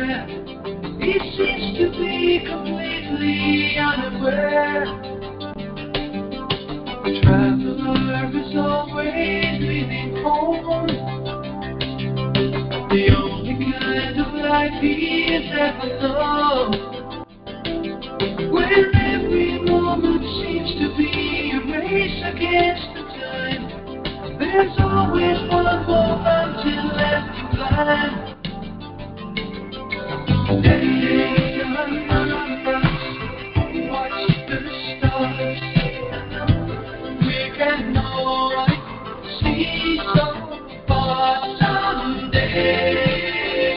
everywhere. He seems to be completely unaware. The traveler is always leaving home, the only kind of life he has ever known, where every moment seems to be a race against the time. There's always one more mountain left to climb. Days are numbers, watch the stars. We can only see so far someday.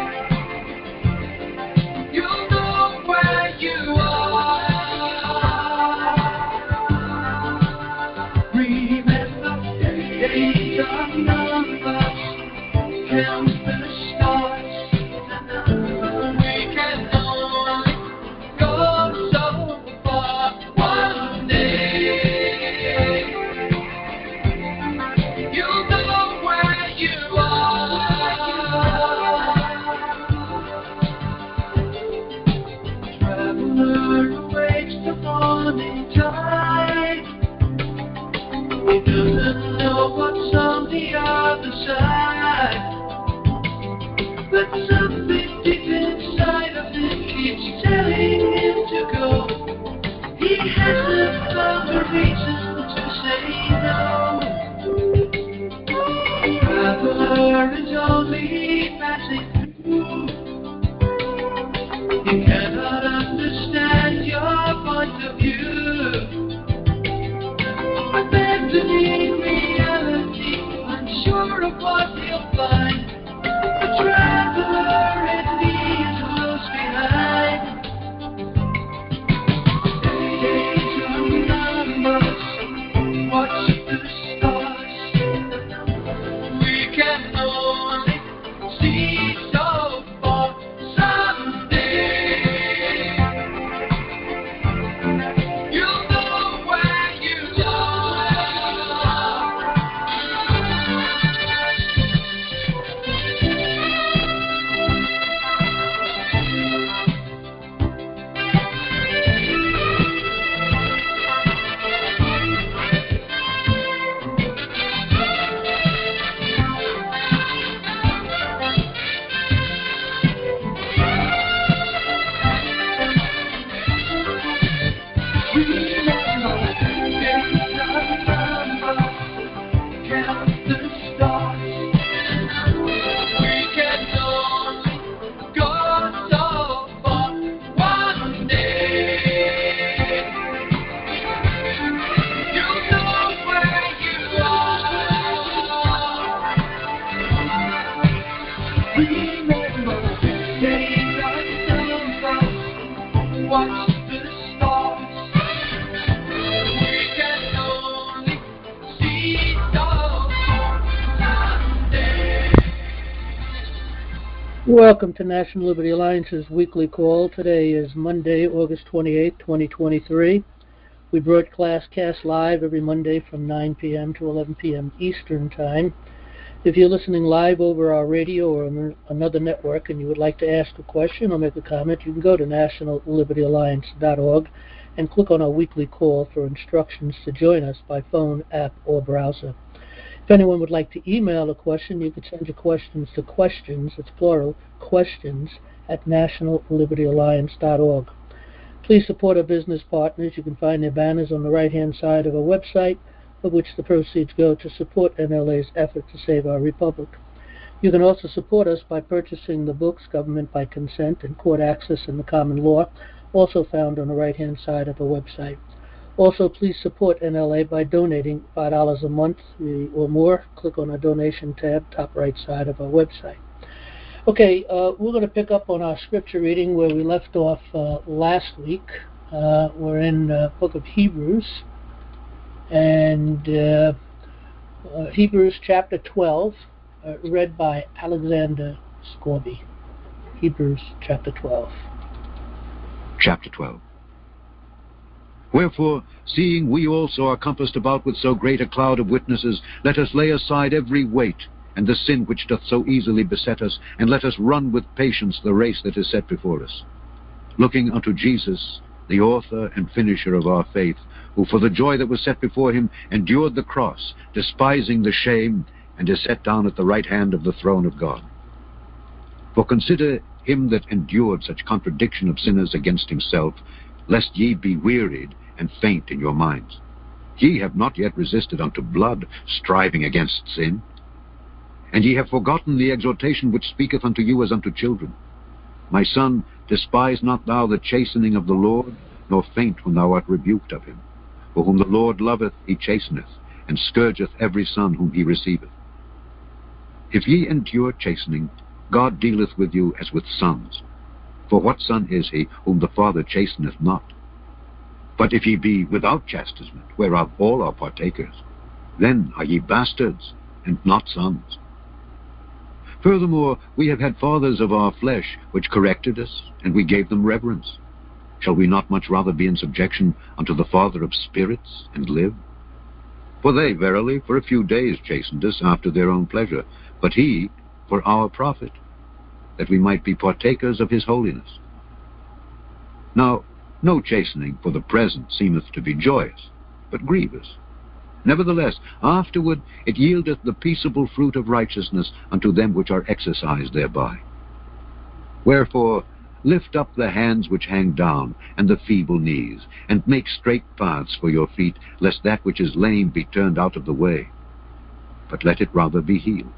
You'll know where you are. Remember, days are numbers, count the stars. We can only go so far one day. You'll know where you are. Traveler awakes the morning tide. He doesn't know what's on the other side, but something deep inside of him keeps telling him to go. He hasn't found a reason to say no. Traveler is only passing through. He cannot understand your point of view. Abandoning reality, unsure of what he'll find. The traveler in me is close behind. Days are numbers, watch the stars. We can only see so far someday. You'll know where you are. Watch the stars. We can only see so far someday. Welcome to National Liberty Alliance's weekly call. Today is Monday, August 28, 2023. We broadcast live every Monday from 9 p.m. to 11 p.m. Eastern Time. If you're listening live over our radio or on another network and you would like to ask a question or make a comment, you can go to nationallibertyalliance.org and click on our weekly call for instructions to join us by phone, app, or browser. If anyone would like to email a question, you can send your questions to questions, it's plural, questions, at nationallibertyalliance.org. Please support our business partners. You can find their banners on the right-hand side of our website, of which the proceeds go to support NLA's effort to save our republic. You can also support us by purchasing the books Government by Consent and Court Access in the Common Law, also found on the right-hand side of our website. Also, please support NLA by donating $5 a month or more. Click on our donation tab, top right side of our website. Okay, we're going to pick up on our scripture reading where we left off last week. We're in the book of Hebrews, and Hebrews chapter 12, read by Alexander Scorby. Hebrews chapter 12. Chapter 12. Wherefore, seeing we also are compassed about with so great a cloud of witnesses, let us lay aside every weight, and the sin which doth so easily beset us, and let us run with patience the race that is set before us, looking unto Jesus, the author and finisher of our faith, who for the joy that was set before him endured the cross, despising the shame, and is set down at the right hand of the throne of God. For consider him that endured such contradiction of sinners against himself, lest ye be wearied and faint in your minds. Ye have not yet resisted unto blood, striving against sin. And ye have forgotten the exhortation which speaketh unto you as unto children. My son, despise not thou the chastening of the Lord, nor faint when thou art rebuked of him. For whom the Lord loveth, he chasteneth, and scourgeth every son whom he receiveth. If ye endure chastening, God dealeth with you as with sons. For what son is he whom the Father chasteneth not? But if ye be without chastisement, whereof all are partakers, then are ye bastards, and not sons. Furthermore, we have had fathers of our flesh, which corrected us, and we gave them reverence. Shall we not much rather be in subjection unto the Father of spirits, and live? For they, verily, for a few days chastened us after their own pleasure, but he for our profit, that we might be partakers of his holiness. Now, no chastening for the present seemeth to be joyous, but grievous. Nevertheless, afterward it yieldeth the peaceable fruit of righteousness unto them which are exercised thereby. Wherefore, lift up the hands which hang down, and the feeble knees, and make straight paths for your feet, lest that which is lame be turned out of the way, but let it rather be healed.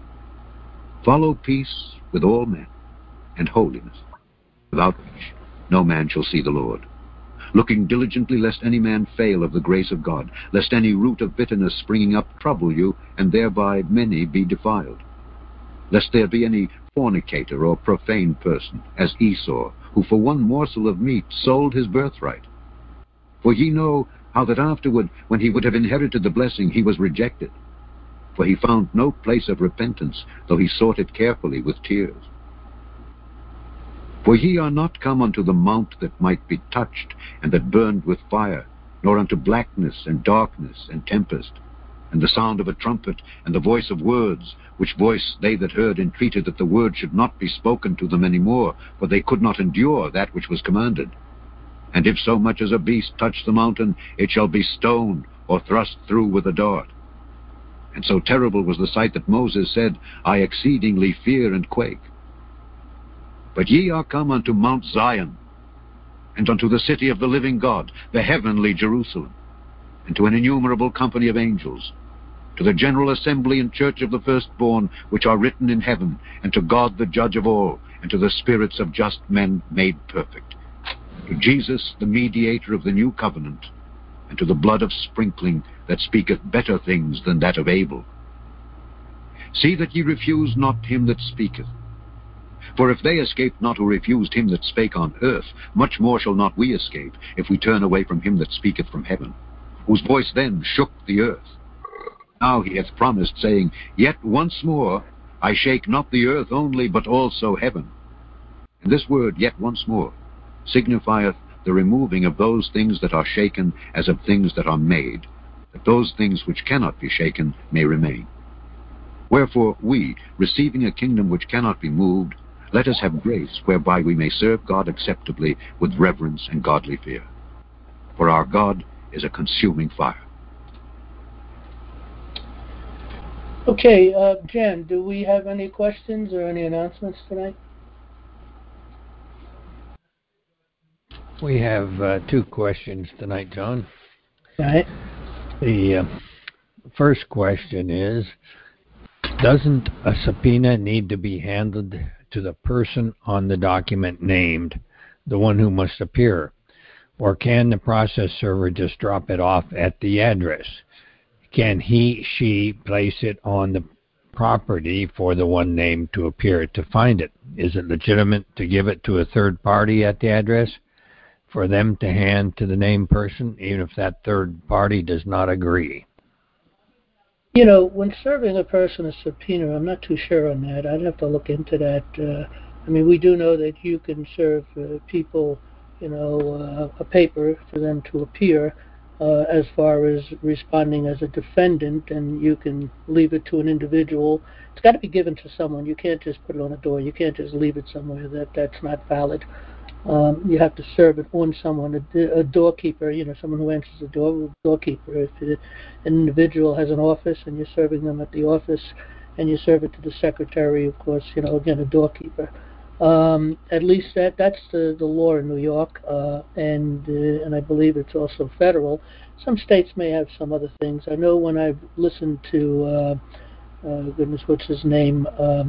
Follow peace with all men, and holiness, without which no man shall see the Lord. Looking diligently lest any man fail of the grace of God, lest any root of bitterness springing up trouble you, and thereby many be defiled. Lest there be any fornicator or profane person, as Esau, who for one morsel of meat sold his birthright. For ye know how that afterward, when he would have inherited the blessing, he was rejected. For he found no place of repentance, though he sought it carefully with tears. For ye are not come unto the mount that might be touched, and that burned with fire, nor unto blackness and darkness and tempest, and the sound of a trumpet, and the voice of words, which voice they that heard entreated that the word should not be spoken to them any more, for they could not endure that which was commanded. And if so much as a beast touch the mountain, it shall be stoned, or thrust through with a dart. And so terrible was the sight that Moses said, I exceedingly fear and quake. But ye are come unto Mount Zion, and unto the city of the living God, the heavenly Jerusalem, and to an innumerable company of angels, to the general assembly and church of the firstborn, which are written in heaven, and to God the judge of all, and to the spirits of just men made perfect, to Jesus the mediator of the new covenant, and to the blood of sprinkling that speaketh better things than that of Abel. See that ye refuse not him that speaketh. For if they escaped not who refused him that spake on earth, much more shall not we escape, if we turn away from him that speaketh from heaven, whose voice then shook the earth. Now he hath promised, saying, Yet once more I shake not the earth only, but also heaven. And this word, yet once more, signifieth the removing of those things that are shaken, as of things that are made, that those things which cannot be shaken may remain. Wherefore we, receiving a kingdom which cannot be moved, let us have grace whereby we may serve God acceptably with reverence and godly fear. For our God is a consuming fire. Okay, Jen, do we have any questions or any announcements tonight? We have 2 questions tonight, John. All right. The first question is, doesn't a subpoena need to be handed to the person on the document named, the one who must appear? Or can the process server just drop it off at the address? Can he, she place it on the property for the one named to appear to find it? Is it legitimate to give it to a third party at the address for them to hand to the named person, even if that third party does not agree? You know, when serving a person a subpoena, I'm not too sure on that. I'd have to look into that. I mean, we do know that you can serve people, a paper for them to appear. as far as responding as a defendant, and you can leave it to an individual. It's got to be given to someone. You can't just put it on a door. You can't just leave it somewhere. That's not valid. You have to serve it on someone, a doorkeeper, someone who answers the door, a doorkeeper. If an individual has an office and you're serving them at the office, and you serve it to the secretary, of course, again, a doorkeeper. At least that's the law in New York, and I believe it's also federal. Some states may have some other things. I know when I've listened to, goodness, what's his name?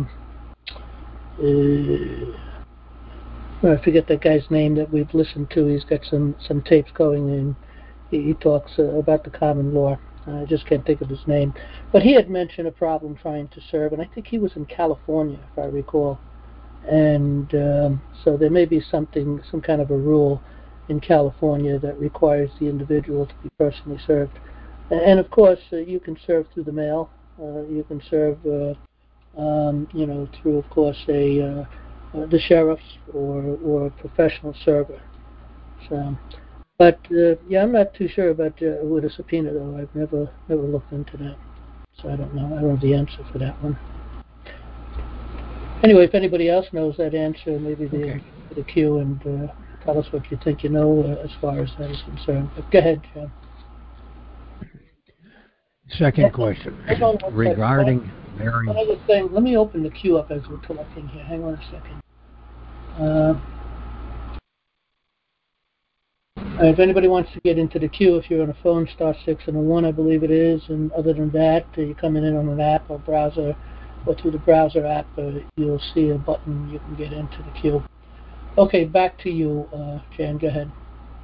I forget that guy's name that we've listened to. He's got some tapes going, and he talks about the common law. I just can't think of his name. But he had mentioned a problem trying to serve, and I think he was in California, if I recall. And so there may be some kind of a rule in California that requires the individual to be personally served. And of course, you can serve through the mail. You can serve, through, of course, the sheriff's or a professional server. So, but I'm not too sure about with a subpoena, though. I've never looked into that, so I don't know. I don't have the answer for that one. Anyway, if anybody else knows that answer, maybe the queue and tell us what you think you know as far as that is concerned. But go ahead, Jim. Second question regarding bearing. One other thing. Let me open the queue up as we're collecting here. Hang on a second. If anybody wants to get into the queue, if you're on a phone, star 6 and a 1, I believe it is. And other than that, you're coming in on an app or browser, or through the browser app, you'll see a button you can get into the queue. Okay, back to you, Jan. Go ahead.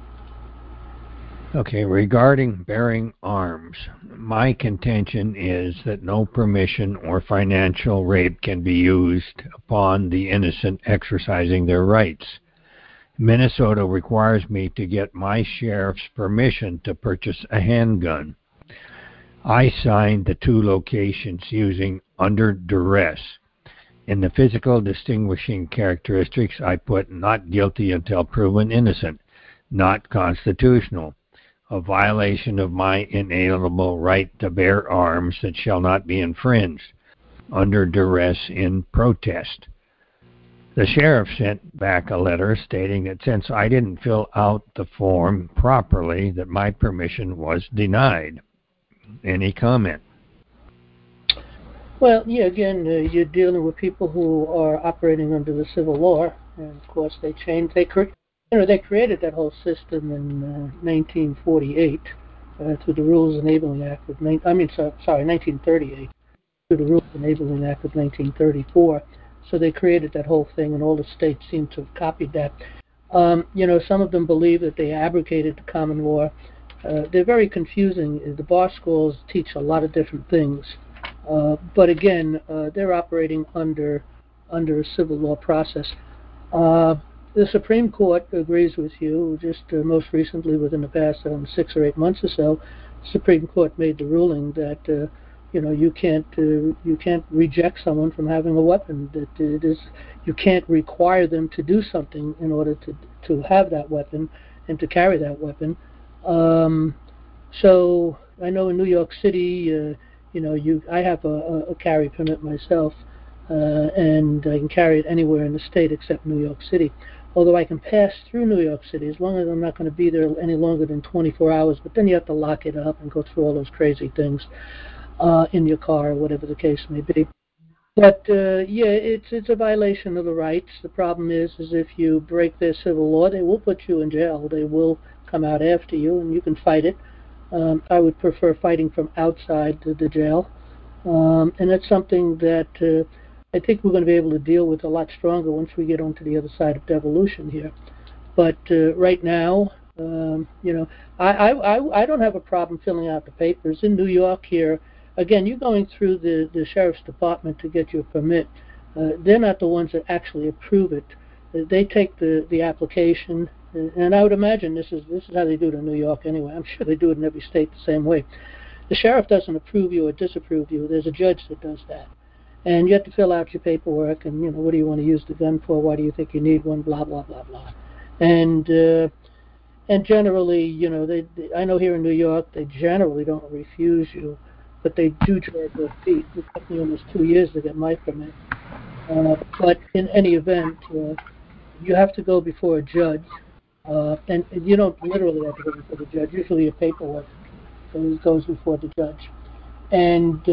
Okay, regarding bearing arms, my contention is that no permission or financial rape can be used upon the innocent exercising their rights. Minnesota requires me to get my sheriff's permission to purchase a handgun. I signed the 2 locations using under duress. In the physical distinguishing characteristics, I put not guilty until proven innocent, not constitutional. A violation of my inalienable right to bear arms that shall not be infringed, under duress in protest. The sheriff sent back a letter stating that since I didn't fill out the form properly, that my permission was denied. Any comment? Well, yeah, again, you're dealing with people who are operating under the civil law, and of course they created that whole system in 1948 through the Rules Enabling Act of 1938 through the Rules Enabling Act of 1934. So they created that whole thing, and all the states seem to have copied that. Some of them believe that they abrogated the common law. They're very confusing. The bar schools teach a lot of different things, but again, they're operating under a civil law process. The Supreme Court agrees with you. Just most recently, within the past 6 or 8 months or so, the Supreme Court made the ruling that you can't reject someone from having a weapon. That you can't require them to do something in order to have that weapon and to carry that weapon. So I know in New York City, I have a carry permit myself, and I can carry it anywhere in the state except New York City. Although I can pass through New York City as long as I'm not going to be there any longer than 24 hours, but then you have to lock it up and go through all those crazy things in your car, or whatever the case may be. But it's a violation of the rights. The problem is if you break their civil law, they will put you in jail. They will come out after you, and you can fight it. I would prefer fighting from outside the jail, and that's something that I think we're going to be able to deal with a lot stronger once we get onto the other side of devolution here. But right now, I don't have a problem filling out the papers. In New York here, again, you're going through the sheriff's department to get your permit. They're not the ones that actually approve it. They take the application, and I would imagine this is how they do it in New York anyway. I'm sure they do it in every state the same way. The sheriff doesn't approve you or disapprove you. There's a judge that does that. And you have to fill out your paperwork, and, what do you want to use the gun for? Why do you think you need one? Blah, blah, blah, blah. And And generally, I know here in New York, they generally don't refuse you, but they do charge a fee. It took me almost 2 years to get my permit. But in any event, you have to go before a judge, and you don't literally have to go before the judge. Usually, your paperwork goes before the judge, and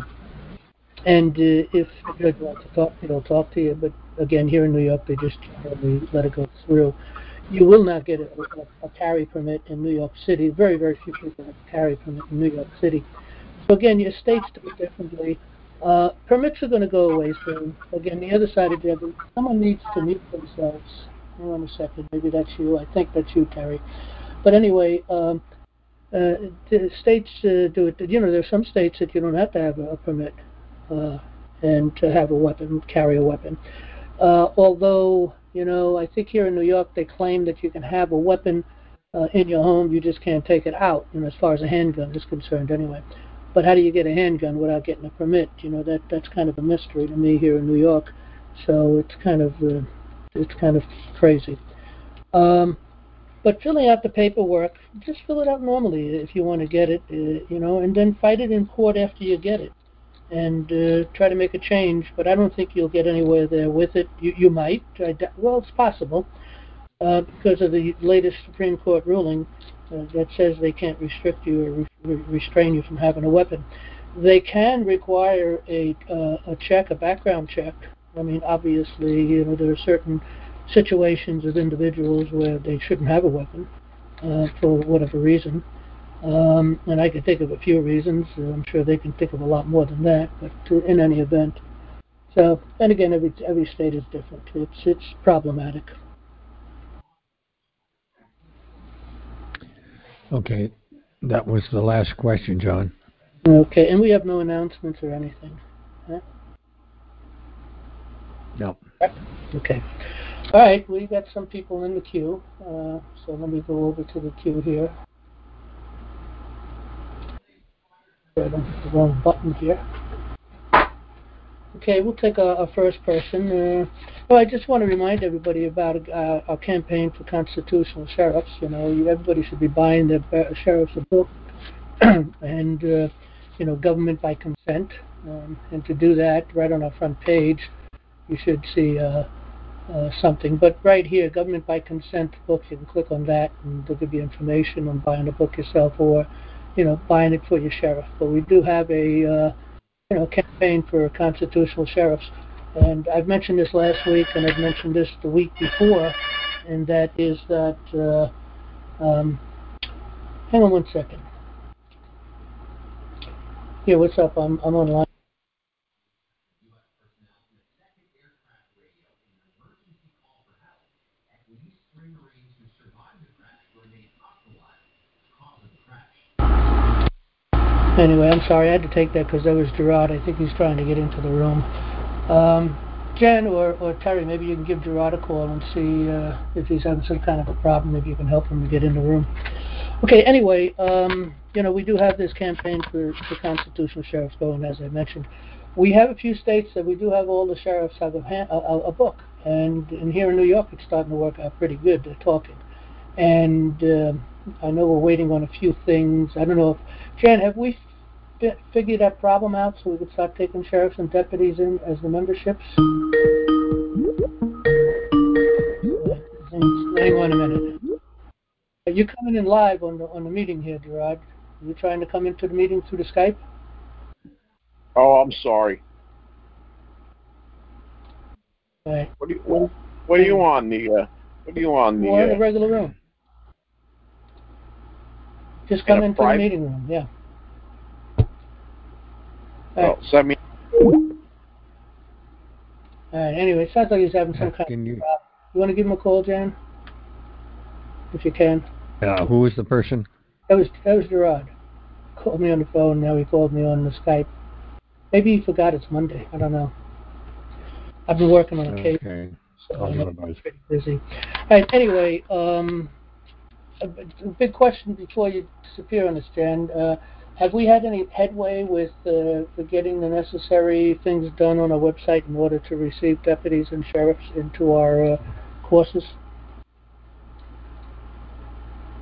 if the judge wants to talk to you, they'll talk to you. But again, here in New York, they just generally let it go through. You will not get a carry permit in New York City. Very, very few people have a carry permit in New York City. So again, your states do it differently. Permits are going to go away soon. Again, the other side of it, someone needs to mute themselves. Hang on a second. Maybe that's you. I think that's you, Terry. But anyway, the states do it. There's some states that you don't have to have a permit and to have a weapon, carry a weapon. Although, I think here in New York they claim that you can have a weapon in your home, you just can't take it out, as far as a handgun is concerned anyway. But how do you get a handgun without getting a permit? That's kind of a mystery to me here in New York. So it's kind of crazy. But filling out the paperwork, just fill it out normally if you want to get it, and then fight it in court after you get it. And try to make a change, but I don't think you'll get anywhere there with it. You might. Well, it's possible because of the latest Supreme Court ruling that says they can't restrict you or restrain you from having a weapon. They can require a check, a background check. I mean, obviously, there are certain situations of individuals where they shouldn't have a weapon for whatever reason. And I can think of a few reasons. I'm sure they can think of a lot more than that, but in any event. So, and again, every state is different. It's problematic. Okay, that was the last question, John. Okay, and we have no announcements or anything. Huh? No. Okay. All right, we got some people in the queue, so let me go over to the queue here. I don't hit the wrong button here. Okay, we'll take our first person. I just want to remind everybody about our campaign for constitutional sheriffs. Everybody should be buying their sheriff's a book, and government by consent. And to do that, right on our front page, you should see something. But right here, government by consent book, you can click on that, and they'll give you information on buying the book yourself or buying it for your sheriff. But we do have a campaign for constitutional sheriffs, and I've mentioned this last week, and I've mentioned this the week before, and that is that. Hang on one second. Yeah, what's up? I'm online. Anyway, I'm sorry, I had to take that because that was Gerard. I think he's trying to get into the room. Jen or Terry, maybe you can give Gerard a call and see if he's having some kind of a problem. Maybe you can help him to get in the room. Okay, anyway, we do have this campaign for constitutional sheriffs going, as I mentioned. We have a few states that we do have all the sheriffs have a book. And here in New York, it's starting to work out pretty good. They're talking. And I know we're waiting on a few things. I don't know if, Jan, have we figured that problem out so we could start taking sheriffs and deputies in as the memberships? Hang on a minute. Are you coming in live on the meeting here, Gerard? Are you trying to come into the meeting through the Skype? Oh, I'm sorry. Right. What are you on the? What are you on the? We're in the regular room. Just come into the meeting room, yeah. Well, send me. All right. Anyway, it sounds like he's having some kind of problem. You want to give him a call, Jan? If you can. Who was the person? That was Gerard. Called me on the phone. Now he called me on the Skype. Maybe he forgot it's Monday. I don't know. I've been working on a case, so I'm pretty busy. All right. Anyway, a big question before you disappear on this, Jan. Have we had any headway with getting the necessary things done on our website in order to receive deputies and sheriffs into our courses?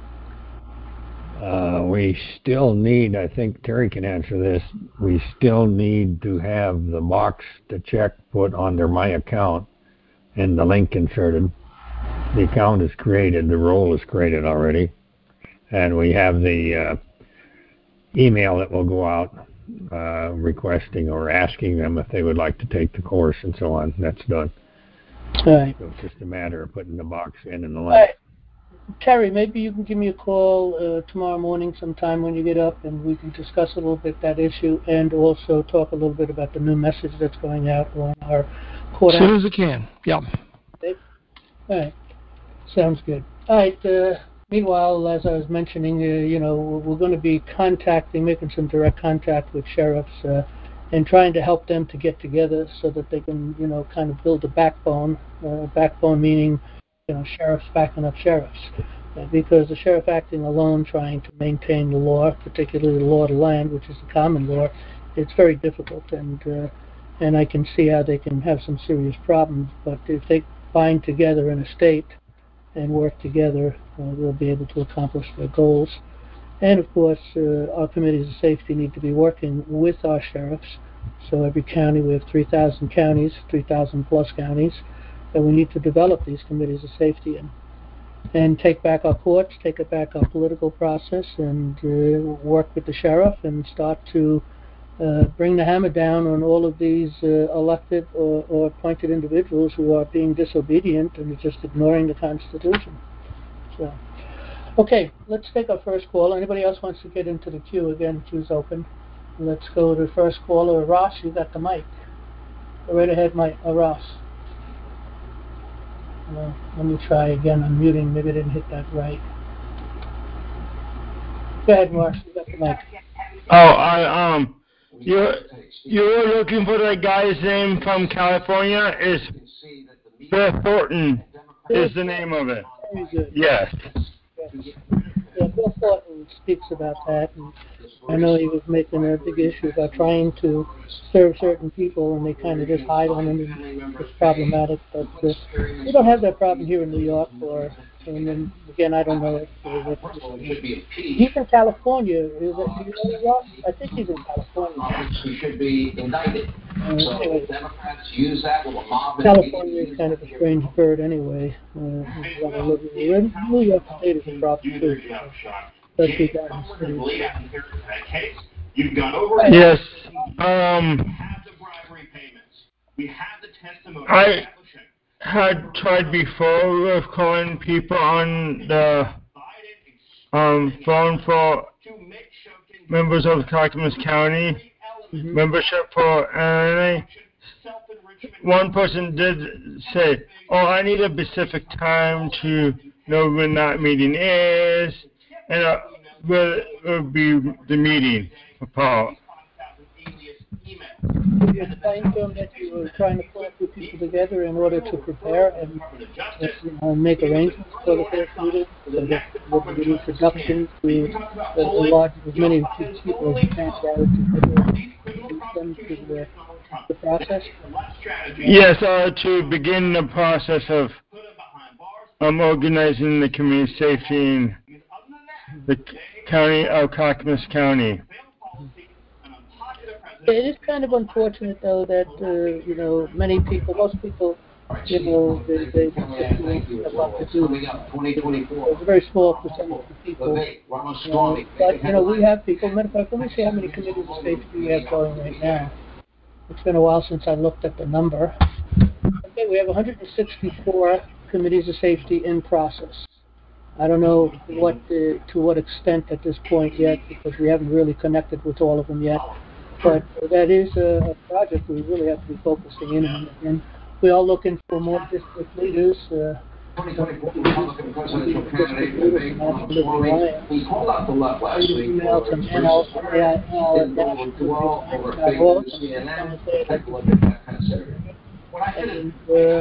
we still need, I think Terry can answer this, we still need to have the box to check put under my account and the link inserted. The account is created, the role is created already, and we have the email that will go out requesting or asking them if they would like to take the course and so on. That's done. All right. So it's just a matter of putting the box in and the All link. right. Terry, maybe you can give me a call tomorrow morning sometime when you get up, and we can discuss a little bit that issue and also talk a little bit about the new message that's going out on our court. As soon as I can. Yep. Okay. All right. Sounds good. All right. Meanwhile, as I was mentioning, we're going to be making some direct contact with sheriffs and trying to help them to get together so that they can, kind of build a backbone. Backbone meaning, sheriffs backing up sheriffs. Because the sheriff acting alone, trying to maintain the law, particularly the law of the land, which is the common law, it's very difficult. And I can see how they can have some serious problems. But if they bind together in a state and work together, we'll be able to accomplish their goals. And of course, our committees of safety need to be working with our sheriffs. So every county, we have 3,000 counties, 3,000 plus counties, and we need to develop these committees of safety and take back our courts, take back our political process, and work with the sheriff and start to bring the hammer down on all of these elected or appointed individuals who are being disobedient and just ignoring the Constitution. So, okay, let's take our first call. Anybody else wants to get into the queue? Again, queue's open. Let's go to the first caller. Ross, you got the mic. Go right ahead, Ross. Let me try again. I'm muting. Maybe I didn't hit that right. Go ahead, Ross. You got the mic. You were looking for that guy's name from California? Is Bill Thornton is the name of it? Very good. Yes. Yeah, Bill Thornton speaks about that, and I know he was making a big issue about trying to serve certain people, and they kind of just hide on him, and it's problematic. But we don't have that problem here in New York, and then again, I don't know if he's in California. Do you know Ross? I think he's in California. He should be indicted. So Democrats use that with a mob. California is kind of a strange bird anyway. New York State is a problem too. Especially down in the city. You've gone over. Yes. I had tried before of calling people on the phone for members of Clackamas County, membership for NNA. One person did say, I need a specific time to know when that meeting is, and will be the meeting for Paul. Did you explain to them that you were trying to pull two people together in order to prepare and make arrangements for the first meeting, so that there would be introduction to as many people as you can gather to the process? Yes, to begin the process of organizing the community safety in the county of Clackamas County. It is kind of unfortunate, though, that most people, they want to do. It's a very small percentage of people. But we have people. Matter of fact, let me see how many committees of safety we have going right now. It's been a while since I looked at the number. Okay, we have 164 committees of safety in process. I don't know to what extent at this point yet, because we haven't really connected with all of them yet. But that is a project we really have to be focusing in on. And we are looking for more district leaders. 2024 Republican presidential candidate Vivek Ramaswamy. He called out the left last week email to over fake news CNN. Take a look at that kind of scenario. What I said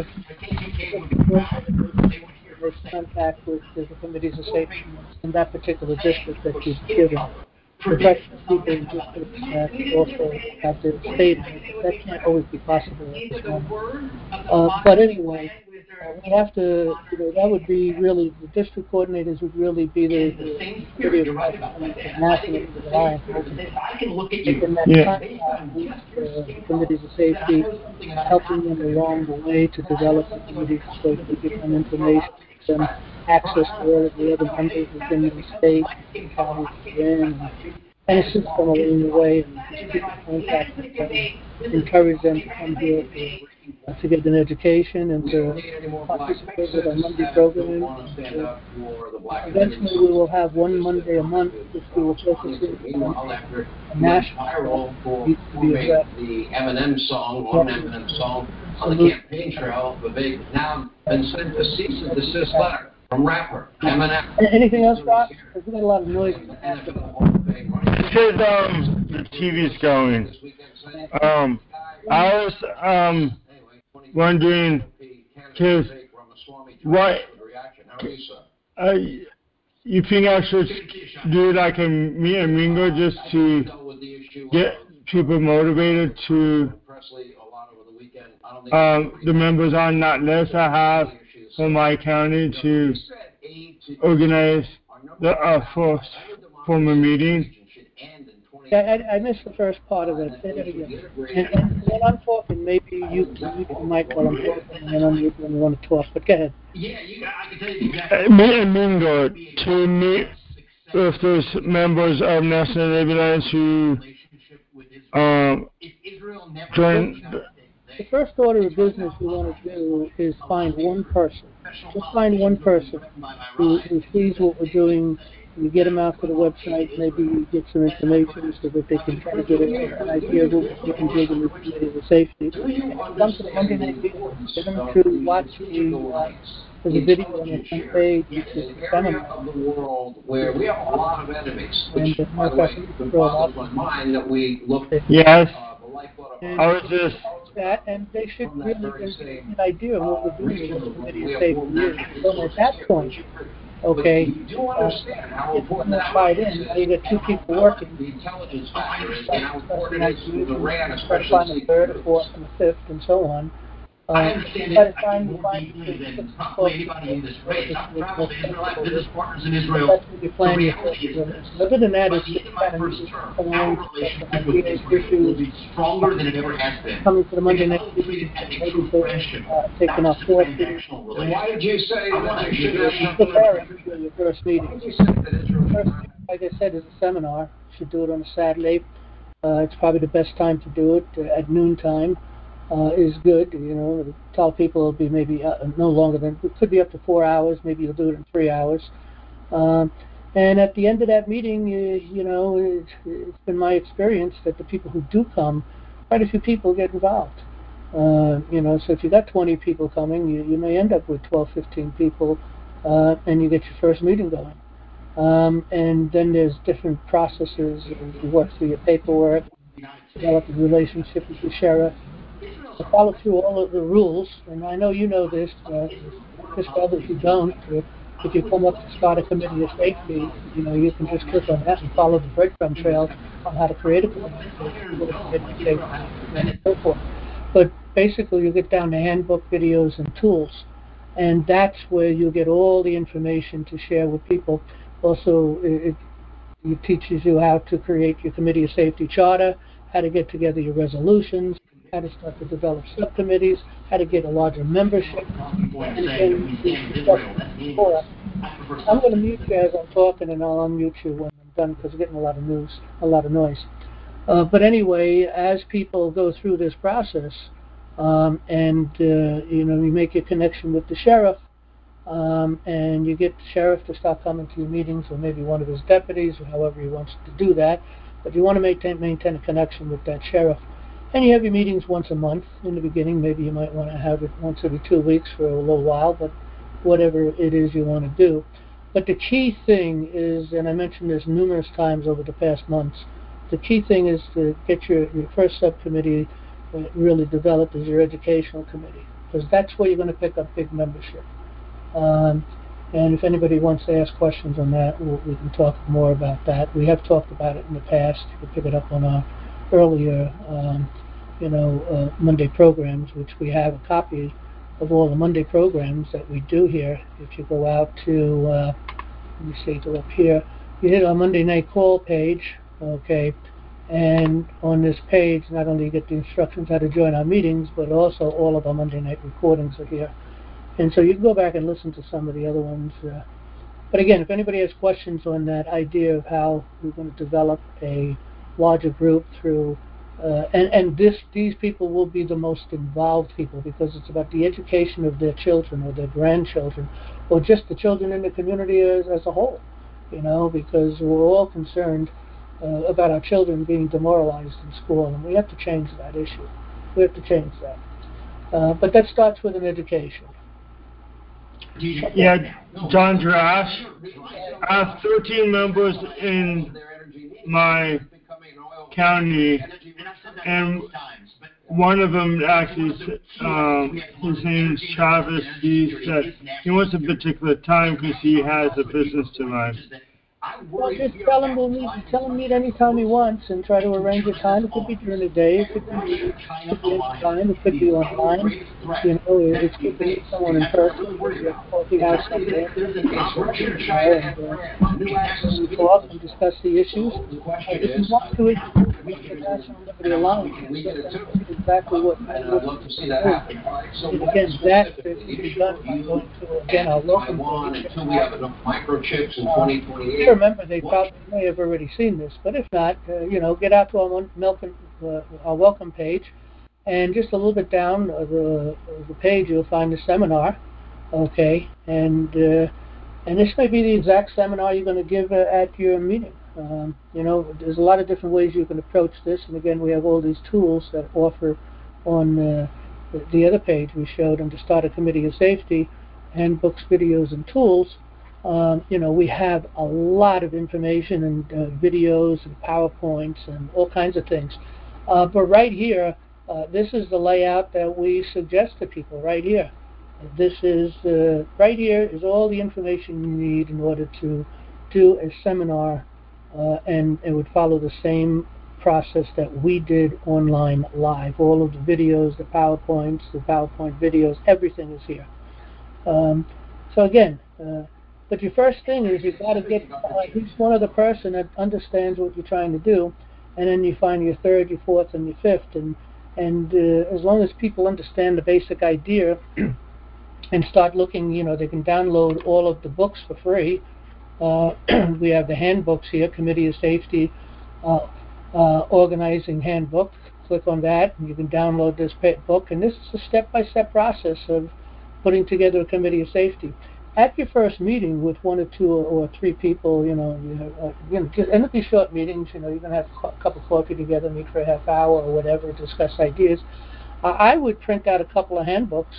is contact with the committees of safety in that particular district that you've given. Professional people in districts that also have the state. That can't always be possible at this moment. But anyway, We have to, that would be really, the district coordinators would really be the committee of national reliance. In that time, the committees of safety, helping them along the way to develop the committees of safety, give them information, give them access to all of the other members within the state, counties, and assist them along the way, and just keep in contact with them, encourage them to come here to get an education and to participate with our Monday program. Eventually, we will have one Monday a month, which we will focus on a national needs to be addressed. The Eminem song, one Eminem song on the campaign trail, but they've now been sent a cease and desist letter from rapper Eminem. Anything else, Rob? Because we got a lot of noise. It says the TV's going. I was wondering, because what you think I should do like a meet and mingle just to get people motivated to the members on that list I have for my county to organize the formal meeting? Yeah, I missed the first part of it. Say that again. And when I'm talking, maybe you might while I'm talking, and then unmute when you want to talk. But go ahead. I can tell you exactly. Meet and mingle to meet with those members of National Alliance who join. The first order of business we want to do is find one person. Just find one person who sees what we're doing. You get them out to the website, maybe you get some information so that they can try to get an idea of what we can do in the committee of safety. Come to the Monday night meeting, get them to watch the video on the front page, which is the seminar. Of the world where we have a lot of enemies, which, by the way, boggles my mind that we look at yes. The lifeblood of I was just that, and they should really get an idea of what we're doing in the committee of safety. So at that point, okay, it's going to slide in. Now you got two people working. The intelligence factors and how important it is to the RAN, Try to find the third, the fourth, and the fifth, and so on. I understand by that the time more you find deeply than probably anybody in this race. I've traveled to Israel, I have business partners in Israel. The reality is this. Other than that, By it's the end of my first term, our along relationship with Israel will be stronger than it ever has been. coming to the Monday night treated as a true friendship, taking not our just a fourth transactional relationship. Why did you say that you should have preparing for your first meeting? you say that Israel First meeting, like I said, is a seminar. You should do it on a Saturday. It's probably the best time to do it at noontime. Is good, tell people it'll be maybe no longer than, it could be up to 4 hours, maybe you'll do it in 3 hours. And at the end of that meeting, it's been my experience that the people who do come, quite a few people get involved. So if you got 20 people coming, you may end up with 12, 15 people, and you get your first meeting going. And then there's different processes. You work through your paperwork, develop a relationship with the sheriff, follow through all of the rules, and I know you know this, just for others who don't. If you come up to start a committee of safety, you can just click on that and follow the breadcrumb trail on how to create a committee of safety and so forth. But basically, you get down to handbook, videos, and tools, and that's where you get all the information to share with people. Also, it teaches you how to create your committee of safety charter, how to get together your resolutions, how to start to develop subcommittees, how to get a larger membership. I'm going to mute you as I'm talking, and I'll unmute you when I'm done because we're getting a lot of noise. But anyway, as people go through this process, and you make a connection with the sheriff, and you get the sheriff to start coming to your meetings, or maybe one of his deputies, or however he wants to do that. But you want to maintain a connection with that sheriff. And you have your meetings once a month in the beginning. Maybe you might want to have it once every 2 weeks for a little while, but whatever it is you want to do. But the key thing is, and I mentioned this numerous times over the past months, the key thing is to get your first subcommittee really developed as your educational committee, because that's where you're going to pick up big membership. And if anybody wants to ask questions on that, we can talk more about that. We have talked about it in the past. You can pick it up on our earlier, Monday programs, which we have a copy of all the Monday programs that we do here. If you go out to, let me see, go up here, you hit our Monday night call page, okay, and on this page, not only you get the instructions how to join our meetings, but also all of our Monday night recordings are here. And so you can go back and listen to some of the other ones. But again, if anybody has questions on that idea of how we're going to develop a larger group through, these people will be the most involved people, because it's about the education of their children or their grandchildren, or just the children in the community as a whole, because we're all concerned about our children being demoralized in school, and we have to change that issue. We have to change that. But that starts with an education. Yeah, John Drash. I have 13 members in my county, and one of them actually, his name is Travis. He said he wants a particular time because he has a business to run. Well, just tell him meet anytime he wants, and try to arrange a time. It could be during the day, it could be any time, it could be online. It's good to meet someone in person. Coffee house somewhere, and we talk and discuss the issues. If you want to introduce the National Liberty Alliance, that's exactly what I would love to see that happen. And again, that can be done by going to, again, our welcome page. Until we have enough microchips in 2028. Remember, they probably may have already seen this, but if not, get out to our welcome page, and just a little bit down the page, you'll find the seminar, okay, and this may be the exact seminar you're going to give at your meeting. There's a lot of different ways you can approach this, and again, we have all these tools that offer on the other page we showed under Start a Committee of Safety, handbooks, videos, and tools. We have a lot of information and videos and PowerPoints and all kinds of things. But right here, this is the layout that we suggest to people right here. This is, right here is all the information you need in order to do a seminar, and it would follow the same process that we did online live. All of the videos, the PowerPoints, the PowerPoint videos, everything is here. So again, but your first thing is you've got to get at least one other person that understands what you're trying to do, and then you find your third, your fourth, and your fifth. And as long as people understand the basic idea and start looking, they can download all of the books for free. We have the handbooks here, Committee of Safety Organizing Handbook. Click on that, and you can download this book. And this is a step-by-step process of putting together a Committee of Safety. At your first meeting with one or two or three people, and it'll be short meetings. You're going to have a cup of coffee together, meet for a half hour or whatever, discuss ideas. I would print out a couple of handbooks,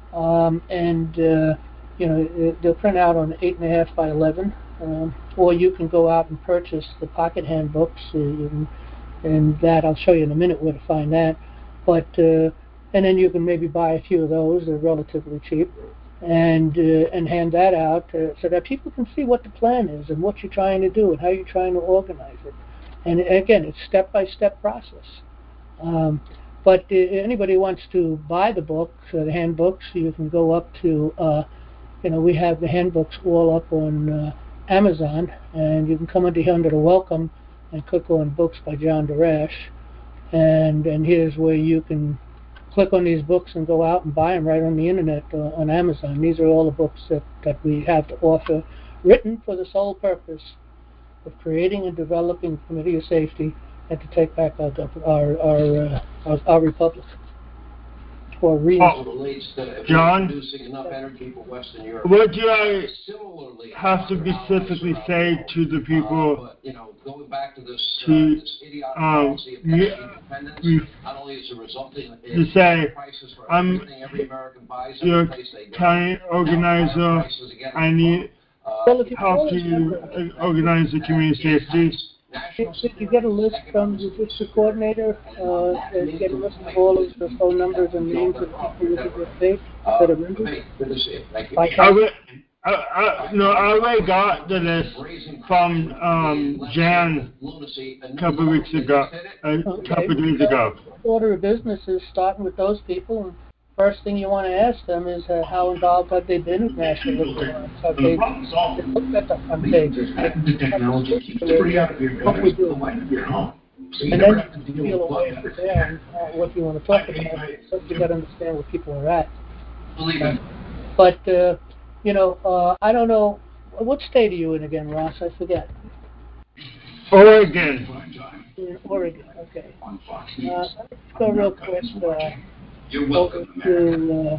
and they'll print out on 8.5 by 11, or you can go out and purchase the pocket handbooks, and that I'll show you in a minute where to find that. But and then you can maybe buy a few of those. They're relatively cheap. And hand that out so that people can see what the plan is and what you're trying to do and how you're trying to organize it. And again, it's step-by-step process. But anybody wants to buy the books, the handbooks, you can go up to, we have the handbooks all up on Amazon, and you can come under the welcome and click on Books by John Darash, and here's where you can click on these books and go out and buy them right on the internet on Amazon. These are all the books that we have to offer, written for the sole purpose of creating and developing a Committee of Safety and to take back our republic. Or John, what do I have to specifically say to the people going back to this to say, I'm your county organizer, I need help to organize the community safety? If you get a list from the district coordinator, and you get a list of all of the phone numbers and names of people that are safe that are members. I already got the list from Jan a couple of weeks ago, a couple of days ago. Order of business is starting with those people first thing you want to ask them is how involved have they been with National Liberty Laws? Have they looked at the front page? What we do. And then you feel away from there and what you want to talk about. So you got to understand where people are at. But, I don't know. What state are you in again, Ross? I forget. Oregon. In Oregon, okay. Let's go real quick over to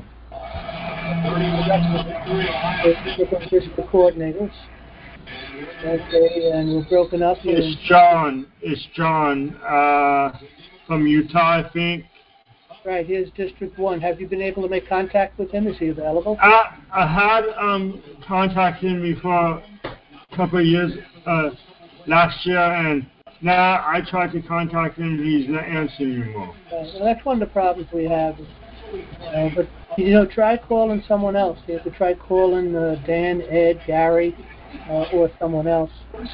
different district coordinators. Okay, and we're broken up here. It's John from Utah, I think. Right, here's District 1. Have you been able to make contact with him? Is he available? I had contacted him before a couple of years, last year, and now I tried to contact him and he's not answering anymore. Well, that's one of the problems we have. But, try calling someone else. You have to try calling Dan, Ed, Gary, or someone else.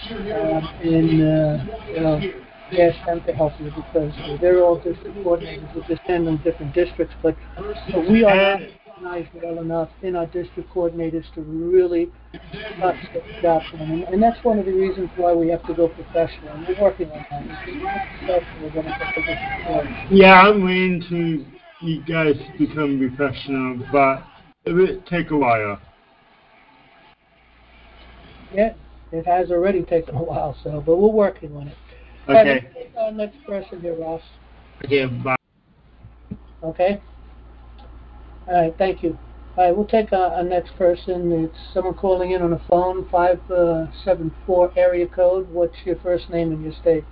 Ask them to help you because they're all district coordinators. We just send them different districts, but we are not organized well enough in our district coordinators to really get the job done. And that's one of the reasons why we have to go professional. And we're working on that. Yeah, I'm waiting to you guys become professional, but it will take a while. Yeah, it has already taken a while, but we're working on it. Okay. All right, let's take our next person here, Ross. Okay, bye. Okay. All right, thank you. All right, we'll take our next person. It's someone calling in on the phone, 574 area code. What's your first name and your state?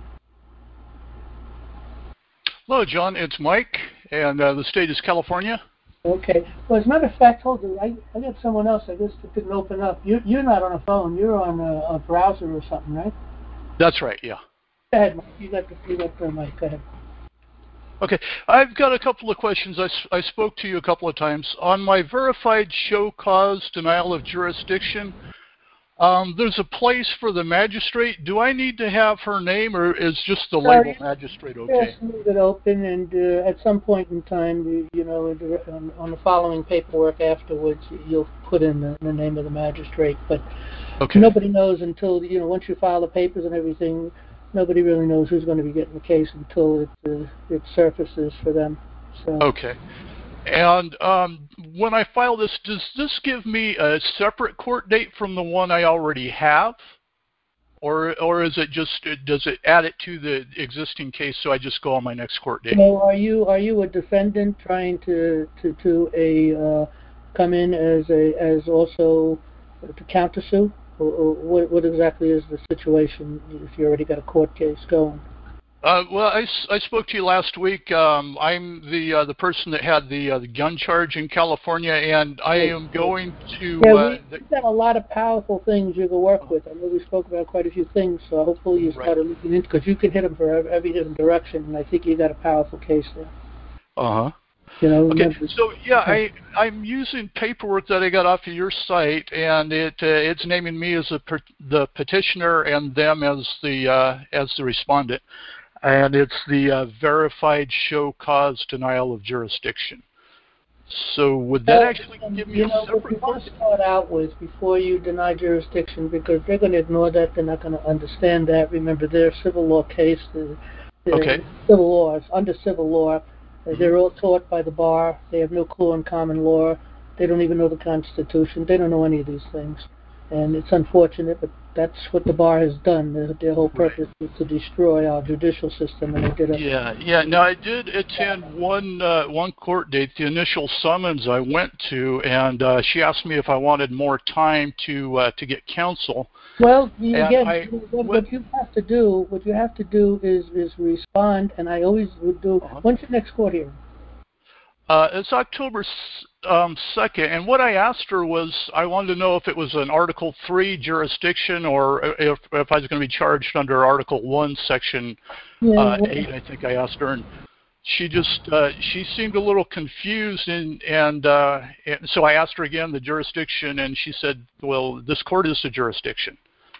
Hello, John. It's Mike, and the state is California. Okay. Well, as a matter of fact, hold on. I got someone else. I guess that didn't open up. You're not on a phone. You're on a browser or something, right? That's right. Yeah. Go ahead, Mike. You got the mic. Go ahead. Okay. I've got a couple of questions. I spoke to you a couple of times on my verified show cause denial of jurisdiction. There's a place for the magistrate. Do I need to have her name, or is just the label magistrate okay? Just leave it open, and at some point in time, on the following paperwork afterwards, you'll put in the name of the magistrate. But nobody knows until, once you file the papers and everything, nobody really knows who's going to be getting the case until it surfaces for them. So. Okay. And when I file this, does this give me a separate court date from the one I already have? Or is it just, does it add it to the existing case so I just go on my next court date? So are you a defendant trying to come in as also to countersue? Or what exactly is the situation if you already got a court case going? Well, I spoke to you last week. I'm the person that had the gun charge in California, and I am going to... we've got a lot of powerful things you can work with. I know we spoke about quite a few things, so hopefully you started looking into, because you can hit them for every different direction, and I think you got a powerful case there. Uh-huh. Okay, so I'm using paperwork that I got off of your site, and it's naming me as the petitioner and them as the respondent. And it's the verified show cause denial of jurisdiction. So would that actually give me a separate what you want to start out with before you deny jurisdiction, because they're going to ignore that, they're not going to understand that. Remember, they're a civil law case. Civil laws, under civil law, they're all taught by the bar. They have no clue on common law. They don't even know the Constitution. They don't know any of these things. And it's unfortunate, but that's what the bar has done. Their whole purpose was to destroy our judicial system, and they did it. Yeah. Now, I did attend one court date, the initial summons I went to, and she asked me if I wanted more time to get counsel. Well, what you have to do is respond, and I always would do. When's your next court hearing? It's October 2nd, and what I asked her was I wanted to know if it was an Article 3 jurisdiction or if I was going to be charged under Article 1, Section 8, I think I asked her, and she just she seemed a little confused, and so I asked her again the jurisdiction, and she said, well, this court is the jurisdiction.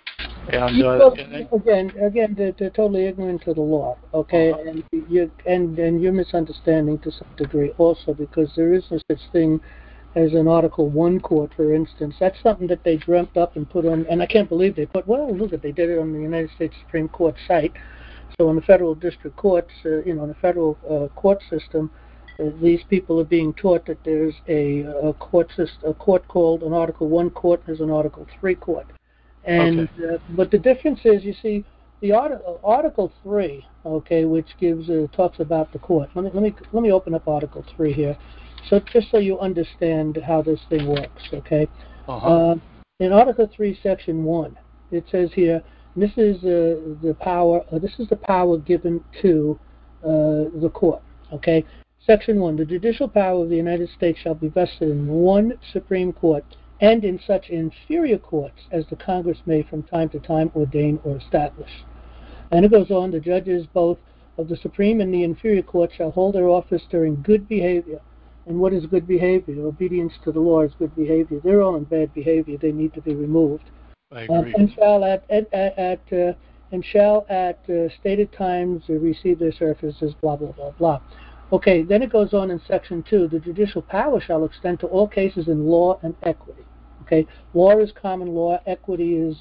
And, again, they're totally ignorant to the law, okay? And you're misunderstanding to some degree also, because there is no such thing as an Article 1 court, for instance. That's something that they dreamt up and put on, and I can't believe they put, well, look at, they did it on the United States Supreme Court site. So in the federal district courts, in the federal court system, these people are being taught that there's a court called an Article 1 court, there's an Article 3 court. And but the difference is, you see, the Article 3, okay, which talks about the court. Let me open up Article 3 here, so just so you understand how this thing works, okay? In Article 3, Section 1, it says here, this is the power. This is the power given to the court, okay? Section 1: the judicial power of the United States shall be vested in one Supreme Court, and in such inferior courts as the Congress may from time to time ordain or establish. And it goes on, the judges both of the Supreme and the inferior court shall hold their office during good behavior. And what is good behavior? Obedience to the law is good behavior. They're all in bad behavior. They need to be removed. I agree. And shall at stated times receive their services, blah, blah, blah, blah. Okay, then it goes on in Section 2, the judicial power shall extend to all cases in law and equity. Okay, law is common law, equity is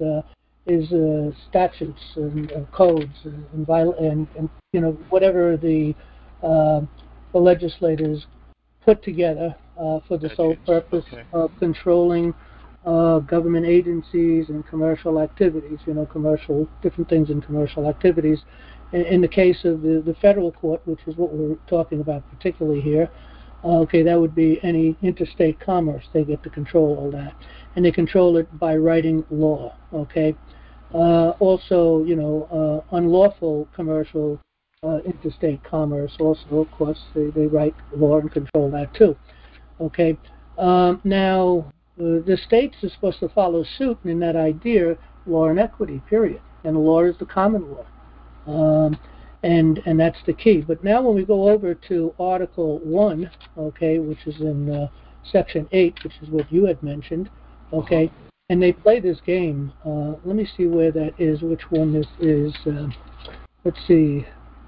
statutes and codes and whatever the legislators put together for the sole purpose of controlling government agencies and commercial activities, different things in commercial activities. In the case of the federal court, which is what we're talking about particularly here, that would be any interstate commerce. They get to control all that. And they control it by writing law, okay? Also, unlawful commercial interstate commerce also, of course, they write law and control that too, okay? Now, the states are supposed to follow suit in that idea, law and equity, period. And the law is the common law. And that's the key. But now when we go over to Article 1, okay, which is in Section 8, which is what you had mentioned, okay, and they play this game. Let me see where that is, which one this is. Let's see.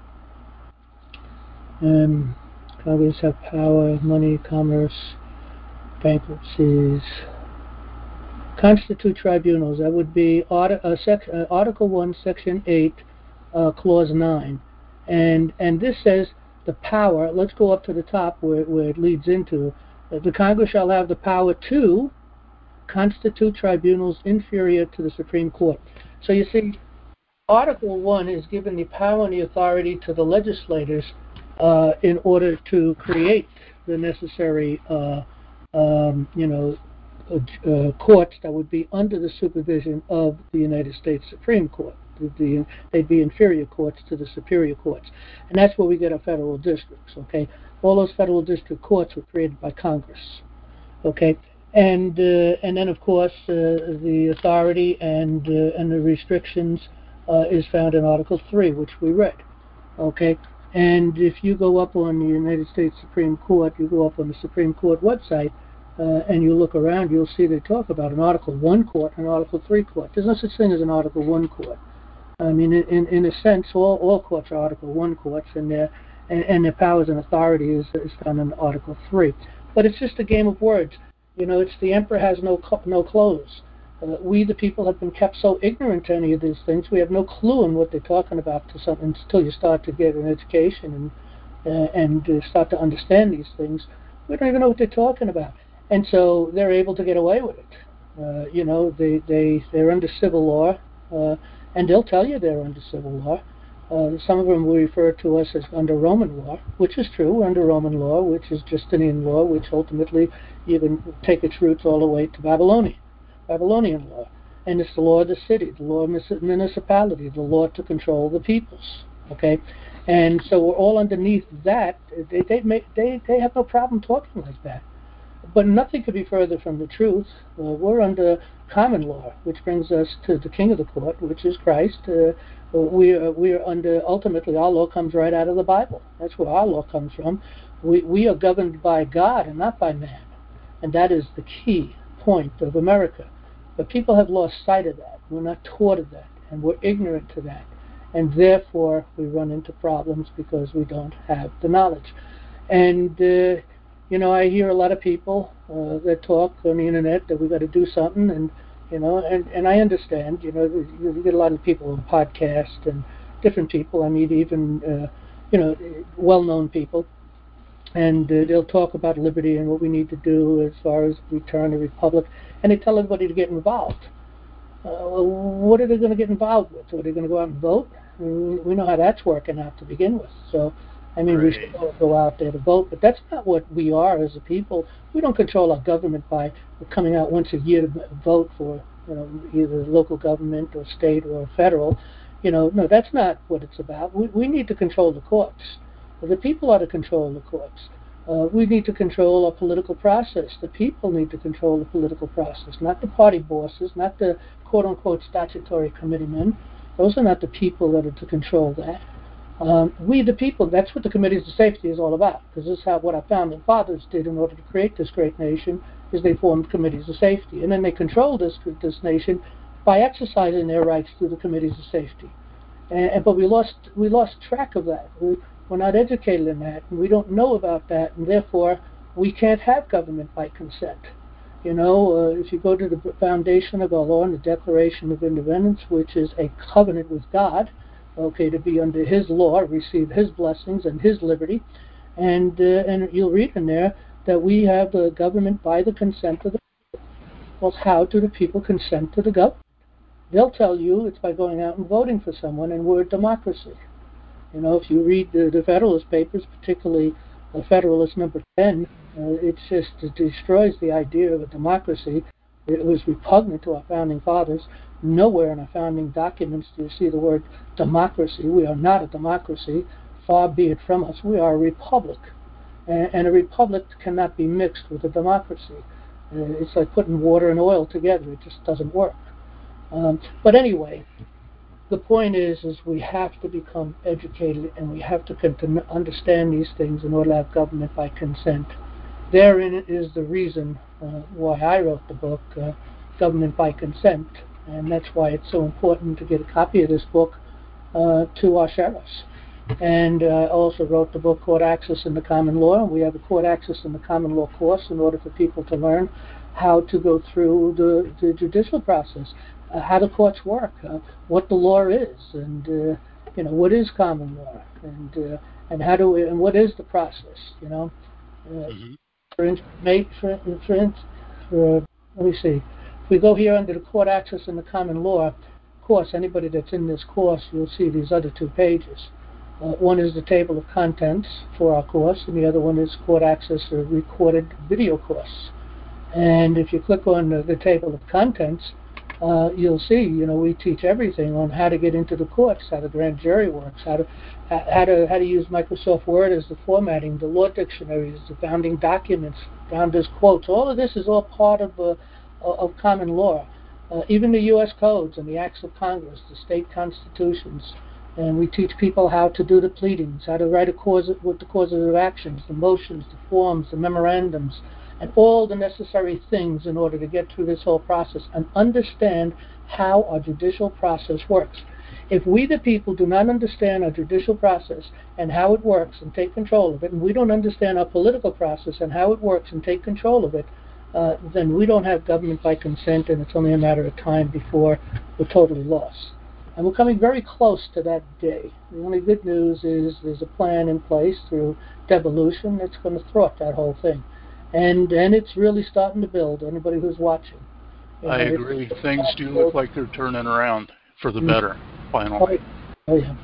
Congress have power, money, commerce, bankruptcies. Constitute tribunals. That would be Article 1, Section 8, Clause 9. And this says the power, let's go up to the top where it leads into, the Congress shall have the power to constitute tribunals inferior to the Supreme Court. So you see, Article 1 is given the power and the authority to the legislators in order to create the necessary courts that would be under the supervision of the United States Supreme Court. They'd be inferior courts to the superior courts. And that's where we get our federal districts, okay? All those federal district courts were created by Congress, okay? And then, of course, the authority and the restrictions is found in Article 3, which we read, okay? And if you go up on the United States Supreme Court, you go up on the Supreme Court website, and you look around, you'll see they talk about an Article 1 court and an Article 3 court. There's no such thing as an Article 1 court. I mean, in a sense, all courts are Article 1 courts, and their powers and authority is found in Article 3. But it's just a game of words. It's the emperor has no clothes. We, the people, have been kept so ignorant to any of these things. We have no clue on what they're talking about until you start to get an education and start to understand these things. We don't even know what they're talking about. And so they're able to get away with it. They're under civil law, and they'll tell you they're under civil law. Some of them will refer to us as under Roman law, which is true. We're under Roman law, which is Justinian law, which ultimately even take its roots all the way to Babylonian law. And it's the law of the city, the law of municipality, the law to control the peoples. Okay, and so we're all underneath that. They have no problem talking like that. But nothing could be further from the truth. We're under common law, which brings us to the king of the court, which is Christ. We are under, ultimately, our law comes right out of the Bible. That's where our law comes from. We are governed by God and not by man. And that is the key point of America. But people have lost sight of that. We're not taught of that, and we're ignorant to that. And therefore, we run into problems because we don't have the knowledge. And, I hear a lot of people that talk on the internet that we got to do something, and I understand, you get a lot of people on podcasts and different people, I mean, even, well-known people, and they'll talk about liberty and what we need to do as far as return a republic, and they tell everybody to get involved. Well, what are they going to get involved with? Are they going to go out and vote? We know how that's working out to begin with. So, I mean, we should all go out there to vote, but that's not what we are as a people. We don't control our government by coming out once a year to vote for, either local government or state or federal. No, that's not what it's about. We need to control the courts. The people are to control the courts. We need to control our political process. The people need to control the political process, not the party bosses, not the quote-unquote statutory committeemen. Those are not the people that are to control that. We, the people, that's what the Committees of Safety is all about, because this is what our founding fathers did in order to create this great nation, is they formed Committees of Safety. And then they controlled this nation by exercising their rights through the Committees of Safety. But we lost track of that. We're not educated in that, and we don't know about that, and therefore we can't have government by consent. If you go to the foundation of our law and the Declaration of Independence, which is a covenant with God, to be under His law, receive His blessings and His liberty, and you'll read in there that we have the government by the consent of the people. Well, how do the people consent to the government? They'll tell you it's by going out and voting for someone, and we're a democracy. If you read the Federalist Papers, particularly Federalist number 10, it destroys the idea of a democracy. It was repugnant to our founding fathers. Nowhere in our founding documents do you see the word democracy. We are not a democracy. Far be it from us. We are a republic. And a republic cannot be mixed with a democracy. It's like putting water and oil together. It just doesn't work. But anyway, the point is we have to become educated, and we have to understand these things in order to have government by consent. Therein is the reason why I wrote the book, Government by Consent, and that's why it's so important to get a copy of this book to our sheriffs. And I also wrote the book Court Access in the Common Law. We have a Court Access in the Common Law course in order for people to learn how to go through the judicial process, how the courts work, what the law is, and what is common law, and how do we, and what is the process, For instance, let me see. If we go here under the Court Access in the Common Law course, anybody that's in this course, you'll see these other two pages. One is the table of contents for our course, and the other one is Court Access or Recorded Video course. And if you click on the table of contents, you'll see, we teach everything on how to get into the courts, how the grand jury works, how to use Microsoft Word as the formatting, the law dictionaries, the founding documents, founders' quotes. All of this is all part of common law. Even the U.S. codes and the acts of Congress, the state constitutions. And we teach people how to do the pleadings, how to write with the causes of actions, the motions, the forms, the memorandums, and all the necessary things in order to get through this whole process and understand how our judicial process works. If we, the people, do not understand our judicial process and how it works and take control of it, and we don't understand our political process and how it works and take control of it, then we don't have government by consent, and it's only a matter of time before we're totally lost. And we're coming very close to that day. The only good news is there's a plan in place through devolution that's going to thwart that whole thing. And it's really starting to build, anybody who's watching. I agree. Things do look like they're turning around for the better, finally. Oh, yeah.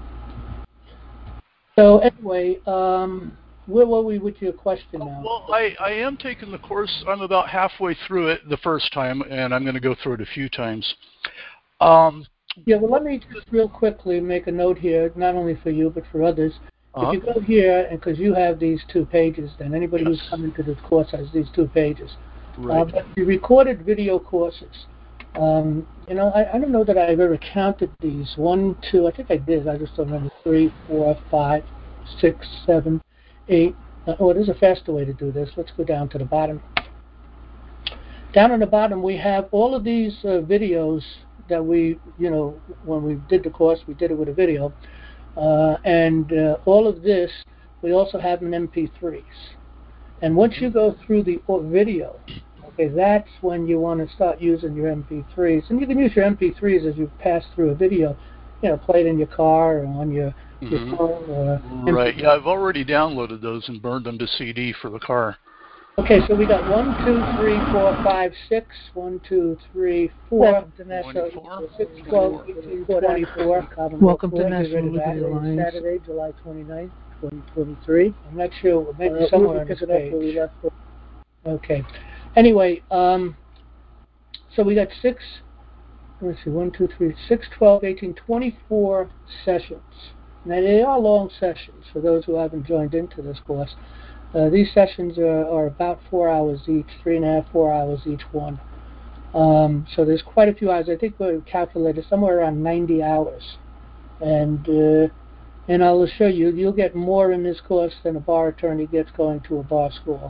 So anyway, where were we with your question now? Well, I am taking the course. I'm about halfway through it the first time, and I'm going to go through it a few times. Yeah, well, let me just real quickly make a note here, not only for you, but for others. If you go here, and because you have these 2 pages, then anybody who's coming to this course has these 2 pages. Right. But the recorded video courses, I don't know that I've ever counted these. 1, 2, I think I did. I just don't remember. 3, 4, 5, 6, 7, 8. There's a faster way to do this. Let's go down to the bottom. Down on the bottom, we have all of these videos that we, when we did the course, we did it with a video. And all of this, we also have in MP3s. And once you go through the video, okay, that's when you want to start using your MP3s. And you can use your MP3s as you pass through a video, play it in your car or on your phone. Or right, yeah, I've already downloaded those and burned them to CD for the car. Okay, so we got 1, 2, 3, 4, 5, 6. 1, 2, 3, 4. 6, 12, 18, 24. Welcome to National Liberty Alliance. Saturday, July 29th, 2023. I'm not sure. Maybe somewhere on this page. Okay. Anyway, so we got 6. Let's see, 1, 2, 3, 6, 12, 18, 24 sessions. Now, they are long sessions for those who haven't joined into this course. These sessions are about 4 hours each, 3.5, 4 hours each one. So there's quite a few hours. I think we calculated somewhere around 90 hours. And I'll assure you, you'll get more in this course than a bar attorney gets going to a bar school.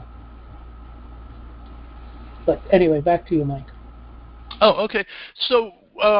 But anyway, back to you, Mike. Oh, okay. So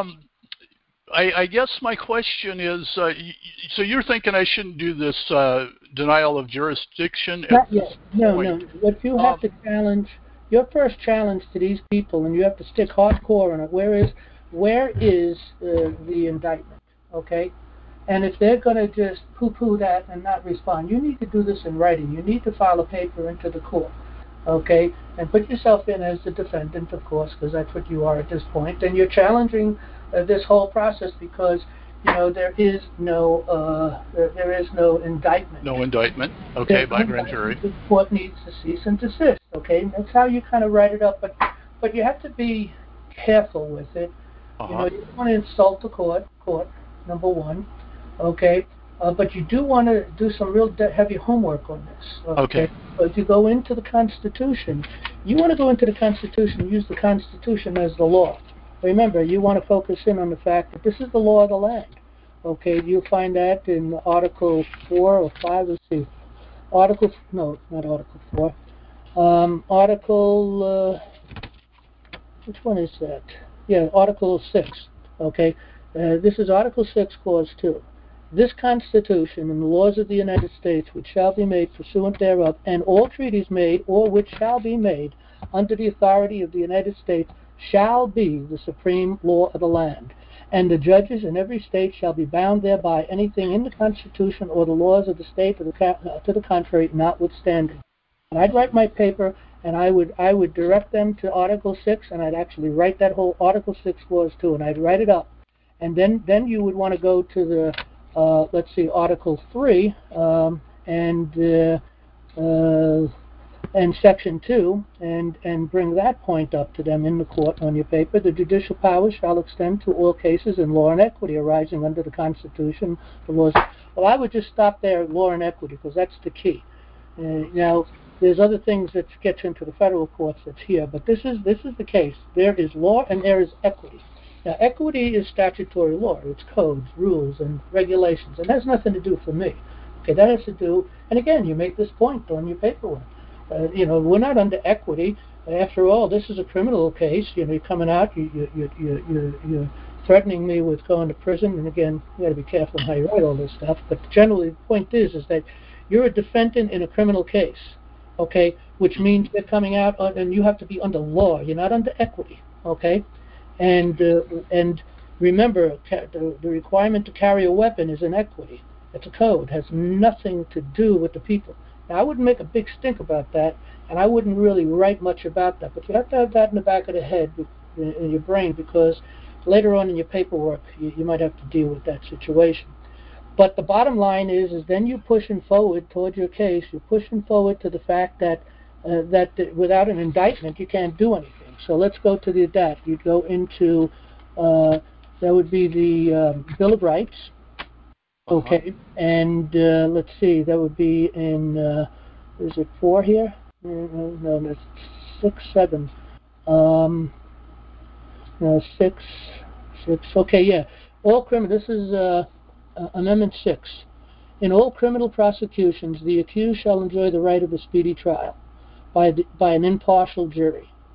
I guess my question is, so you're thinking I shouldn't do this denial of jurisdiction? Not yet. No. What you have to challenge, your first challenge to these people, and you have to stick hardcore on it, where is the indictment, okay? And if they're going to just poo-poo that and not respond, you need to do this in writing. You need to file a paper into the court, okay? And put yourself in as the defendant, of course, because that's what you are at this point. And you're challenging this whole process because there is no indictment. No indictment. Okay, by grand jury. The court needs to cease and desist. Okay, and that's how you kind of write it up. But you have to be careful with it. You don't want to insult the court. Number one. Okay. But you do want to do some real heavy homework on this. Okay. But you go into the Constitution. You want to go into the Constitution and use the Constitution as the law. Remember, you want to focus in on the fact that this is the law of the land. Okay, you'll find that in Article 4 or 5. Let's see. No, not Article 4. Article, which one is that? Yeah, Article 6. Okay, this is Article 6, Clause 2. This Constitution and the laws of the United States, which shall be made pursuant thereof, and all treaties made or which shall be made under the authority of the United States, shall be the supreme law of the land, and the judges in every state shall be bound thereby, anything in the Constitution or the laws of the state to the contrary notwithstanding. And I'd write my paper, and I would direct them to Article 6, and I'd actually write that whole Article 6 clause too, and I'd write it up. And then you would want to go to the, let's see, Article 3, and Section 2, and bring that point up to them in the court on your paper. The judicial powers shall extend to all cases in law and equity arising under the Constitution, the laws. Well, I would just stop there at law and equity, because that's the key. Now, there's other things that gets into the federal courts that's here, but this is the case. There is law and there is equity. Now, equity is statutory law. It's codes, rules, and regulations, and that has nothing to do for me. Okay, that has to do, and again, you make this point on your paperwork. We're not under equity. After all, this is a criminal case. You're coming out, you're threatening me with going to prison, and again, you got to be careful how you write all this stuff. But generally, the point is that you're a defendant in a criminal case, okay? Which means they're coming out, and you have to be under law. You're not under equity, okay? And remember, the requirement to carry a weapon is an equity. It's a code. It has nothing to do with the people. Now, I wouldn't make a big stink about that, and I wouldn't really write much about that, but you have to have that in the back of the head, in your brain, because later on in your paperwork, you might have to deal with that situation. But the bottom line is then you're pushing forward toward your case. You're pushing forward to the fact that without an indictment, you can't do anything. So let's go to that. You go into, that would be the Bill of Rights. Okay, and let's see, that would be in, is it 4 here? No, that's 6, 7. No, 6, okay, yeah. All criminal, this is Amendment 6. In all criminal prosecutions, the accused shall enjoy the right of a speedy trial by an impartial jury.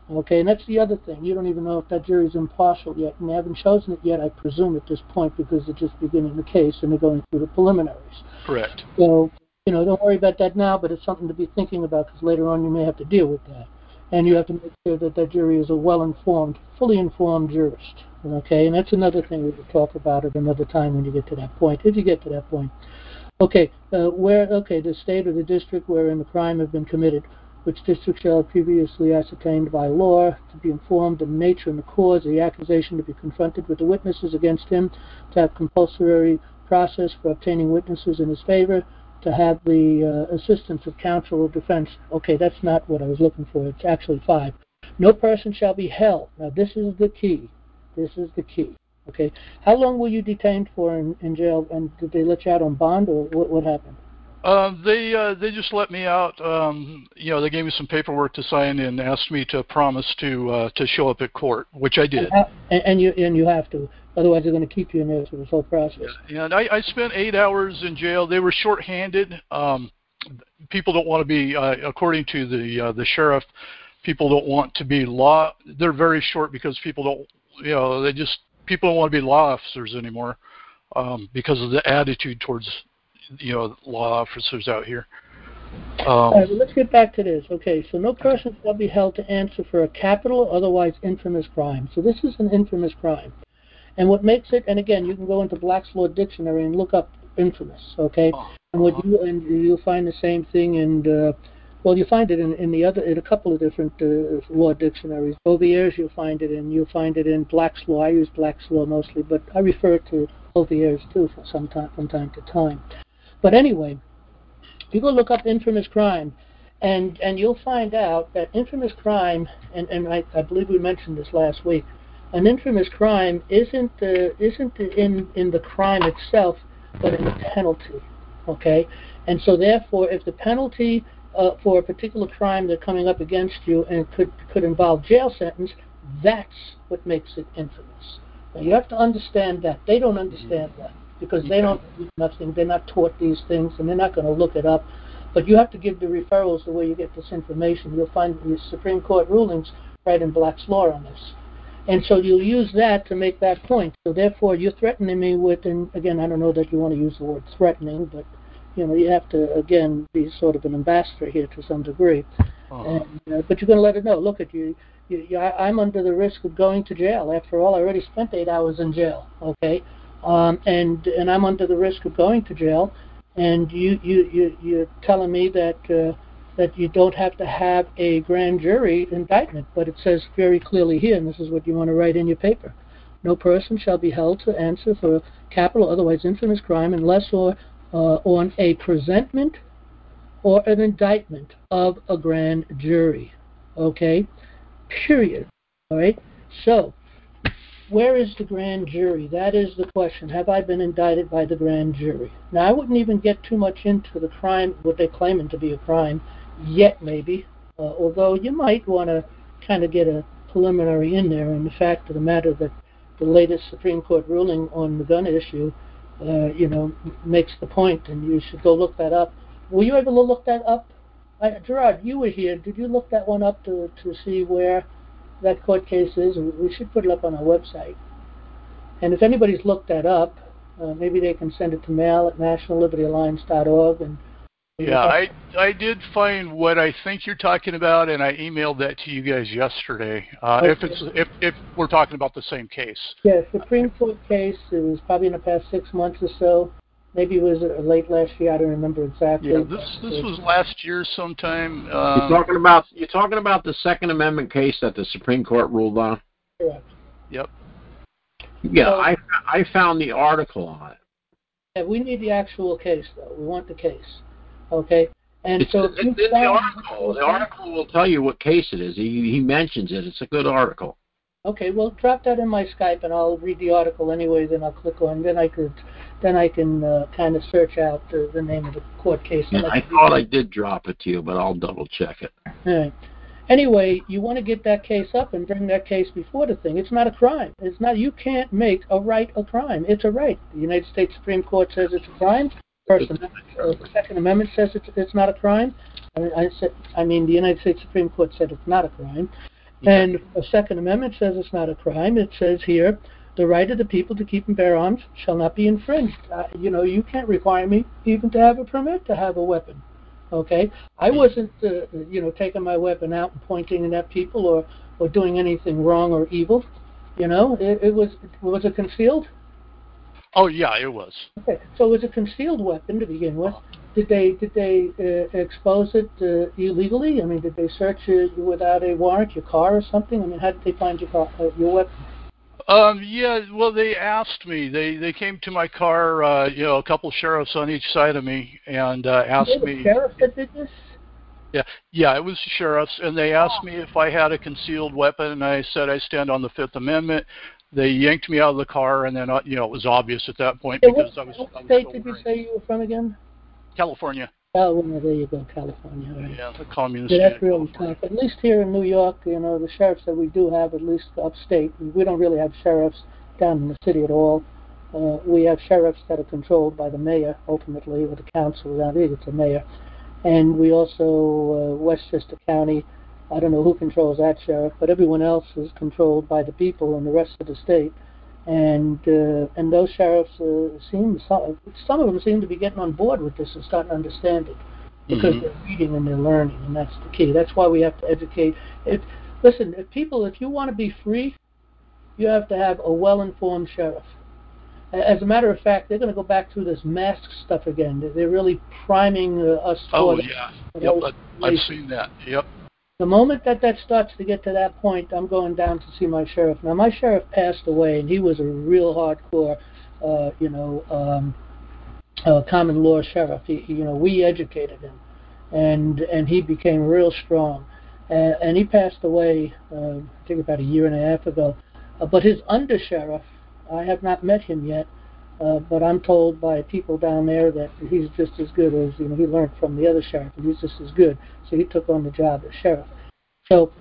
Okay, and that's the other thing. You don't even know if that jury's impartial yet, and they haven't chosen it yet, I presume, at this point, because they're just beginning the case and they're going through the preliminaries. Correct. So, don't worry about that now, but it's something to be thinking about, because later on you may have to deal with that. And you have to make sure that that jury is a well-informed, fully informed jurist. Okay, and that's another thing we will talk about at another time when you get to that point, if you get to that point. Okay, the state or the district wherein the crime have been committed, which district shall have previously ascertained by law, to be informed of the nature and the cause of the accusation, to be confronted with the witnesses against him, to have compulsory process for obtaining witnesses in his favor, to have the assistance of counsel or defense. Okay, that's not what I was looking for. It's actually 5. No person shall be held. Now, this is the key. This is the key. Okay, how long were you detained for in jail, and did they let you out on bond, or what happened? They just let me out. They gave me some paperwork to sign and asked me to promise to show up at court, which I did. And you have to, otherwise they're going to keep you in there for this whole process. Yeah, and I spent 8 hours in jail. They were short-handed. People don't want to be, according to the sheriff, people don't want to be law. They're very short because people don't, people don't want to be law officers anymore because of the attitude towards law officers out here. All right, well, let's get back to this. Okay, so no person shall be held to answer for a capital or otherwise infamous crime. So this is an infamous crime. And what makes it, and again, you can go into Black's Law Dictionary and look up infamous, okay? And you'll find the same thing in, you find it in a couple of different law dictionaries. Ovier's you'll find it in Black's Law. I use Black's Law mostly, but I refer to Ovier's too from time to time. But anyway, you go look up infamous crime, and you'll find out that infamous crime, and I believe we mentioned this last week, an infamous crime isn't in the crime itself, but in the penalty, okay? And so therefore, if the penalty for a particular crime that's coming up against you and could involve jail sentence, that's what makes it infamous. Now you have to understand that. They don't understand that, because they don't do nothing. They're not taught these things, and they're not going to look it up. But you have to give the referrals the way you get this information. You'll find the Supreme Court rulings right in Black's Law on this. And so you'll use that to make that point. So therefore, you're threatening me with, and again, I don't know that you want to use the word threatening, but you have to, again, be sort of an ambassador here to some degree. But you're going to let it know. Look at you. I'm under the risk of going to jail. After all, I already spent 8 hours in jail. Okay. And I'm under the risk of going to jail, and you're telling me that you don't have to have a grand jury indictment, but it says very clearly here, and this is what you want to write in your paper: no person shall be held to answer for capital, otherwise infamous crime, unless or on a presentment or an indictment of a grand jury. Okay, period. All right. So, where is the grand jury? That is the question. Have I been indicted by the grand jury? Now, I wouldn't even get too much into the crime, what they're claiming to be a crime, yet maybe, although you might want to kind of get a preliminary in there. And the fact of the matter that the latest Supreme Court ruling on the gun issue, makes the point, and you should go look that up. Were you able to look that up? Gerard, you were here. Did you look that one up to see where that court case is? We should put it up on our website. And if anybody's looked that up, maybe they can send it to mail at nationallibertyalliance.org. And yeah, I did find what I think you're talking about, and I emailed that to you guys yesterday. Okay. If we're talking about the same case. Yeah, Supreme Court case. It was probably in the past 6 months or so. Maybe it was late last year. I don't remember exactly. Yeah, this was last year sometime. You're talking about the Second Amendment case that the Supreme Court ruled on. Correct. Yep. Yeah, so, I found the article on it. Yeah, we need the actual case, though. We want the case. Okay. And it's so in the article. The article will tell you what case it is. He mentions it. It's a good article. Okay, well, drop that in my Skype, and I'll read the article anyway. Then I'll click on. Then I can kind of search out the name of the court case. Yeah, I thought I did drop it to you, but I'll double check it. All right. Anyway, you want to get that case up and bring that case before the thing. It's not a crime. It's not. You can't make a right a crime. It's a right. The United States Supreme Court says it's a crime. The Second Amendment says it's not a crime. The United States Supreme Court said it's not a crime. And the Second Amendment says it's not a crime. It says here, the right of the people to keep and bear arms shall not be infringed. You can't require me even to have a permit to have a weapon. Okay? I wasn't, taking my weapon out and pointing it at people or doing anything wrong or evil. Was it concealed? Oh, yeah, it was. Okay, so it was a concealed weapon to begin with. Did they expose it illegally? I mean, did they search you without a warrant, your car or something? I mean, how did they find your weapon? Yeah, well, they asked me. They came to my car, a couple sheriffs on each side of me, and asked me. Sheriff that did this? Yeah, it was the sheriffs, and they asked me if I had a concealed weapon, and I said I stand on the Fifth Amendment. They yanked me out of the car, and then it was obvious at that point because I was. What state did you say you were from again? California. Oh, well, there you go, California. Right. Yeah, the communist state. That's That's really tough. At least here in New York, the sheriffs that we do have, at least upstate, we don't really have sheriffs down in the city at all. We have sheriffs that are controlled by the mayor, ultimately, or the council. I think it's the mayor. And we also, Westchester County, I don't know who controls that sheriff, but everyone else is controlled by the people in the rest of the state. And those sheriffs some of them seem to be getting on board with this and starting to understand it because they're reading and they're learning, and that's the key. That's why we have to educate. If you want to be free, you have to have a well-informed sheriff. As a matter of fact, they're going to go back through this mask stuff again. They're really priming us for that. Oh, yeah. Yep, I've seen that. Yep. The moment that starts to get to that point, I'm going down to see my sheriff. Now, my sheriff passed away, and he was a real hardcore, common law sheriff. We educated him, and he became real strong. And he passed away, I think about a year and a half ago. But his under-sheriff, I have not met him yet, but I'm told by people down there that he's just as good as, he learned from the other sheriff, and he's just as good. So he took on the job as sheriff. So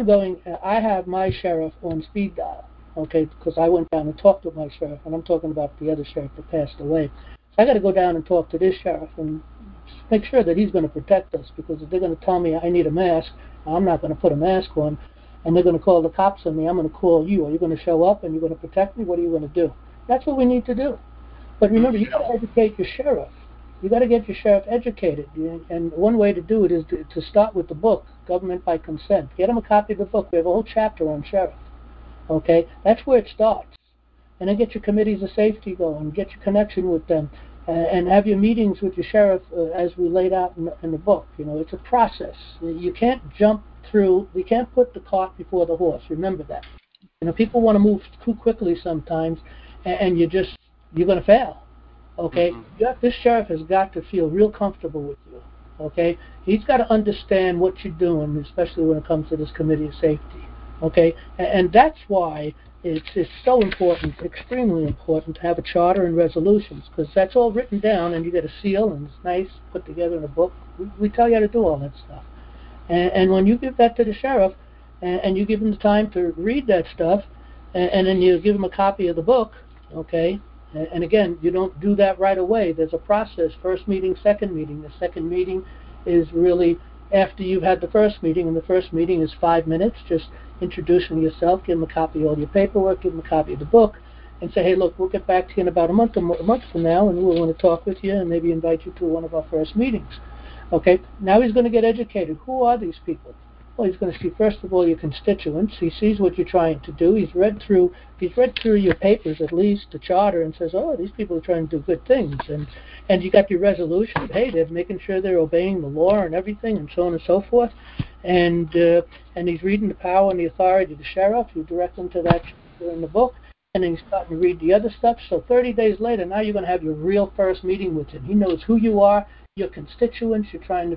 I have my sheriff on speed dial, okay, because I went down and talked to my sheriff, and I'm talking about the other sheriff that passed away. So I got to go down and talk to this sheriff and make sure that he's going to protect us, because if they're going to tell me I need a mask, I'm not going to put a mask on, and they're going to call the cops on me, I'm going to call you. Are you going to show up and you're going to protect me? What are you going to do? That's what we need to do. But remember, you got to educate your sheriff. You got to get your sheriff educated, and one way to do it is to start with the book, Government by Consent. Get him a copy of the book. We have a whole chapter on sheriff. Okay, that's where it starts. And then get your committees of safety going, get your connection with them, and have your meetings with your sheriff as we laid out in the book. It's a process. You can't jump through. We can't put the cart before the horse. Remember that. People want to move too quickly sometimes, and you're going to fail. Okay, this sheriff has got to feel real comfortable with you. Okay, he's got to understand what you're doing, especially when it comes to this committee of safety. Okay, and that's why it's so important, extremely important, to have a charter and resolutions, because that's all written down, and you get a seal, and it's nice, put together in a book. We tell you how to do all that stuff. And when you give that to the sheriff, and you give him the time to read that stuff, and then you give him a copy of the book, okay. And again, you don't do that right away. There's a process. First meeting, second meeting. The second meeting is really after you've had the first meeting, and the first meeting is 5 minutes, just introducing yourself, give them a copy of all your paperwork, give them a copy of the book, and say, hey, look, we'll get back to you in about a month from now, and we'll want to talk with you and maybe invite you to one of our first meetings. Okay, now he's going to get educated. Who are these people? Well, he's going to see, first of all, your constituents. He sees what you're trying to do. He's read through your papers, at least, the charter, and says, oh, these people are trying to do good things. And you got your resolution. Hey, they're making sure they're obeying the law and everything, and so on and so forth. And he's reading the power and the authority of the sheriff. You direct him to that chapter in the book. And then he's starting to read the other stuff. So 30 days later, now you're going to have your real first meeting with him. He knows who you are, your constituents. You're trying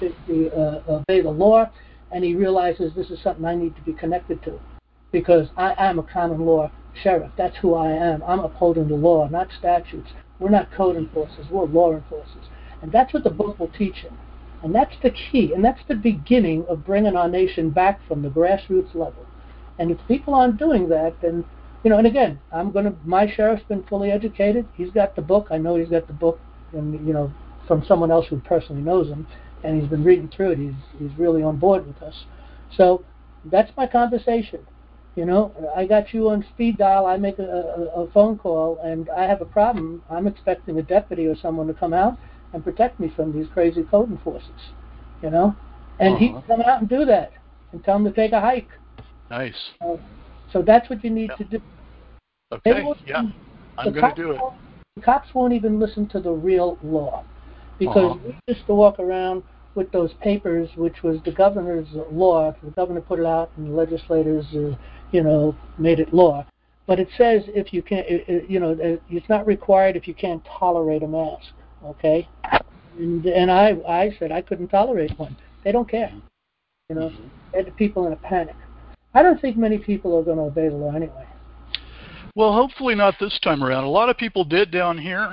to obey the law. And he realizes this is something I need to be connected to, because I am a common law sheriff. That's who I am. I'm upholding the law, not statutes. We're not code enforcers. We're law enforcers. And that's what the book will teach him. And that's the key. And that's the beginning of bringing our nation back from the grassroots level. And if people aren't doing that, then, and again, my sheriff's been fully educated. He's got the book. I know he's got the book, and, from someone else who personally knows him. And he's been reading through it. He's really on board with us. So That's my conversation. You know, I got you on speed dial. I make a phone call, and I have a problem. I'm expecting a deputy or someone to come out and protect me from these crazy code enforcers. You know, and he can come out and do that and tell them to take a hike. Nice. So that's what you need to do. Okay. Yeah. I'm going to do it. The cops won't even listen to the real law, because we used to walk around with those papers, which was the governor's law. The governor put it out, and the legislators, made it law. But it says if you can't, it's not required if you can't tolerate a mask. Okay, and I said I couldn't tolerate one. They don't care. You know, they had the people in a panic. I don't think many people are going to obey the law anyway. Well, hopefully not this time around. A lot of people did down here.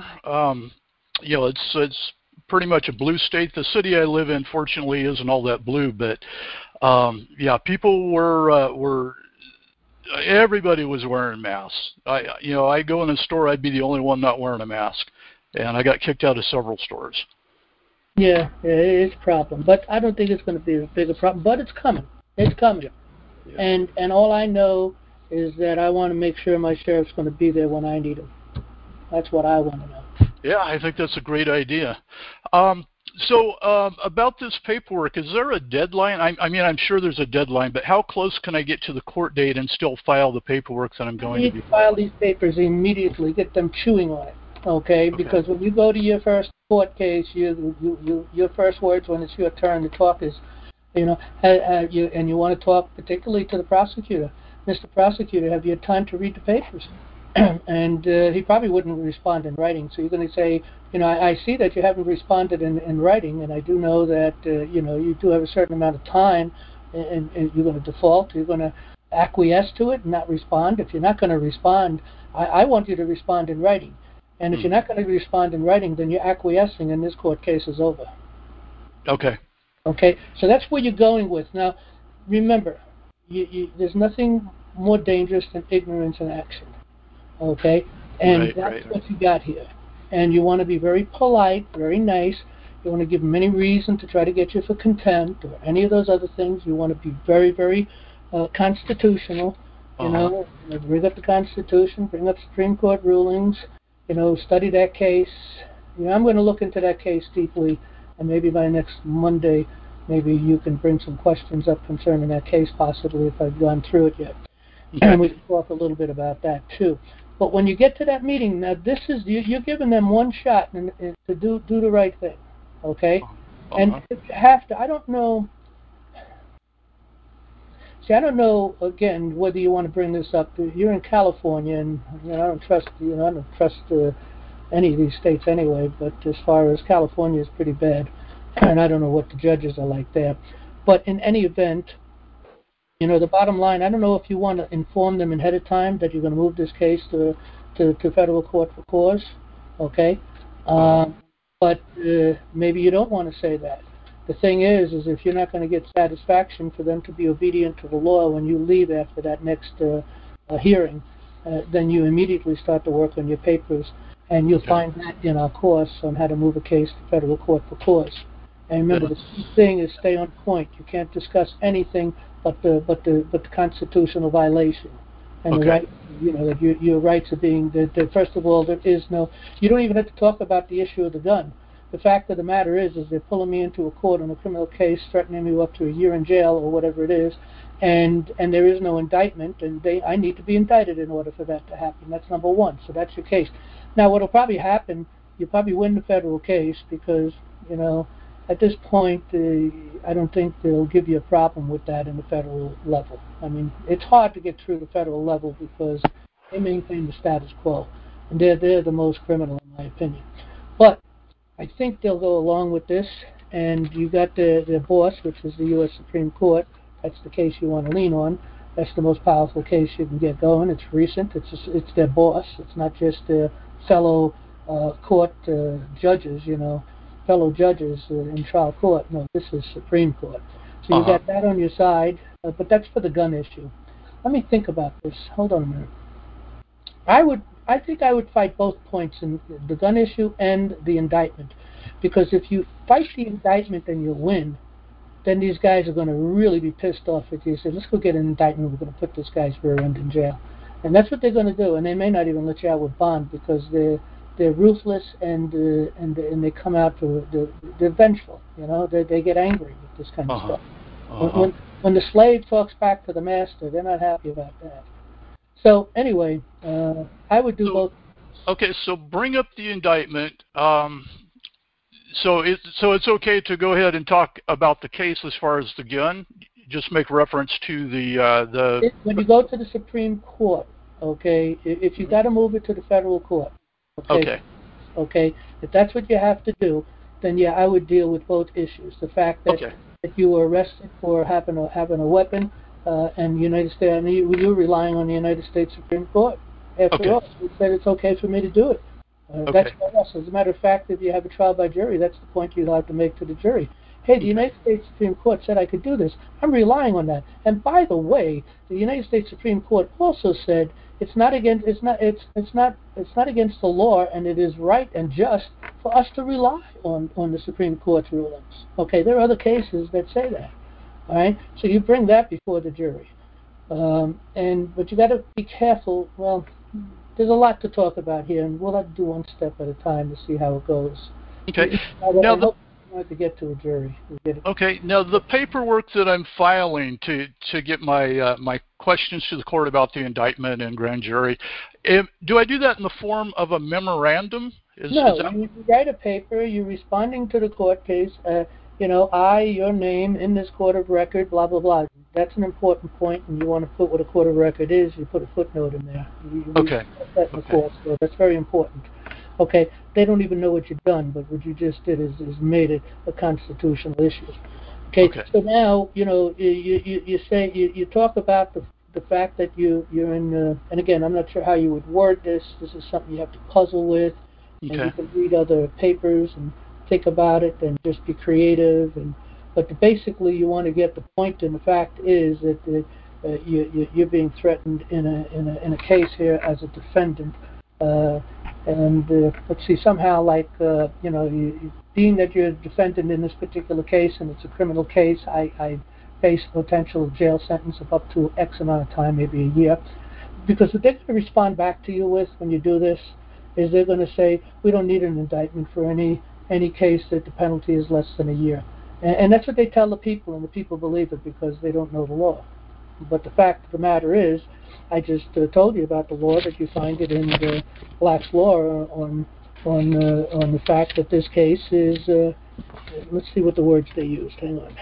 It's pretty much a blue state. The city I live in, fortunately, isn't all that blue, but people were everybody was wearing masks. I go in a store, I'd be the only one not wearing a mask, and I got kicked out of several stores. Yeah, it's a problem, but I don't think it's going to be as big a problem. But it's coming. It's coming. Yeah. And all I know is that I want to make sure my sheriff's going to be there when I need him. That's what I want to know. Yeah, I think that's a great idea. So about this paperwork, is there a deadline? I'm sure there's a deadline, but how close can I get to the court date and still file the paperwork that I'm going to be filing? File these papers immediately. Get them chewing on it, okay? Because when you go to your first court case, your first words when it's your turn to talk is, and you want to talk particularly to the prosecutor. Mr. Prosecutor, have you had time to read the papers? And he probably wouldn't respond in writing. So you're going to say, I see that you haven't responded in writing, and I do know that, you do have a certain amount of time, and you're going to default. You're going to acquiesce to it and not respond. If you're not going to respond, I want you to respond in writing. And if you're not going to respond in writing, then you're acquiescing, and this court case is over. Okay. Okay, so that's where you're going with. Now, remember, there's nothing more dangerous than ignorance in action. Okay, and that's what you got here. And you want to be very polite, very nice. You want to give them any reason to try to get you for contempt or any of those other things. You want to be very, very constitutional. Bring up the Constitution, bring up Supreme Court rulings. Study that case. I'm going to look into that case deeply, and maybe by next Monday, maybe you can bring some questions up concerning that case, possibly if I've gone through it yet. Okay. And we can talk a little bit about that too. But when you get to that meeting, now this is you're giving them one shot to do the right thing, okay? And if you have to, I don't know. See, I don't know again whether you want to bring this up. You're in California, and I don't trust any of these states anyway. But as far as California is pretty bad, and I don't know what the judges are like there. But in any event, the bottom line, I don't know if you want to inform them ahead of time that you're going to move this case to federal court for cause, okay? But maybe you don't want to say that. The thing is if you're not going to get satisfaction for them to be obedient to the law when you leave after that next hearing, then you immediately start to work on your papers, and you'll find that in our course on how to move a case to federal court for cause. And remember, the key thing is stay on point. You can't discuss anything but the constitutional violation and the right. That your rights are being. That first of all, there is no. You don't even have to talk about the issue of the gun. The fact of the matter is they're pulling me into a court on a criminal case, threatening me up to a year in jail or whatever it is, and there is no indictment, and I need to be indicted in order for that to happen. That's number one. So that's your case. Now, what'll probably happen? You probably win the federal case because at this point, I don't think they'll give you a problem with that in the federal level. I mean, it's hard to get through the federal level because they maintain the status quo, and they're the most criminal in my opinion. But I think they'll go along with this, and you got their boss, which is the U.S. Supreme Court. That's the case you want to lean on. That's the most powerful case you can get going. It's recent. It's their boss. It's not just their fellow court judges, fellow judges in trial court. No, this is Supreme Court. So you got that on your side, but that's for the gun issue. Let me think about this. Hold on a minute. I think I would fight both points in the gun issue and the indictment, because if you fight the indictment and you win, then these guys are going to really be pissed off at you. Say, let's go get an indictment. We're going to put this guy's rear end in jail. And that's what they're going to do. And they may not even let you out with bond because they're ruthless and they come out they're vengeful. You know, they get angry with this kind of stuff. When the slave talks back to the master, they're not happy about that. So anyway, I would do both. Okay, so bring up the indictment. So it's okay to go ahead and talk about the case as far as the gun. Just make reference to the. When you go to the Supreme Court, okay, if you got to move it to the federal court, okay, if that's what you have to do, then yeah, I would deal with both issues. The fact that you were arrested for having a weapon, and United States, and you're relying on the United States Supreme Court. After all, we said it's okay for me to do it. That's for us. As a matter of fact, if you have a trial by jury, that's the point you'll have to make to the jury. Hey, the United States Supreme Court said I could do this. I'm relying on that. And by the way, the United States Supreme Court also said it's not against the law, and it is right and just for us to rely on the Supreme Court's rulings. Okay, there are other cases that say that. All right, so you bring that before the jury, but you got to be careful. Well, there's a lot to talk about here, and we'll have to do one step at a time to see how it goes. Okay. Now, to get to a jury. Okay. Now, the paperwork that I'm filing to get my my questions to the court about the indictment and grand jury, do I do that in the form of a memorandum? No, you write a paper. You're responding to the court case. Your name in this court of record, blah, blah, blah. That's an important point, and you want to put what a court of record is. You put a footnote in there. That in the court, so that's very important. Okay, they don't even know what you've done, but what you just did is made it a constitutional issue. Okay. So now, you say, you talk about the fact that you're in, and again, I'm not sure how you would word this. This is something you have to puzzle with. And you can read other papers and think about it and just be creative. But basically, you want to get the point, and the fact is that you're being threatened in a case here as a defendant. Let's see, somehow, being that you're a defendant in this particular case and it's a criminal case, I face a potential jail sentence of up to X amount of time, maybe a year. Because what they're going to respond back to you with when you do this is they're going to say, we don't need an indictment for any case that the penalty is less than a year. And that's what they tell the people, and the people believe it because they don't know the law. But the fact of the matter is, I just told you about the law, that you find it in Black's Law on the fact that this case is, let's see what the words they used. Hang on.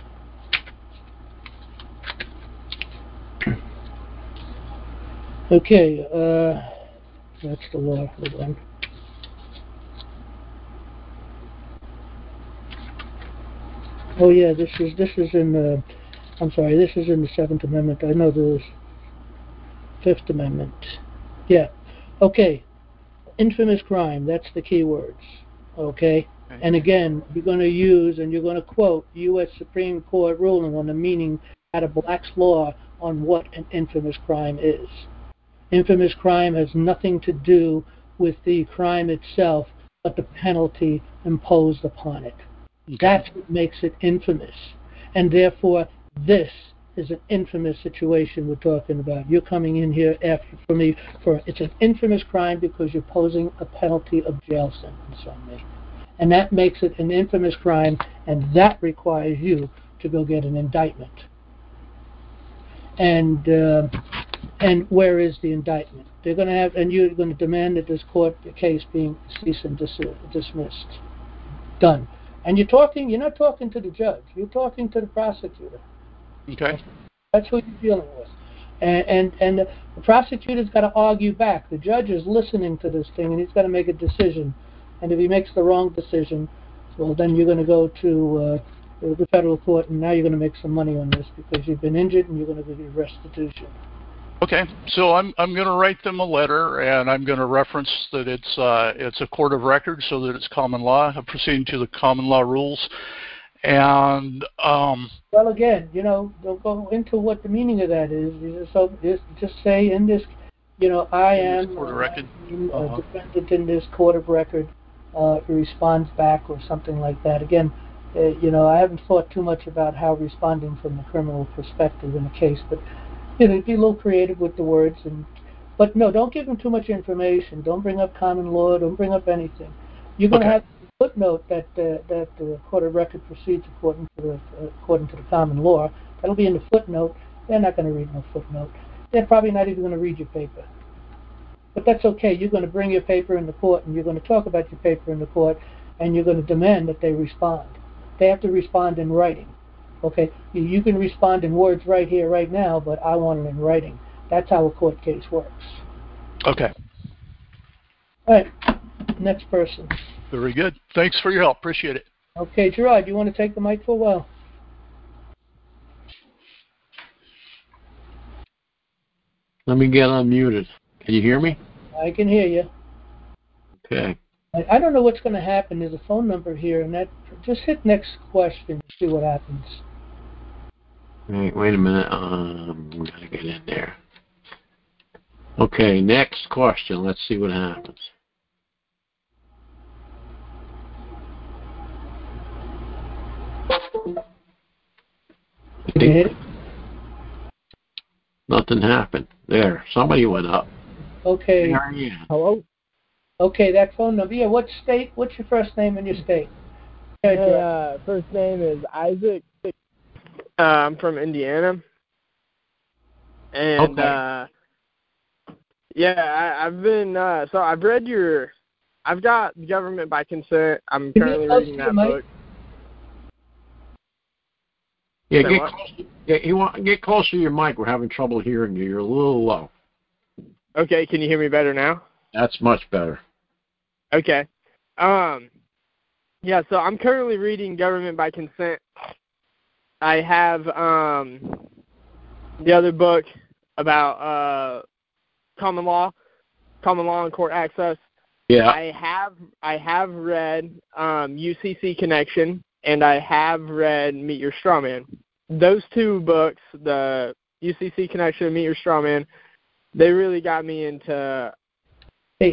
Okay, that's the law. Hold on. Oh yeah, this is in I'm sorry, this is in the 7th Amendment. I know the 5th Amendment. Yeah. Okay. Infamous crime, that's the key words. Okay? And again, you're going to use and you're going to quote U.S. Supreme Court ruling on the meaning out of Black's Law on what an infamous crime is. Infamous crime has nothing to do with the crime itself, but the penalty imposed upon it. That's what makes it infamous. And therefore, this is an infamous situation we're talking about. You're coming in here it's an infamous crime because you're posing a penalty of jail sentence on me. And that makes it an infamous crime, and that requires you to go get an indictment. And where is the indictment? They're going to have, and you're going to demand that this court case being cease and dismissed. Done. And you're not talking to the judge. You're talking to the prosecutor. Okay. That's who you're dealing with. And the prosecutor's got to argue back. The judge is listening to this thing, and he's got to make a decision. And if he makes the wrong decision, well, then you're going to go to the federal court, and now you're going to make some money on this because you've been injured, and you're going to give restitution. Okay, so I'm going to write them a letter, and I'm going to reference that it's a court of record, so that it's common law. I'm proceeding to the common law rules, and well, again, they'll go into what the meaning of that is. Just say in this, I am a defendant in this court of record. He responds back or something like that. Again, I haven't thought too much about how responding from the criminal perspective in a case, but be a little creative with the words. But no, don't give them too much information. Don't bring up common law. Don't bring up anything. You're going to have a footnote that the court of record proceeds according to the common law. That'll be in the footnote. They're not going to read no footnote. They're probably not even going to read your paper. But that's okay. You're going to bring your paper in the court, and you're going to talk about your paper in the court, and you're going to demand that they respond. They have to respond in writing. Okay? You can respond in words right here, right now, but I want it in writing. That's how a court case works. Okay. All right. Next person. Very good. Thanks for your help. Appreciate it. Okay, Gerard, you want to take the mic for a while? Let me get unmuted. Can you hear me? I can hear you. Okay. I don't know what's going to happen. There's a phone number here, and just hit next question to see what happens. Wait a minute. We got to get in there. Okay, next question. Let's see what happens. Nothing happened. There. Somebody went up. Okay. Hello? Okay, that phone number. Yeah, what state? What's your first name and your state? First name is Isaac. I'm from Indiana. And, I've been, so I've read I've got Government by Consent. I'm currently reading that book. Yeah, get closer to your mic. We're having trouble hearing you. You're a little low. Okay, can you hear me better now? That's much better. Okay. So I'm currently reading Government by Consent. I have the other book about common law and court access. Yeah. I have read UCC Connection, and I have read Meet Your Straw Man. Those two books, the UCC Connection and Meet Your Straw Man, they really got me into. Hey,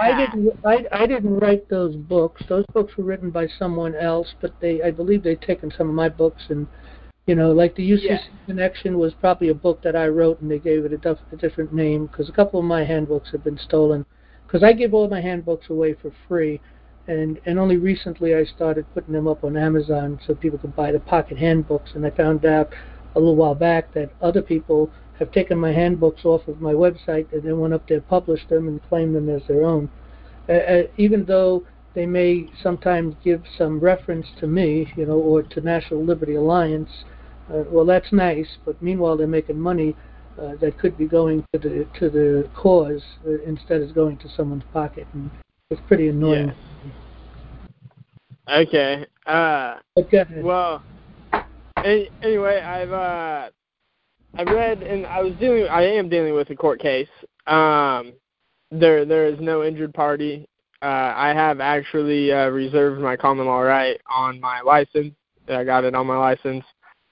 I didn't write those books. Those books were written by someone else, but I believe they've taken some of my books and, like the UCC Connection was probably a book that I wrote, and they gave it a different name because a couple of my handbooks have been stolen. Because I give all my handbooks away for free, and only recently I started putting them up on Amazon so people could buy the pocket handbooks, and I found out a little while back that other people have taken my handbooks off of my website and then went up there, published them, and claimed them as their own. Even though they may sometimes give some reference to me, or to National Liberty Alliance, well, that's nice, but meanwhile they're making money that could be going to the cause instead of going to someone's pocket, and it's pretty annoying. Yeah. Okay. But go ahead. Well, anyway, I've read, and I am dealing with a court case. There is no injured party. I have actually reserved my common law right on my license. I got it on my license.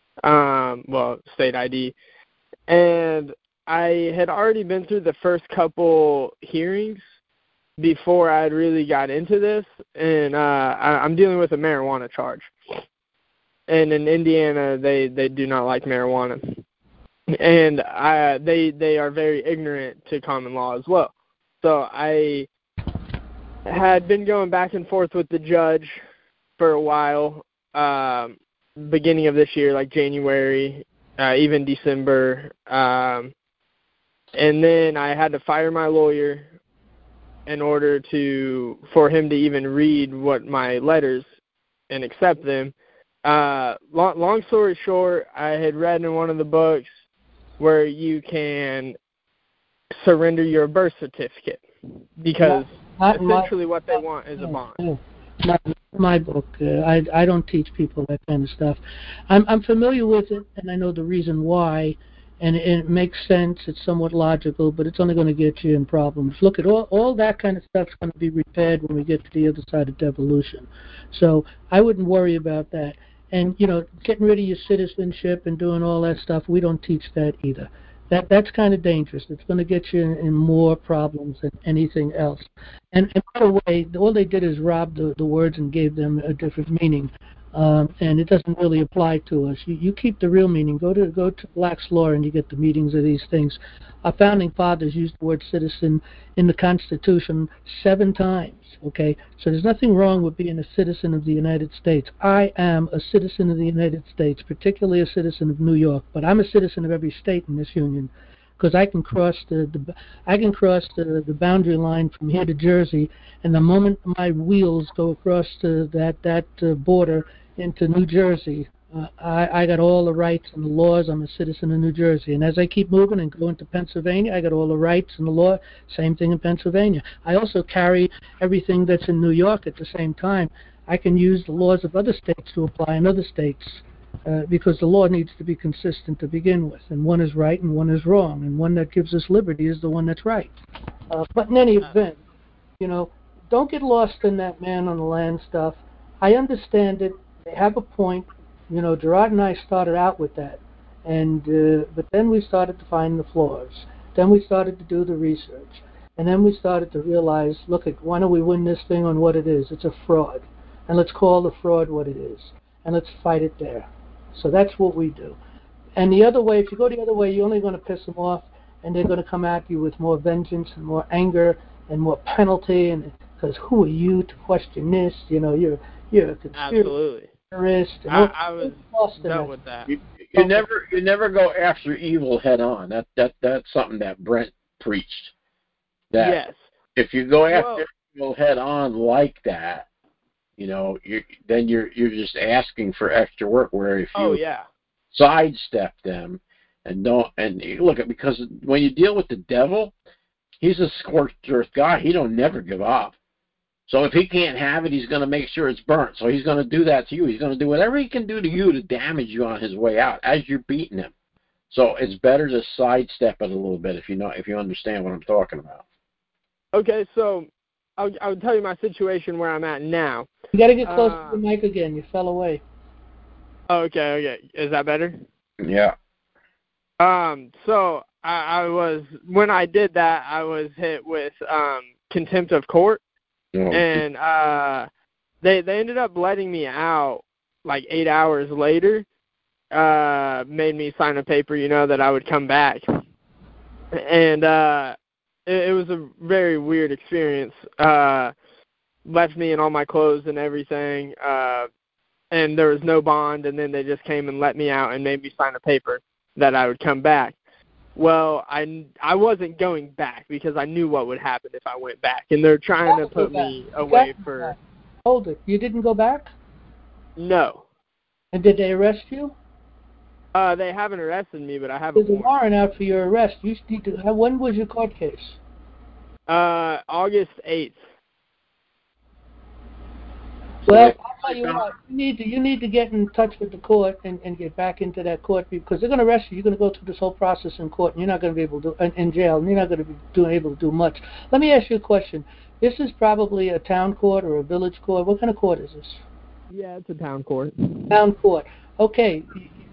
State ID. And I had already been through the first couple hearings before I had really got into this, and I'm dealing with a marijuana charge. And in Indiana, they do not like marijuana. And they are very ignorant to common law as well. So I had been going back and forth with the judge for a while, beginning of this year, like January, even December. And then I had to fire my lawyer in order for him to even read what my letters and accept them. Long story short, I had read in one of the books where you can surrender your birth certificate because essentially what they want is a bond. My book. I don't teach people that kind of stuff. I'm familiar with it, and I know the reason why, and it makes sense. It's somewhat logical, but it's only going to get you in problems. Look at all that kind of stuff's going to be repaired when we get to the other side of devolution. So I wouldn't worry about that. And, getting rid of your citizenship and doing all that stuff, we don't teach that either. That's kind of dangerous. It's going to get you in more problems than anything else. And by the way, all they did is rob the words and gave them a different meaning. and it doesn't really apply to us. You keep the real meaning. Go to Black's Law, and you get the meanings of these things. Our founding fathers used the word citizen in the Constitution 7 times. Okay, so there's nothing wrong with being a citizen of the United States. I am a citizen of the United States, particularly a citizen of New York, but I'm a citizen of every state in this union, because I can cross the boundary line from here to Jersey, and the moment my wheels go across that border into New Jersey, I got all the rights and the laws. I'm a citizen of New Jersey. And as I keep moving and going to Pennsylvania, I got all the rights and the law. Same thing in Pennsylvania. I also carry everything that's in New York at the same time. I can use the laws of other states to apply in other states because the law needs to be consistent to begin with. And one is right and one is wrong. And one that gives us liberty is the one that's right. But in any event, don't get lost in that man on the land stuff. I understand it. They have a point. Gerard and I started out with that, but then we started to find the flaws. Then we started to do the research, and then we started to realize, why don't we win this thing on what it is? It's a fraud, and let's call the fraud what it is, and let's fight it there. So that's what we do. And the other way, if you go the other way, you're only going to piss them off, and they're going to come at you with more vengeance and more anger and more penalty, and because who are you to question this? You're a conspiracy. Absolutely. I was dealt with that. You never go after evil head on. That's something that Brent preached. That yes. If you go after evil head on like that, then you're just asking for extra work. Where if you sidestep them and look at, because when you deal with the devil, he's a scorched earth guy. He don't never give up. So if he can't have it, he's going to make sure it's burnt. So he's going to do that to you. He's going to do whatever he can do to you to damage you on his way out as you're beating him. So it's better to sidestep it a little bit if you understand what I'm talking about. Okay, so I'll tell you my situation where I'm at now. You got to get close to the mic again. You fell away. Okay. Is that better? Yeah. So I was, when I did that, I was hit with contempt of court. And they ended up letting me out like 8 hours later. Made me sign a paper, that I would come back. And it was a very weird experience. Left me in all my clothes and everything. And there was no bond, and then they just came and let me out and made me sign a paper that I would come back. Well, I wasn't going back because I knew what would happen if I went back, and they're trying to put me away for. Hold it! You didn't go back? No. And did they arrest you? They haven't arrested me, but I have a warrant. There's a warrant out for your arrest. You need to. When was your court case? August 8th. Well, I'll tell you what, you need to get in touch with the court and get back into that court, because they're going to arrest you. You're going to go through this whole process in court, and you're not going to be able to in jail, and you're not going to be able to do much. Let me ask you a question. This is probably a town court or a village court. What kind of court is this? Yeah, it's a town court. Town court. Okay.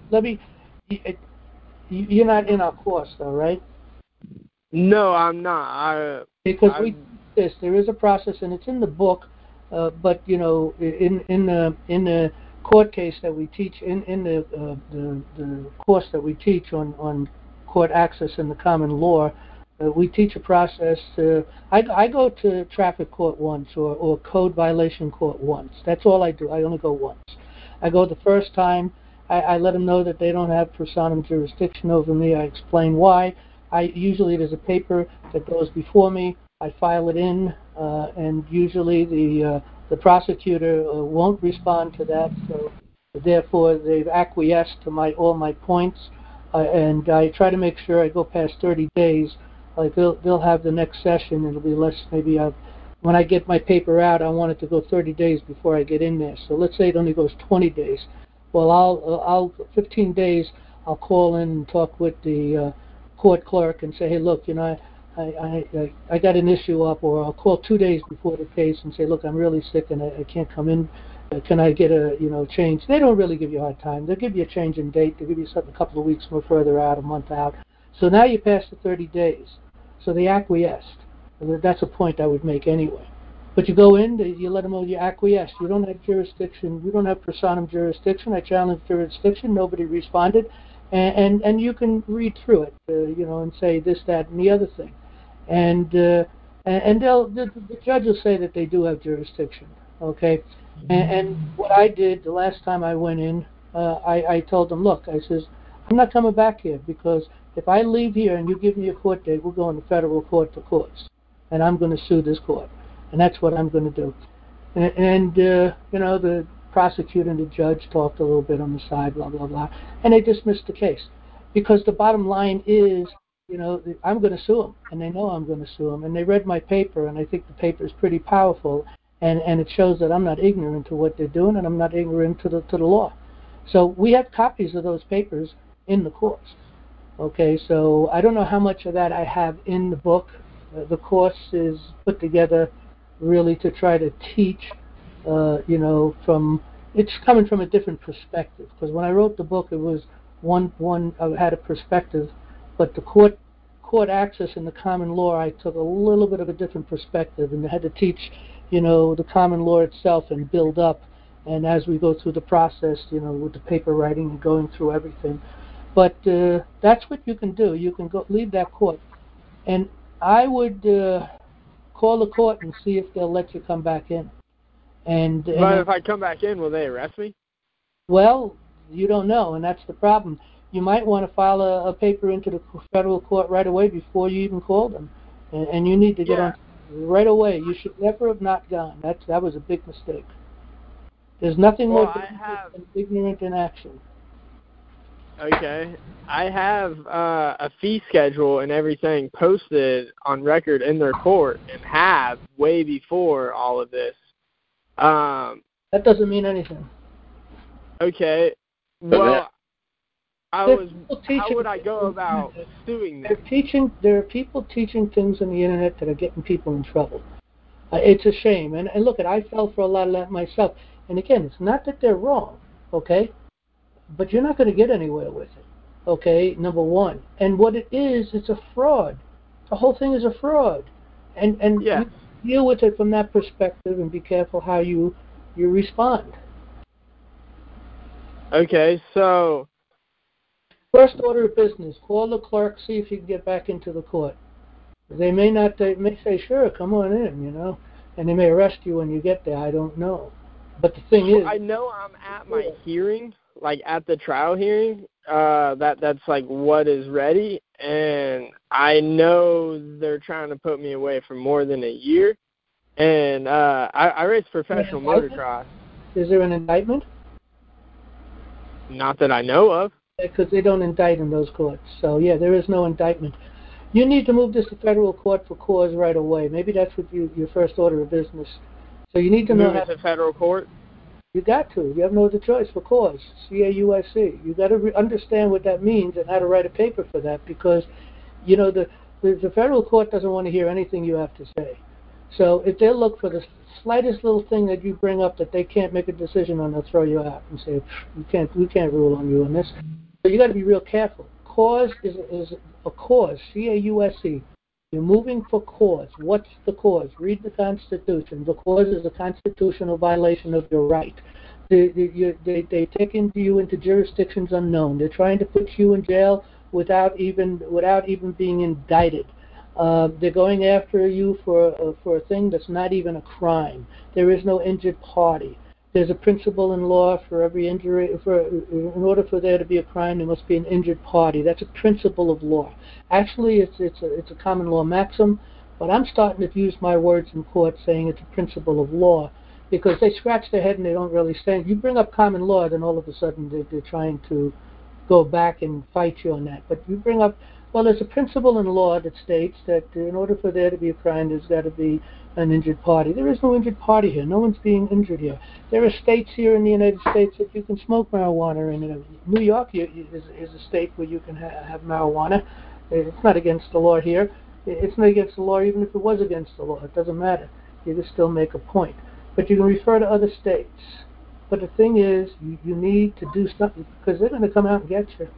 You're not in our course, though, right? No, I'm not. There is a process, and it's in the book. But in the court case that we teach, in the course that we teach on court access in the common law, we teach a process. I go to traffic court once or code violation court once. That's all I do. I only go once. I go the first time. I let them know that they don't have personam jurisdiction over me. I explain why. Usually there's a paper that goes before me. I file it in, and usually the prosecutor won't respond to that, so therefore they've acquiesced to all my points, and I try to make sure I go past 30 days. Like they'll have the next session, it'll be less, maybe when I get my paper out, I want it to go 30 days before I get in there. So let's say it only goes 20 days. Well, I'll 15 days, I'll call in and talk with the court clerk and say, hey, look, I got an issue up, or I'll call 2 days before the case and say, look, I'm really sick and I can't come in. Can I get a change? They don't really give you a hard time. They'll give you a change in date. They'll give you something a couple of weeks more further out, a month out. So now you pass the 30 days. So they acquiesced. That's a point I would make anyway. But you go in, you let them know you acquiesce. You don't have jurisdiction. You don't have personam jurisdiction. I challenged jurisdiction. Nobody responded. And you can read through it, and say this, that, and the other thing. And the judge will say that they do have jurisdiction, okay? And what I did the last time I went in, I told them, look, I says, I'm not coming back here because if I leave here and you give me a court date, we're going to federal court for cause. And I'm going to sue this court. And that's what I'm going to do. And the prosecutor and the judge talked a little bit on the side, blah, blah, blah. And they dismissed the case. Because the bottom line is, I'm going to sue them. And they know I'm going to sue them. And they read my paper, and I think the paper is pretty powerful. And it shows that I'm not ignorant to what they're doing, and I'm not ignorant to the law. So we have copies of those papers in the courts. Okay, so I don't know how much of that I have in the book. The course is put together really to try to teach, it's coming from a different perspective. Because when I wrote the book, it was one I had a perspective, but the court access in the common law, I took a little bit of a different perspective, and I had to teach, the common law itself and build up. And as we go through the process, with the paper writing and going through everything. But that's what you can do. You can go leave that court. And I would call the court and see if they'll let you come back in. But if I come back in, will they arrest me? Well, you don't know, and that's the problem. You might want to file a paper into the federal court right away before you even call them. And you need to get on right away. You should never have not gone. That was a big mistake. There's nothing more dangerous than ignorant inaction. Okay. I have a fee schedule and everything posted on record in their court and have way before all of this. That doesn't mean anything. Okay. Well, how would I go about suing them? There are people teaching things on the internet that are getting people in trouble. It's a shame. And look, I fell for a lot of that myself. And again, it's not that they're wrong, okay? But you're not going to get anywhere with it, okay, number one. And what it is, it's a fraud. The whole thing is a fraud. And you deal with it from that perspective and be careful how you respond. Okay, so first order of business, call the clerk, see if you can get back into the court. They may say, sure, come on in, and they may arrest you when you get there. I don't know. But the thing is, I know I'm at my hearing, like at the trial hearing, that's like what is ready, and I know they're trying to put me away for more than a year, and I race professional motocross. Is there an indictment? Not that I know of. Because they don't indict in those courts, so yeah, there is no indictment. You need to move this to federal court for cause right away. Maybe that's what your first order of business. So you need to know move it to federal court. You got to. You have no other choice for cause. C-A-U-S-E. You got to understand what that means and how to write a paper for that, because, the federal court doesn't want to hear anything you have to say. So if they look for the slightest little thing that you bring up that they can't make a decision on, they'll throw you out and say, we can't rule on you on this. So you got to be real careful. Cause is a cause. C-A-U-S-E. You're moving for cause. What's the cause? Read the Constitution. The cause is a constitutional violation of your right. They take you into jurisdictions unknown. They're trying to put you in jail without even being indicted. They're going after you for a thing that's not even a crime. There is no injured party. There's a principle in law for every injury. In order for there to be a crime, there must be an injured party. That's a principle of law. Actually, it's a common law maxim, but I'm starting to use my words in court saying it's a principle of law, because they scratch their head and they don't really say. You bring up common law, then all of a sudden they're trying to go back and fight you on that. But you bring up, well, there's a principle in law that states that in order for there to be a crime, there's got to be an injured party. There is no injured party here. No one's being injured here. There are states here in the United States that you can smoke marijuana in. New York is a state where you can have marijuana. It's not against the law here. It's not against the law even if it was against the law. It doesn't matter. You can still make a point. But you can refer to other states. But the thing is, you need to do something, because they're going to come out and get you.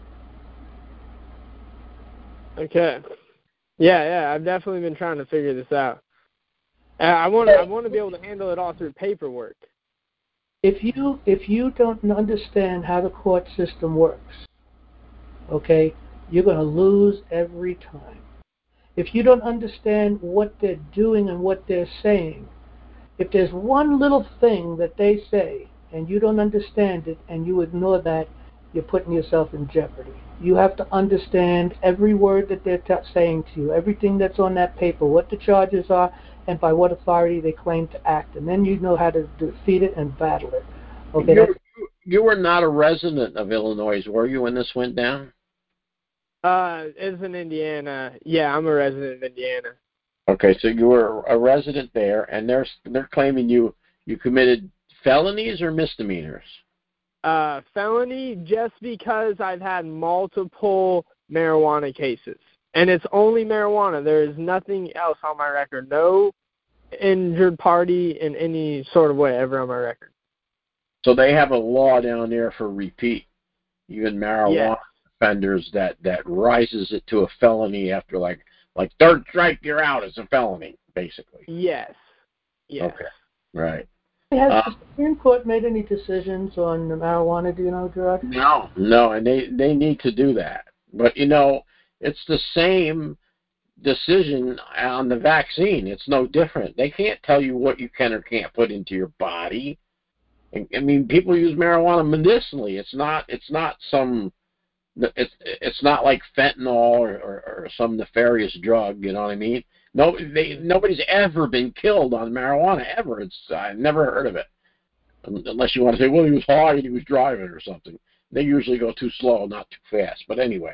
Okay. Yeah, I've definitely been trying to figure this out. I want to be able to handle it all through paperwork. If you don't understand how the court system works, okay, you're going to lose every time. If you don't understand what they're doing and what they're saying, if there's one little thing that they say and you don't understand it and you ignore that, you're putting yourself in jeopardy. You have to understand every word that they're saying to you, everything that's on that paper, what the charges are, and by what authority they claim to act. And then you know how to defeat it and battle it. Okay. You were not a resident of Illinois, were you, when this went down? It's in Indiana. Yeah, I'm a resident of Indiana. Okay, so you were a resident there, and they're claiming you committed felonies or misdemeanors? Felony, just because I've had multiple marijuana cases. And it's only marijuana. There is nothing else on my record. No injured party in any sort of way ever on my record. So they have a law down there for repeat, even marijuana offenders that rises it to a felony after like third strike, you're out. It's a felony, basically. Yes. Okay. Right. Has the Supreme Court made any decisions on the marijuana, do you know, Gerard? No, and they need to do that. But, it's the same decision on the vaccine. It's no different. They can't tell you what you can or can't put into your body. I mean, people use marijuana medicinally. It's not like fentanyl or some nefarious drug, you know what I mean? Nobody's ever been killed on marijuana, ever. I've never heard of it. Unless you want to say, well, he was high and he was driving or something. They usually go too slow, not too fast. But anyway.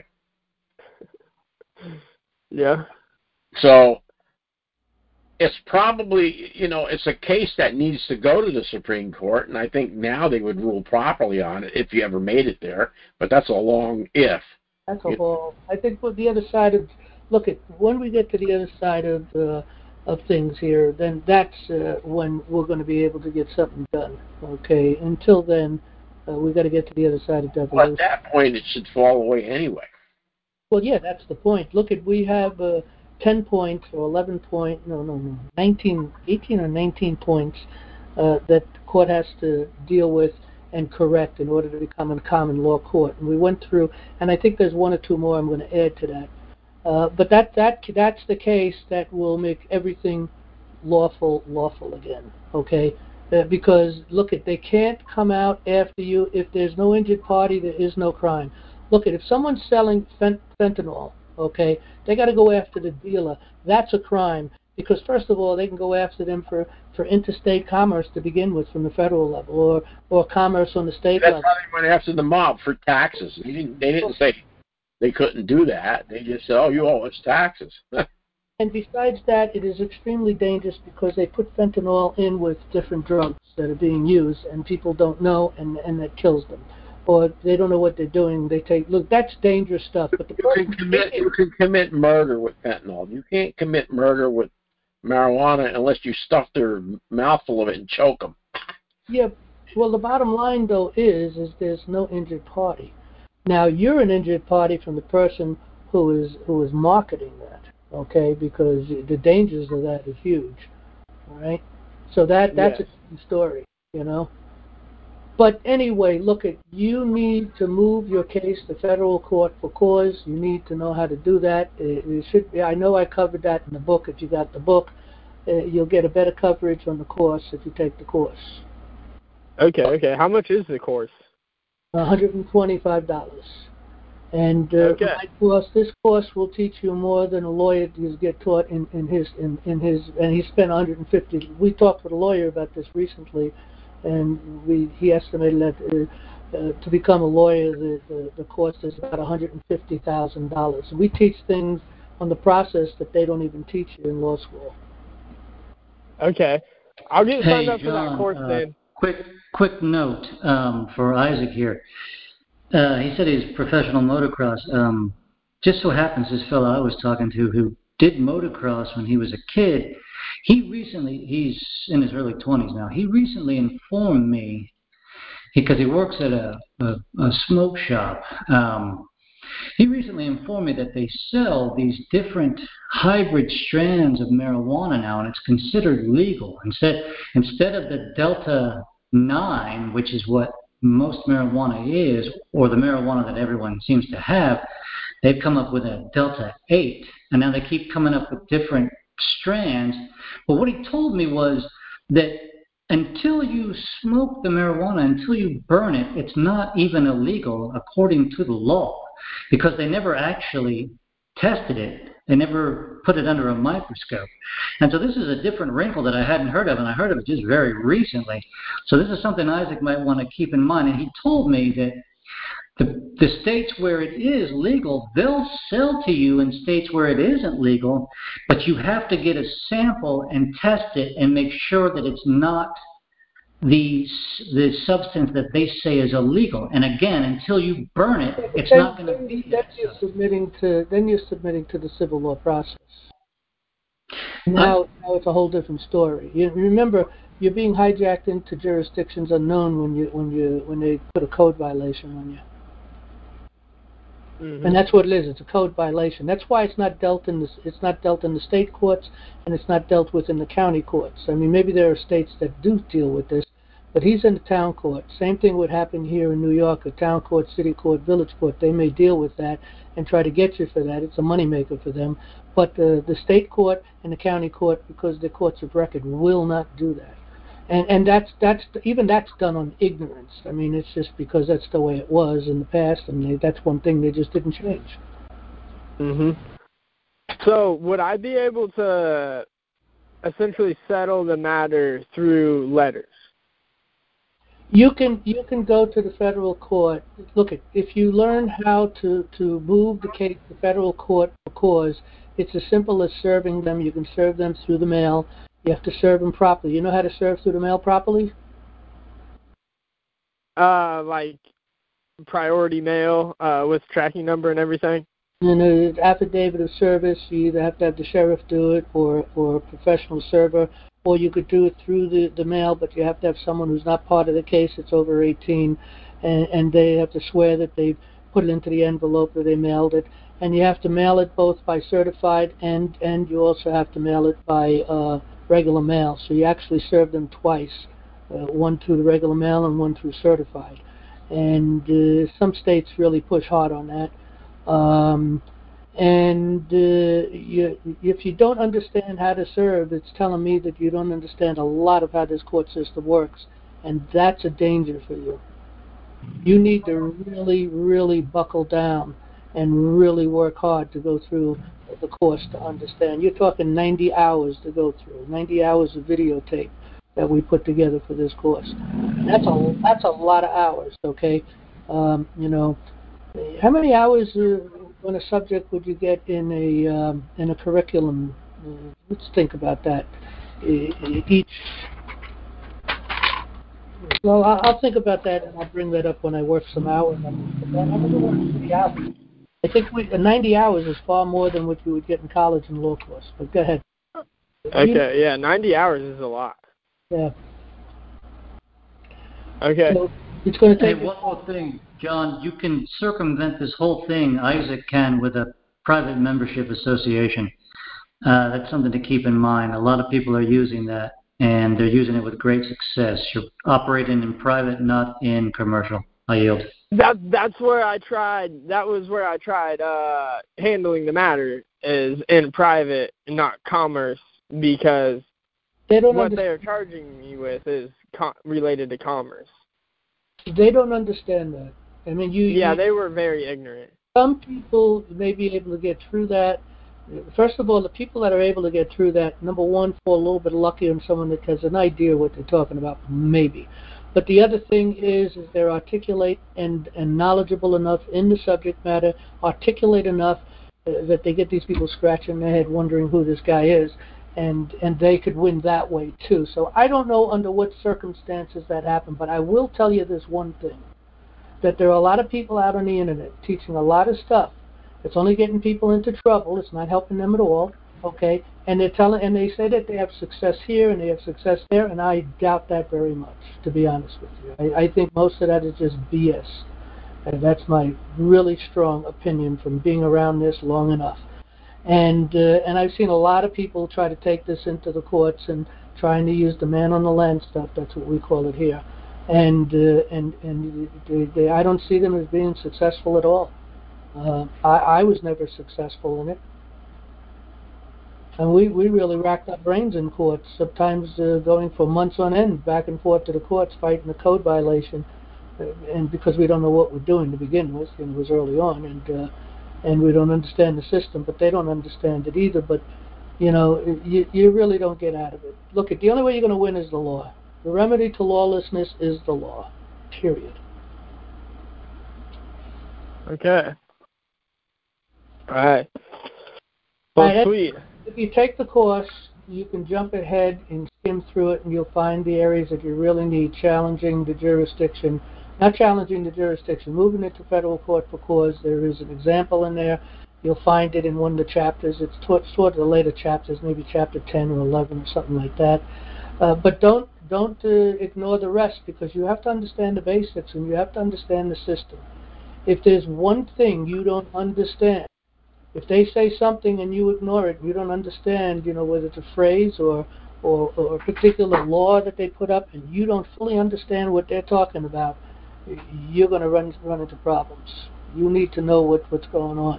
Yeah. So it's probably, it's a case that needs to go to the Supreme Court, and I think now they would rule properly on it if you ever made it there. But that's a long if. That's a whole. I think with the other side of, when we get to the other side of things here, then that's when we're going to be able to get something done. Okay. Until then, we got to get to the other side of devolution. Well, at that point, it should fall away anyway. Well, yeah, that's the point. We have 10 points or 11 points, 18 or 19 points that the court has to deal with and correct in order to become a common law court. And we went through, and I think there's one or two more I'm going to add to that. But that's the case that will make everything lawful again, okay? Because, they can't come out after you. If there's no injured party, there is no crime. If someone's selling fentanyl, okay, they got to go after the dealer. That's a crime because, first of all, they can go after them for interstate commerce to begin with from the federal level or commerce on the state level. That's how they went after the mob for taxes. They didn't say they couldn't do that. They just said, oh, you owe us taxes. And besides that, it is extremely dangerous because they put fentanyl in with different drugs that are being used and people don't know and that kills them. Or they don't know what they're doing. That's dangerous stuff. But you can commit murder with fentanyl. You can't commit murder with marijuana unless you stuff their mouth full of it and choke them. Yeah. Well, the bottom line though is there's no injured party. Now you're an injured party from the person who is marketing that. Okay, because the dangers of that is huge. All right. So that's a different story. But anyway, you need to move your case to federal court for cause. You need to know how to do that. It should be. I know I covered that in the book. If you got the book, you'll get a better coverage on the course if you take the course. Okay. How much is the course? $125. And this course will teach you more than a lawyer does get taught in his. And he spent $150. We talked with a lawyer about this recently. And he estimated that to become a lawyer, the cost is about $150,000. We teach things on the process that they don't even teach you in law school. Okay, I'll get signed up for that course then. Quick note for Isaac here. He said he's professional motocross. Just so happens this fellow I was talking to who did motocross when he was a kid, he's in his early 20s now. He recently informed me, because he works at a smoke shop, he recently informed me that they sell these different hybrid strands of marijuana now, and it's considered legal. Instead of the Delta 9, which is what most marijuana is, or the marijuana that everyone seems to have, they've come up with a Delta 8, and now they keep coming up with different strands. But what he told me was that until you smoke the marijuana, until you burn it, it's not even illegal according to the law, because they never actually tested it. They never put it under a microscope. And so this is a different wrinkle that I hadn't heard of, and I heard of it just very recently. So this is something Isaac might want to keep in mind. And he told me that the states where it is legal, they'll sell to you in states where it isn't legal, but you have to get a sample and test it and make sure that it's not the substance that they say is illegal. And again, until you burn it, it's not going to be. Then you're submitting to the civil law process. Now it's a whole different story. You remember, you're being hijacked into jurisdictions unknown when they put a code violation on you. Mm-hmm. And that's what it is. It's a code violation. That's why it's not dealt in the state courts, and it's not dealt with in the county courts. I mean, maybe there are states that do deal with this, but he's in the town court. Same thing would happen here in New York, a town court, city court, village court. They may deal with that and try to get you for that. It's a moneymaker for them. But the state court and the county court, because they're courts of record, will not do that. And that's done on ignorance. I mean, it's just because that's the way it was in the past, and that's one thing they just didn't change. Mhm. So, would I be able to essentially settle the matter through letters? You can go to the federal court. Look, if you learn how to move the case to federal court for cause, it's as simple as serving them. You can serve them through the mail. You have to serve them properly. You know how to serve through the mail properly? Like priority mail with tracking number and everything? And an affidavit of service, you either have to have the sheriff do it or a professional server, or you could do it through the mail, but you have to have someone who's not part of the case that's over 18, and they have to swear that they put it into the envelope that they mailed it. And you have to mail it both by certified and you also have to mail it by regular mail. So you actually serve them twice, one through the regular mail and one through certified. And some states really push hard on that. If you don't understand how to serve, it's telling me that you don't understand a lot of how this court system works, and that's a danger for you. You need to really, really buckle down and really work hard to go through the course to understand. You're talking 90 hours to go through, 90 hours of videotape that we put together for this course. That's a lot of hours, okay? How many hours on a subject would you get in a curriculum? Let's think about that. Well, I'll think about that, and I'll bring that up when I work some hours. I'm going to work 3 hours. I think 90 hours is far more than what you would get in college and law course. But go ahead. Okay, yeah, 90 hours is a lot. Yeah. Okay. So it's going to take. Hey, one more thing, John. You can circumvent this whole thing, Isaac can, with a private membership association. That's something to keep in mind. A lot of people are using that, and they're using it with great success. You're operating in private, not in commercial. I yield. That's where I tried. That was where I tried handling the matter, is in private, not commerce, because what they're charging me with is related to commerce. They don't understand that. I mean, they were very ignorant. Some people may be able to get through that. First of all, the people that are able to get through that, number one, fall a little bit lucky on someone that has an idea what they're talking about, maybe. But the other thing is they're articulate and knowledgeable enough in the subject matter, articulate enough that they get these people scratching their head wondering who this guy is, and they could win that way too. So I don't know under what circumstances that happened, but I will tell you this one thing, that there are a lot of people out on the internet teaching a lot of stuff. It's only getting people into trouble. It's not helping them at all. Okay, and they say that they have success here and they have success there, and I doubt that very much, to be honest with you. I think most of that is just BS. And that's my really strong opinion from being around this long enough. And I've seen a lot of people try to take this into the courts and trying to use the man on the land stuff. That's what we call it here. And I don't see them as being successful at all. I was never successful in it. And we really racked our brains in courts, sometimes going for months on end, back and forth to the courts, fighting a code violation, and because we don't know what we're doing to begin with, and it was early on, and we don't understand the system, but they don't understand it either. But you really don't get out of it. Look, the only way you're going to win is the law. The remedy to lawlessness is the law. Period. Okay. All right. Well, sweet. If you take the course, you can jump ahead and skim through it, and you'll find the areas that you really need, challenging the jurisdiction. Not challenging the jurisdiction, moving it to federal court for cause. There is an example in there. You'll find it in one of the chapters. It's sort of the later chapters, maybe chapter 10 or 11 or something like that. But don't ignore the rest, because you have to understand the basics and you have to understand the system. If there's one thing you don't understand, if they say something and you ignore it, you don't understand, whether it's a phrase or a particular law that they put up, and you don't fully understand what they're talking about, you're going to run into problems. You need to know what's going on.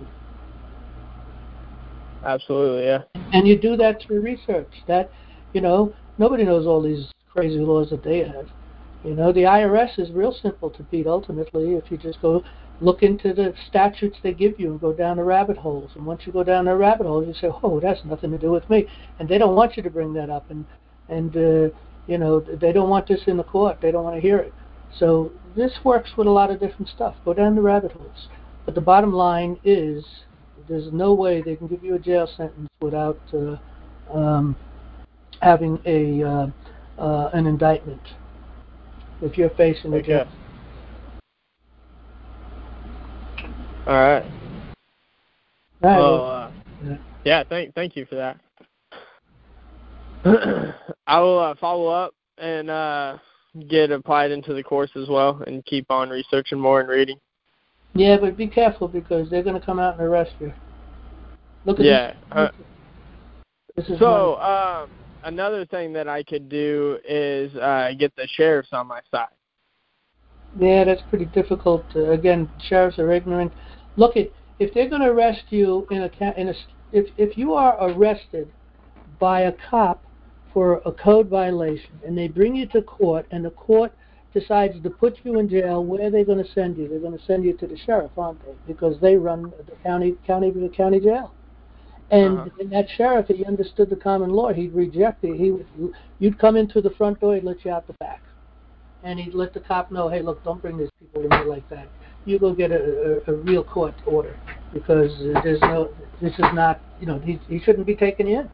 Absolutely, yeah. And you do that through research. That, nobody knows all these crazy laws that they have. The IRS is real simple to beat, ultimately, if you just go look into the statutes they give you and go down the rabbit holes. And once you go down the rabbit holes, you say, oh, that's nothing to do with me. And they don't want you to bring that up. And they don't want this in the court. They don't want to hear it. So this works with a lot of different stuff. Go down the rabbit holes. But the bottom line is, there's no way they can give you a jail sentence without having an indictment if you're facing a jail. All right. Well, yeah. Thank you for that. I will follow up and get applied into the course as well, and keep on researching more and reading. Yeah, but be careful, because they're going to come out and arrest you. Look at this. So another thing that I could do is get the sheriffs on my side. Yeah, that's pretty difficult. Again, sheriffs are ignorant. Look, if they're going to arrest you if you are arrested by a cop for a code violation, and they bring you to court, and the court decides to put you in jail, where are they going to send you? They're going to send you to the sheriff, aren't they? Because they run the county jail. And that sheriff, he understood the common law. He'd reject it. You'd come in through the front door, he'd let you out the back. And he'd let the cop know, hey, look, don't bring these people in here like that. You go get a real court order, because this is not, he shouldn't be taking you in.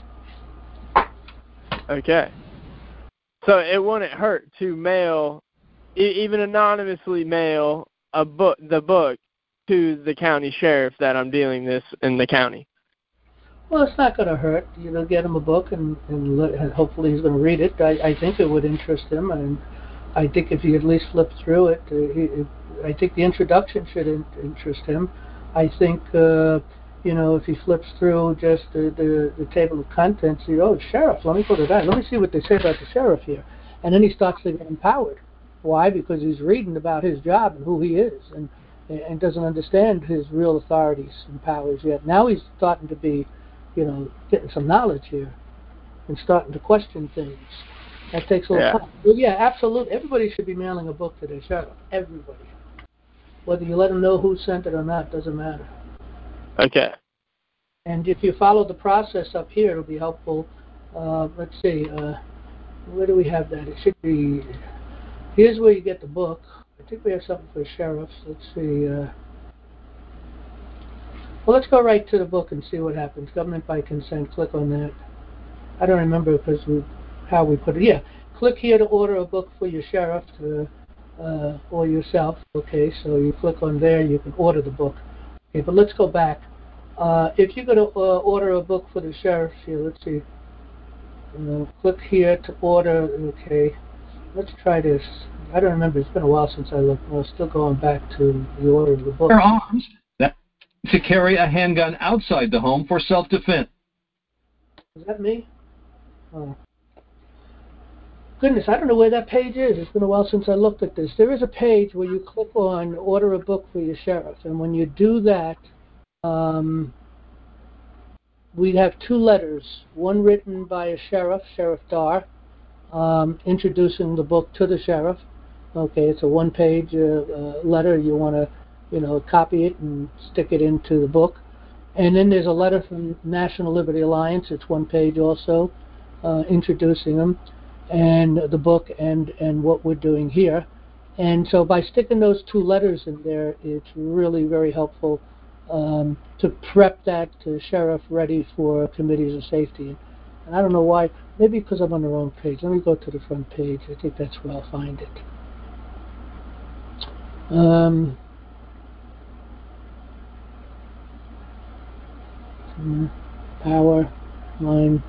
Okay. So it wouldn't hurt to mail, even anonymously mail the book to the county sheriff that I'm dealing this in the county. Well, it's not going to hurt. Get him a book, and hopefully he's going to read it. I think it would interest him, and I think if he at least flipped through it, I think the introduction should interest him. I think, if he flips through just the table of contents, sheriff, let me go to that. Let me see what they say about the sheriff here. And then he starts to get empowered. Why? Because he's reading about his job and who he is, and doesn't understand his real authorities and powers yet. Now he's starting to be, getting some knowledge here and starting to question things. That takes a little time. Well, yeah, absolutely. Everybody should be mailing a book to their sheriff. Everybody. Whether you let them know who sent it or not doesn't matter. Okay. And if you follow the process up here, it'll be helpful. Let's see. Where do we have that? It should be... Here's where you get the book. I think we have something for sheriffs. Let's see. Well, let's go right to the book and see what happens. Government by consent. Click on that. I don't remember how we put it. Yeah. Click here to order a book for your sheriff or yourself. Okay, so you click on there, you can order the book. Okay, but let's go back. If you're going to order a book for the sheriff here, let's see. Click here to order. Okay, let's try this. I don't remember. It's been a while since I looked. We're still going back to the order of the book. Bear arms to carry a handgun outside the home for self-defense. Is that me? Oh. Goodness, I don't know where that page is. It's been a while since I looked at this. There is a page where you click on order a book for your sheriff, and when you do that, we have 2 letters, one written by a sheriff, Sheriff Dar, introducing the book to the sheriff. Okay, it's a 1-page letter. You want to, copy it and stick it into the book. And then there's a letter from National Liberty Alliance. It's 1 page also, introducing them and the book and what we're doing here. And so by sticking those 2 letters in there, it's really very helpful to prep that sheriff ready for committees of safety. And I don't know why. Maybe because I'm on the wrong page. Let me go to the front page. I think that's where I'll find it. Power line.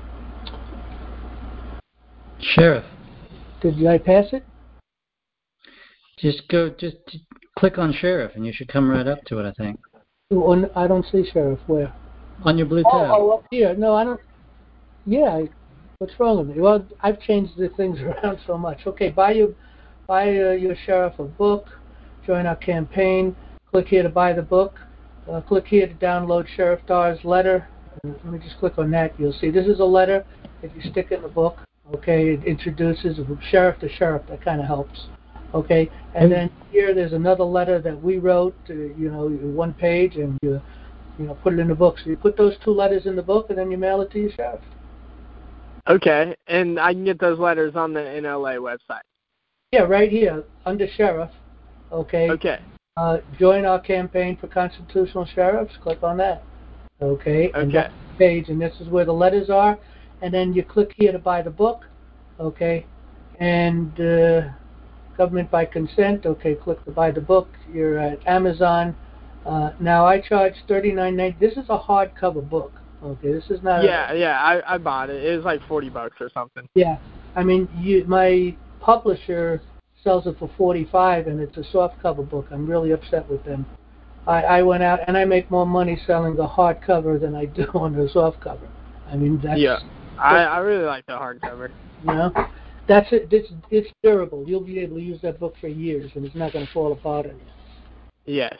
Sheriff. Did I pass it? Just click on Sheriff, and you should come right up to it, I think. I don't see Sheriff. Where? On your blue tab. Oh, up here. No, I don't. Yeah, what's wrong with me? Well, I've changed the things around so much. Okay, buy your sheriff a book. Join our campaign. Click here to buy the book. Click here to download Sheriff Dar's letter. Let me just click on that. You'll see this is a letter. If you stick it in the book, okay, it introduces sheriff to sheriff. That kind of helps. Okay, and then here there's another letter that we wrote. 1 page, and you put it in the book. So you put those 2 letters in the book, and then you mail it to your sheriff. Okay, and I can get those letters on the NLA website. Yeah, right here under sheriff. Okay. Okay. Join our campaign for constitutional sheriffs. Click on that. Okay. And that's the page, and this is where the letters are. And then you click here to buy the book. Okay. And government by consent. Okay. Click to buy the book. You're at Amazon. Now I charge $39.90. This is a hardcover book. Okay. This is not. I bought it. It was like $40 or something. Yeah. I mean, my publisher sells it for $45, and it's a softcover book. I'm really upset with them. I went out, and I make more money selling the hardcover than I do on the softcover. I mean, that's... Yeah, I really like the hardcover. That's it. It's durable. You'll be able to use that book for years, and it's not going to fall apart on you. Yes.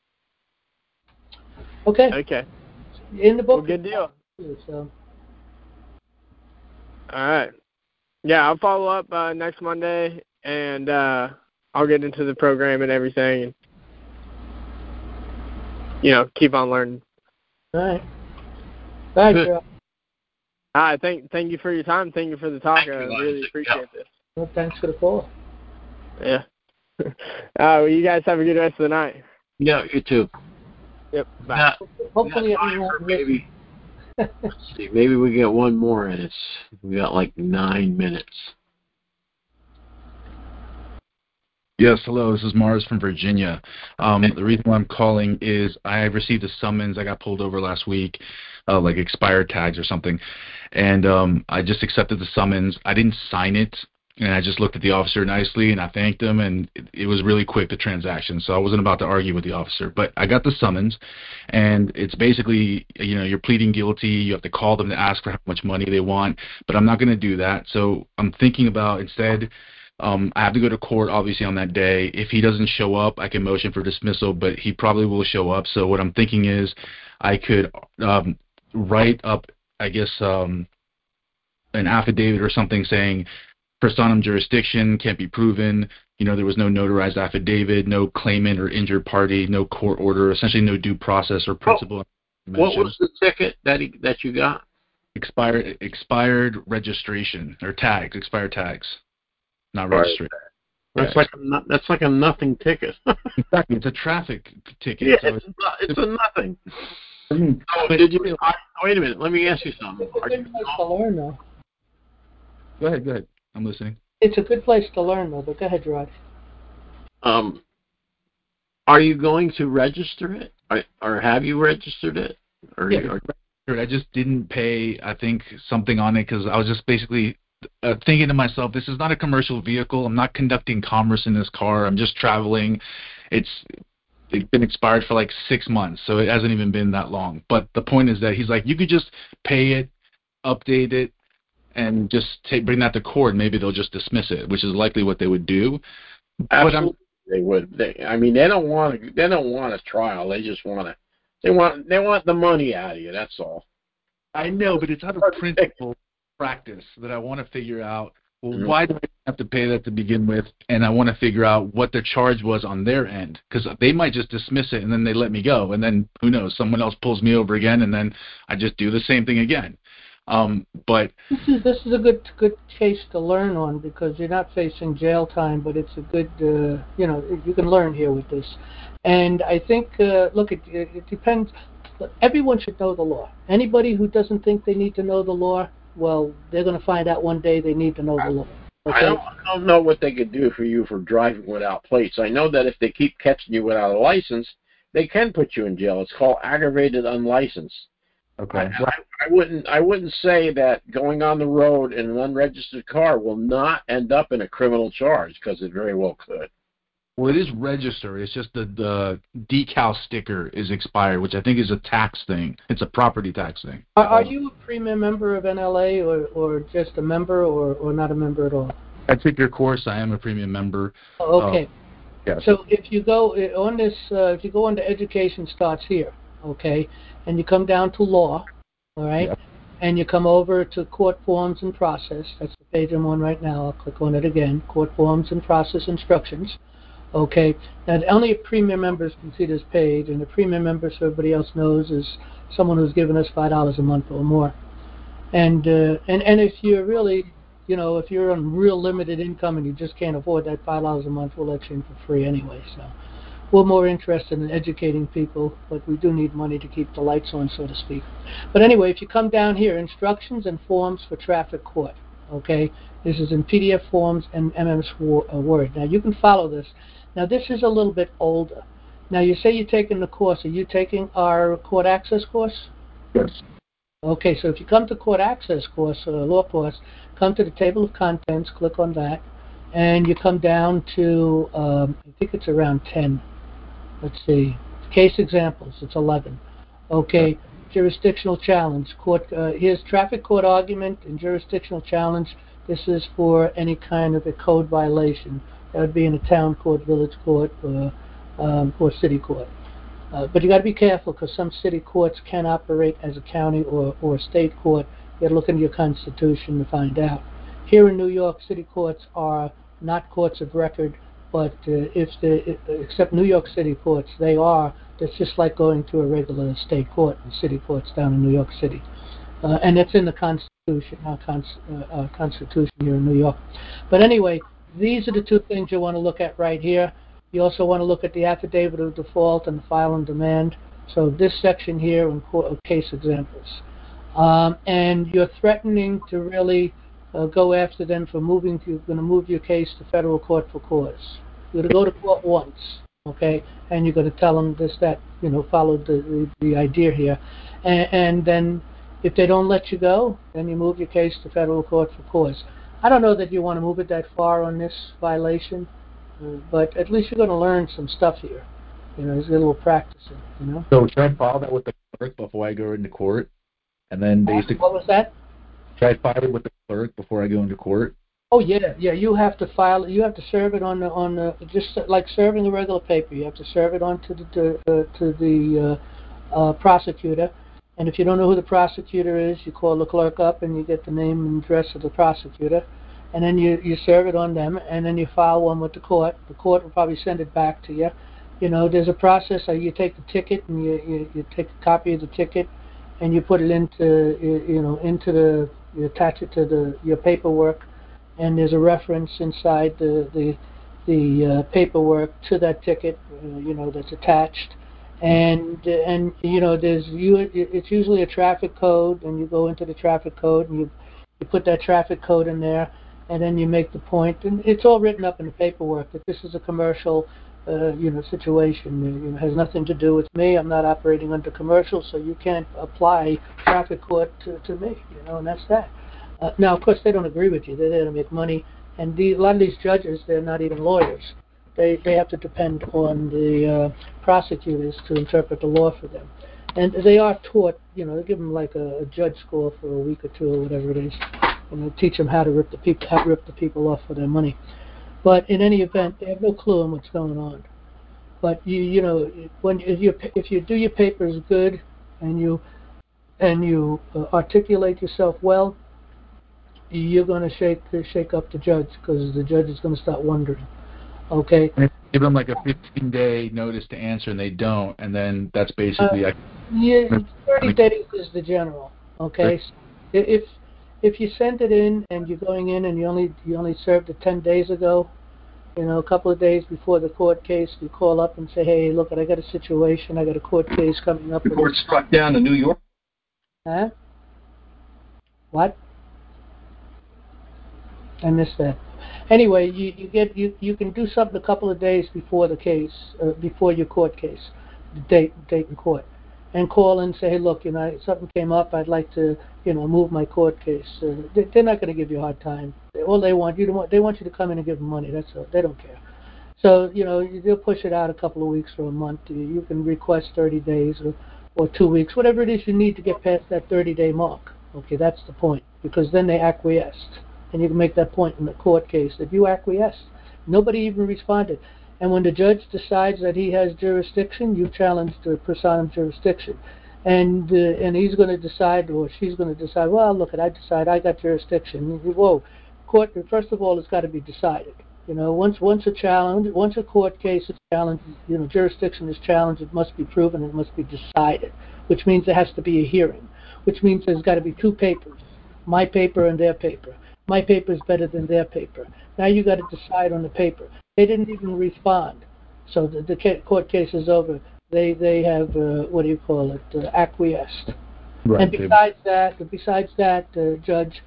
Okay. In the book... Well, good deal. So. All right. Yeah, I'll follow up next Monday, and I'll get into the program and everything, and keep on learning. All right. Thanks, Joe. All right. Thank you for your time. Thank you for the talk. I really appreciate this. Well, thanks for the call. Yeah. Well, you guys have a good rest of the night. Yeah, you too. Yep. Bye. Hopefully, maybe. Let's see. Maybe we get one more, and we got like 9 minutes. Yes, hello, this is Mars from Virginia. The reason why I'm calling is I received a summons. I got pulled over last week, like expired tags or something, and I just accepted the summons. I didn't sign it, and I just looked at the officer nicely, and I thanked him, and it was really quick, the transaction, so I wasn't about to argue with the officer. But I got the summons, and it's basically, you're pleading guilty. You have to call them to ask for how much money they want, but I'm not going to do that, so I'm thinking about instead... I have to go to court, obviously, on that day. If he doesn't show up, I can motion for dismissal, but he probably will show up. So what I'm thinking is I could write up, I guess, an affidavit or something saying personam jurisdiction can't be proven. There was no notarized affidavit, no claimant or injured party, no court order, essentially no due process or principle. What was the ticket that you got? Expired registration or tags, expired tags. Not registry. That's like a nothing ticket. Exactly, it's a traffic ticket. Yeah, so it's a nothing. Did you? Wait a minute. Let me ask you something. It's a good place to learn, though. Go ahead. I'm listening. It's a good place to learn, though. But go ahead, Rod. Are you going to register it, or have you registered it? I just didn't pay, I think, something on it because I was just basically thinking to myself, this is not a commercial vehicle. I'm not conducting commerce in this car. I'm just traveling. It's been expired for like 6 months, so it hasn't even been that long. But the point is that he's like, you could just pay it, update it, and just bring that to court. Maybe they'll just dismiss it, which is likely what they would do. Absolutely, they would. They don't want a trial. They just want the money out of you. That's all. I know, but it's out of principle practice that I want to figure out. Well, why do I have to pay that to begin with? And I want to figure out what the charge was on their end, because they might just dismiss it and then they let me go, and then who knows? Someone else pulls me over again, and then I just do the same thing again. But this is a good case to learn on, because you're not facing jail time, but it's a good you can learn here with this. And I think look, it depends. Everyone should know the law. Anybody who doesn't think they need to know the law, well, they're going to find out one day they need to know the law. Okay? I don't know what they could do for you for driving without plates. I know that if they keep catching you without a license, they can put you in jail. It's called aggravated unlicensed. Okay. I wouldn't say that going on the road in an unregistered car will not end up in a criminal charge, because it very well could. Well, it is registered. It's just the decal sticker is expired, which I think is a tax thing. It's a property tax thing. Are you a premium member of NLA, or just a member, or not a member at all? I took your course. I am a premium member. Oh, okay. Yeah. So if you go on this, if you go into education, starts here, okay, and you come down to law, all right, Yep. and you come over to court forms and process. That's the page I'm on right now. I'll click on it again. Court forms and process instructions. Okay, and only premium members can see this page, and a premium member, so everybody else knows, is someone who's given us $5 a month or more. And if you're really, if you're on real limited income and you just can't afford that $5 a month, we'll let you in for free anyway. So we're more interested in educating people, but we do need money to keep the lights on, so to speak. But anyway, if you come down here, instructions and forms for traffic court. Okay, this is in PDF forms and MS Word. Now you can follow this. Now this is a little bit older. Now you say you're taking the course. Are you taking our court access course? Yes. Okay, so if you come to court access course, law course, come to the table of contents, click on that, and you come down to, I think it's around 10. Let's see, case examples, it's 11. Okay, jurisdictional challenge. Here's traffic court argument and jurisdictional challenge. This is for any kind of a code violation. That would be in a town court, village court, or city court. But you got to be careful, because some city courts can operate as a county or state court. You got to look into your constitution to find out. Here in New York, city courts are not courts of record, but except New York City courts, they are. It's just like going to a regular state court and city courts down in New York City. And it's in the Constitution, our Constitution here in New York. But anyway, these are the two things you want to look at right here. You also want to look at the affidavit of default and the file and demand. So this section here in case examples. And you're threatening to really go after them for you're going to move your case to federal court for cause. You're going to go to court once, okay, and you're going to tell them this, that, follow the idea here. And then if they don't let you go, then you move your case to federal court for cause. I don't know that you want to move it that far on this violation, but at least you're going to learn some stuff here. There's a little practicing, So should I file that with the clerk before I go into court? And then basically... What was that? Should I file it with the clerk before I go into court? Oh, yeah, you have to file it. You have to serve it on the just like serving a regular paper. You have to serve it on to the prosecutor. And if you don't know who the prosecutor is, you call the clerk up and you get the name and address of the prosecutor. And then you serve it on them, and then you file one with the court. The court will probably send it back to you. There's a process. You take the ticket and you take a copy of the ticket, and you put it into you attach it to your paperwork, and there's a reference inside the paperwork to that ticket, that's attached. And it's usually a traffic code, and you go into the traffic code and you put that traffic code in there, and then you make the point, and it's all written up in the paperwork that this is a commercial situation. It has nothing to do with me. I'm not operating under commercial, so you can't apply traffic court to me, and that's that. Now, of course, they don't agree with you. They're there to make money. And a lot of these judges, they're not even lawyers. They have to depend on the prosecutors to interpret the law for them. And they are taught, they give them like a judge school for a week or two or whatever it is, and they teach them how to rip the people off for their money. But in any event, they have no clue on what's going on. But if you do your papers good and you articulate yourself well, you're going to shake up the judge, because the judge is going to start wondering. Okay. And give them like a 15-day notice to answer, and they don't, and then that's basically. 30 days is the general. Okay. So if you send it in and you're going in and you only served it 10 days ago, a couple of days before the court case, you call up and say, hey, look, I got a situation. I got a court case coming up. The court struck down in New York. Huh? What? I missed that. Anyway, you can do something a couple of days before the case, before your court case, the date in court, and call and say, hey, look, something came up. I'd like to, move my court case. They're not going to give you a hard time. All they want you to come in and give them money. That's all. They don't care. So they'll push it out a couple of weeks or a month. You can request 30 days or 2 weeks, whatever it is you need to get past that 30-day mark. Okay, that's the point, because then they acquiesced. And you can make that point in the court case that you acquiesced. Nobody even responded. And when the judge decides that he has jurisdiction, you challenge the person's jurisdiction. And he's going to decide, or she's going to decide, well, look, I decide I got jurisdiction. Whoa, court, first of all, it's got to be decided. Once a court case is challenged, jurisdiction is challenged, it must be proven, it must be decided, which means there has to be a hearing, which means there's got to be two papers, my paper and their paper. My paper is better than their paper. Now you got to decide on the paper. They didn't even respond, so the court case is over. They have acquiesced. Right. And besides that, Judge,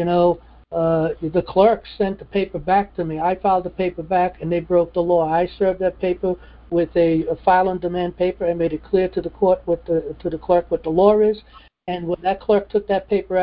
the clerk sent the paper back to me. I filed the paper back, and they broke the law. I served that paper with a file on demand paper. I made it clear to the court to the clerk what the law is. And when that clerk took that paper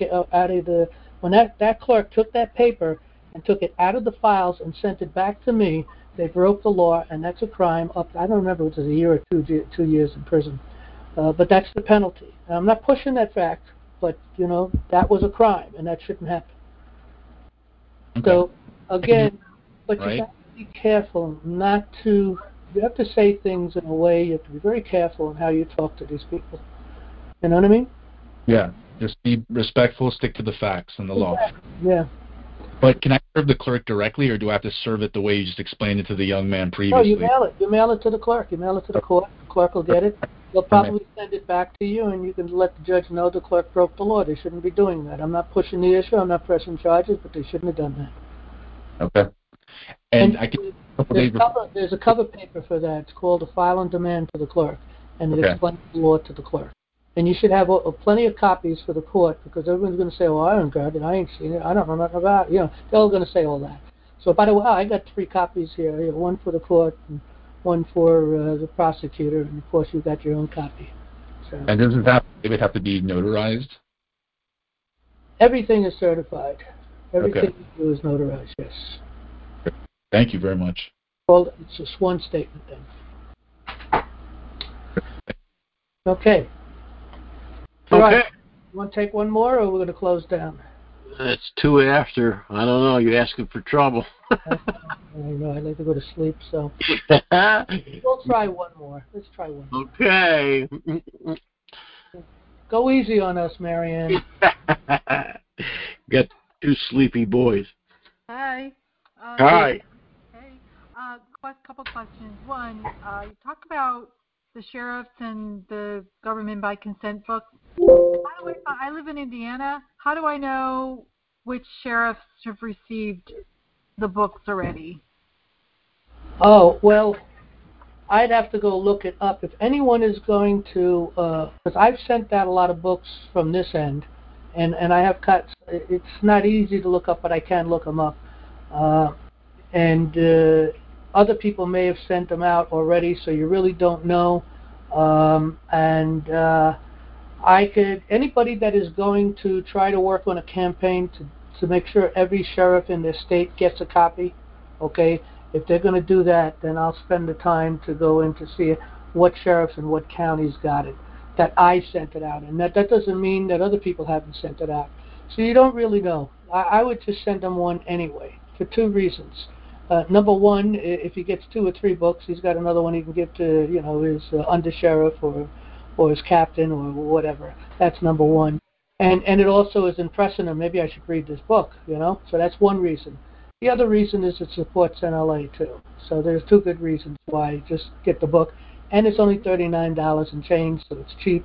when that clerk took that paper and took it out of the files and sent it back to me, they broke the law, and that's a crime. I don't remember if it was a year or 2 years in prison, but that's the penalty. And I'm not pushing that fact, but that was a crime, and that shouldn't happen. Okay. So again, but you have to be careful not to. You have to say things in a way. You have to be very careful in how you talk to these people. You know what I mean? Yeah. Just be respectful, stick to the facts and the law. Yeah. But can I serve the clerk directly, or do I have to serve it the way you just explained it to the young man previously? No, you mail it. You mail it to the clerk. You mail it to the court. The clerk will get it. They'll probably send it back to you, and you can let the judge know the clerk broke the law. They shouldn't be doing that. I'm not pushing the issue. I'm not pressing charges, but they shouldn't have done that. Okay. And there's a cover paper for that. It's called a file on demand to the clerk, and it explains the law to the clerk. And you should have plenty of copies for the court, because everyone's going to say, well, I don't got it, I ain't seen it, I don't know nothing about it. They're all going to say all that. So, by the way, I got 3 copies here, one for the court and one for the prosecutor, and, of course, you got your own copy. So, and doesn't that have to be notarized? Everything is certified. Everything you do is notarized, yes. Thank you very much. Well, it's a sworn statement then. Okay. Okay. Right. You want to take one more, or we're going to close down? It's 2 after. I don't know. You're asking for trouble. I know. I'd like to go to sleep, so we'll try one more. Let's try one more. Okay. Go easy on us, Marianne. Got 2 sleepy boys. Hi. Hi. Hey. Couple questions. One, you talk about the sheriffs and the government by consent books. I live in Indiana. How do I know which sheriffs have received the books already? Oh, well, I'd have to go look it up. If anyone is going to, because I've sent out a lot of books from this end, and I have cut. It's not easy to look up, but I can look them up. And other people may have sent them out already, so you really don't know. Anybody that is going to try to work on a campaign to make sure every sheriff in their state gets a copy, okay, if they're going to do that, then I'll spend the time to go in to see what sheriffs and what counties got it, that I sent it out. And that doesn't mean that other people haven't sent it out. So you don't really know. I would just send him one anyway, for two reasons. Number one, if he gets 2 or 3 books, he's got another one he can give to, his undersheriff or his captain or whatever. That's number one. And it also is impressing him. Maybe I should read this book, So that's one reason. The other reason is it supports NLA too. So there's 2 good reasons why just get the book. And it's only $39 and change, so it's cheap.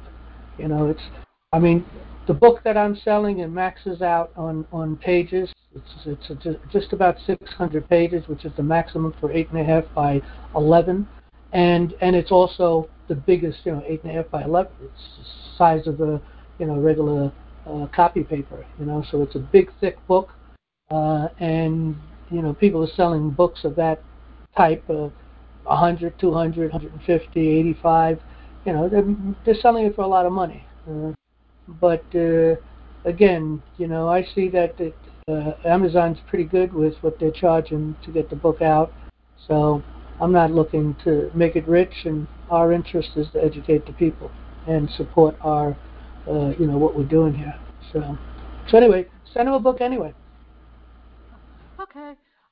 The book that I'm selling, it maxes out on pages. It's just about 600 pages, which is the maximum for 8.5 by 11, and it's also the biggest, 8.5 by 11. It's the size of a regular copy paper, So it's a big, thick book, and people are selling books of that type, 100, 200, 150, 85. They're selling it for a lot of money. But again, I see that Amazon's pretty good with what they're charging to get the book out. So I'm not looking to make it rich, and our interest is to educate the people and support our, what we're doing here. So anyway, send them a book anyway. Okay.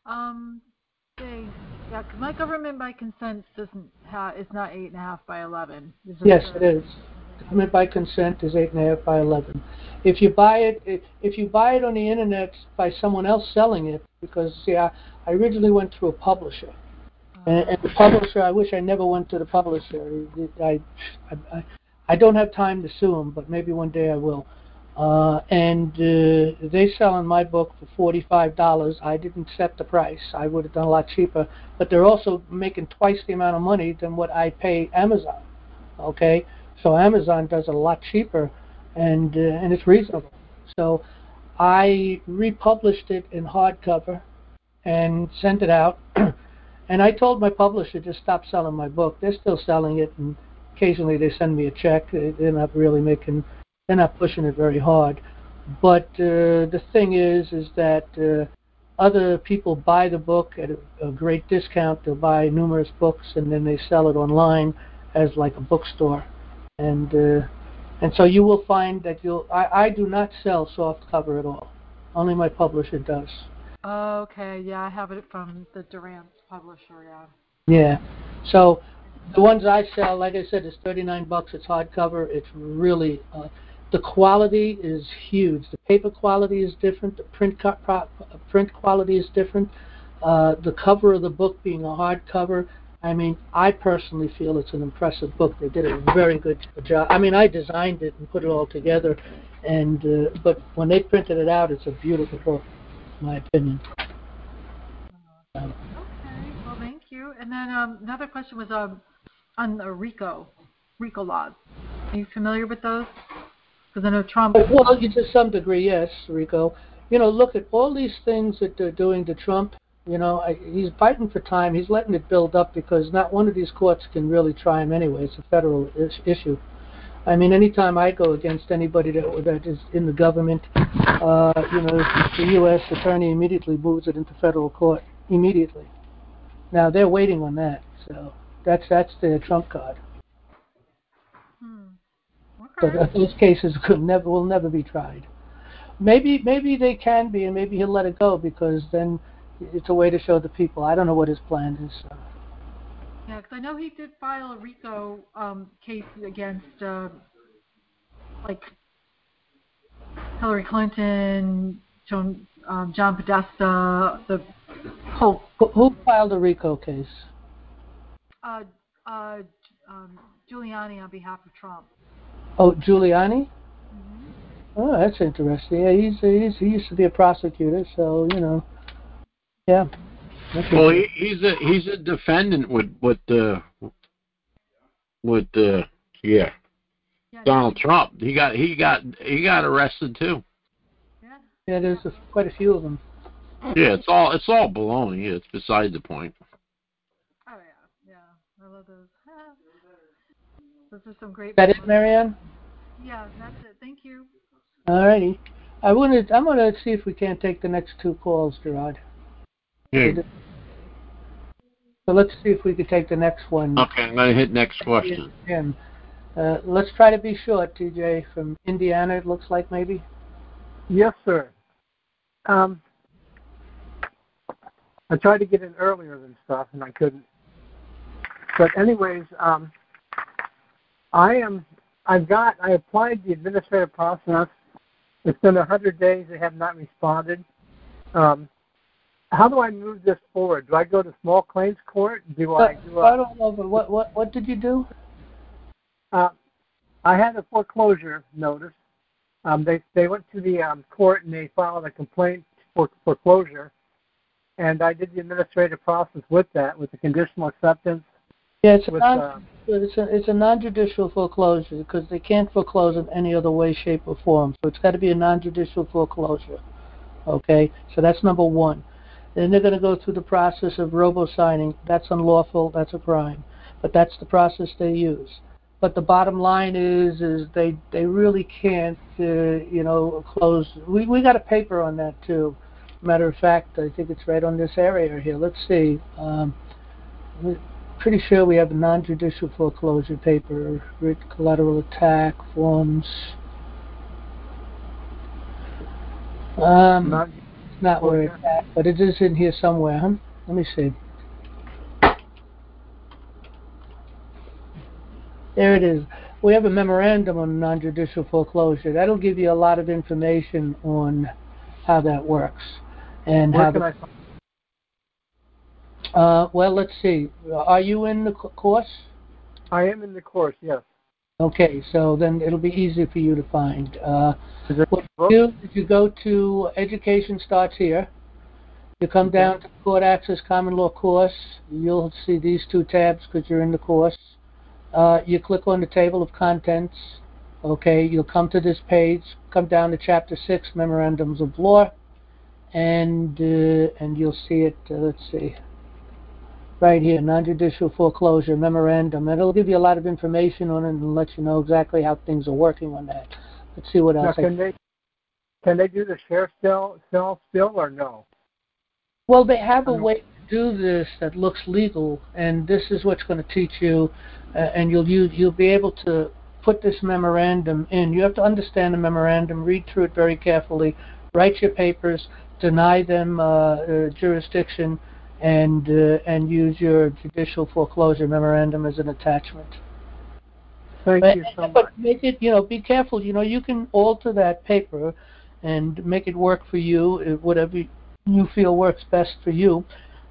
Yeah, because my government by consent it's not 8.5 by 11. Yes, it is. Government by consent is 8.5 by 11. If you buy it on the internet by someone else selling it, because I originally went through a publisher, and the publisher, I wish I never went to the publisher. I don't have time to sue them, but maybe one day I will. And they selling my book for $45. I didn't set the price. I would have done a lot cheaper, but they're also making twice the amount of money than what I pay Amazon. Okay. So Amazon does it a lot cheaper, and it's reasonable. So I republished it in hardcover and sent it out. And I told my publisher to stop selling my book. They're still selling it, and occasionally they send me a check. They're not pushing it very hard. But the thing is that other people buy the book at a great discount. They'll buy numerous books, and then they sell it online as like a bookstore. And so you will find that I do not sell soft cover at all. Only my publisher does. Okay, yeah, I have it from the Durant publisher, yeah. Yeah. So the ones I sell, like I said, it's $39. It's hardcover. It's really the quality is huge. The paper quality is different. The print quality is different. The cover of the book being a hardcover. I personally feel it's an impressive book. They did a very good job. I designed it and put it all together, but when they printed it out, it's a beautiful book, in my opinion. Okay, well, thank you. And then another question was on the RICO laws. Are you familiar with those? Because I know Trump... Well, to some degree, yes, RICO. Look at all these things that they're doing to Trump. He's fighting for time. He's letting it build up because not one of these courts can really try him anyway. It's a federal issue. Anytime I go against anybody that is in the government, the U.S. attorney immediately moves it into federal court immediately. Now they're waiting on that, so that's their trump card. Okay. So those cases will never be tried. Maybe they can be, and maybe he'll let it go because then it's a way to show the people. I don't know what his plan is. So. Yeah, because I know he did file a RICO case against Hillary Clinton, John Podesta, the whole. Who filed a RICO case? Giuliani on behalf of Trump. Oh, Giuliani? Mm-hmm. Oh, that's interesting. Yeah, he used to be a prosecutor, so yeah. Well, he's a defendant with Donald Trump. He got arrested too. Yeah, there's quite a few of them. Yeah, it's all baloney. It's beside the point. Oh yeah, I love those. Those are some great. Is that it, Marianne? Yeah, that's it. Thank you. All righty. I'm gonna see if we can't take the next two calls, Gerard. Okay. So let's see if we can take the next one. Okay, I'm going to hit next question. Jim. Let's try to be short, TJ, from Indiana, it looks like, maybe? Yes, sir. I tried to get in earlier than stuff, and I couldn't. But anyways, I applied the administrative process. It's been 100 days. They have not responded. How do I move this forward? Do I go to small claims court? I don't know, but what did you do? I had a foreclosure notice. They went to the court and they filed a complaint for foreclosure, and I did the administrative process with that, with the conditional acceptance. Yeah, it's a non-judicial foreclosure because they can't foreclose in any other way, shape, or form. So it's got to be a non-judicial foreclosure. Okay, so that's number one. Then they're going to go through the process of robo-signing. That's unlawful. That's a crime. But that's the process they use. But the bottom line is they really can't, close. We got a paper on that too. Matter of fact, I think it's right on this area here. Let's see. We're pretty sure we have a non-judicial foreclosure paper, writ collateral attack forms. Not where it's at, but it is in here somewhere, huh? Let me see. There it is. We have a memorandum on non-judicial foreclosure. That'll give you a lot of information on how that works. And where can I find it? Well, let's see. Are you in the course? I am in the course, yes. Okay, so then it'll be easy for you to find. What you do is you go to Education Starts Here. You come down to Court Access Common Law Course. You'll see these two tabs because you're in the course. You click on the table of contents. Okay, you'll come to this page. Come down to Chapter 6, Memorandums of Law, and you'll see it. Let's see. Right here, non-judicial foreclosure memorandum. And it'll give you a lot of information on it and let you know exactly how things are working on that. Let's see what else. Now, can they do the share still or no? Well, they have a way to do this that looks legal, and this is what's going to teach you. And you'll be able to put this memorandum in. You have to understand the memorandum, read through it very carefully, write your papers, deny them jurisdiction, and use your judicial foreclosure memorandum as an attachment. Thank you so much. But make it, be careful. You can alter that paper and make it work for you, whatever you feel works best for you.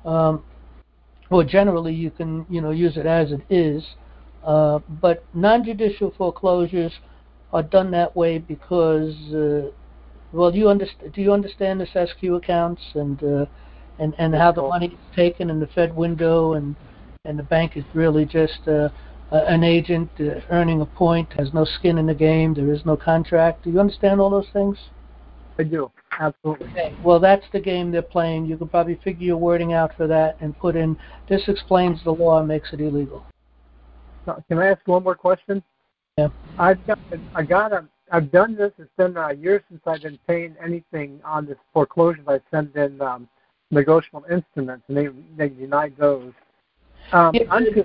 Or generally, you can, use it as it is. But non-judicial foreclosures are done that way because, do you understand the SESQ accounts and how the money is taken in the Fed window and the bank is really just an agent earning a point, has no skin in the game, there is no contract. Do you understand all those things? I do, absolutely. Okay. Well, that's the game they're playing. You could probably figure your wording out for that and put in, this explains the law and makes it illegal. Can I ask one more question? Yeah. I've done this. It's been a year since I've been paying anything on this foreclosure. I sent in negotiable instruments, and they denied those. They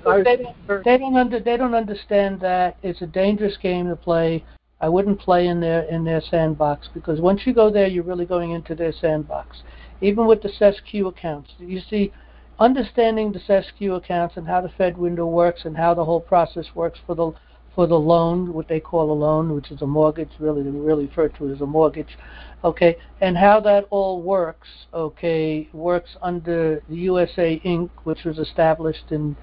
don't understand that it's a dangerous game to play. I wouldn't play in their sandbox because once you go there, you're really going into their sandbox. Even with the SESQ accounts, you see, understanding the SESQ accounts and how the Fed window works and how the whole process works for the loan, what they call a loan, which is a mortgage, really they really refer to it as a mortgage, okay, and how that all works, okay, works under the USA Inc., which was established in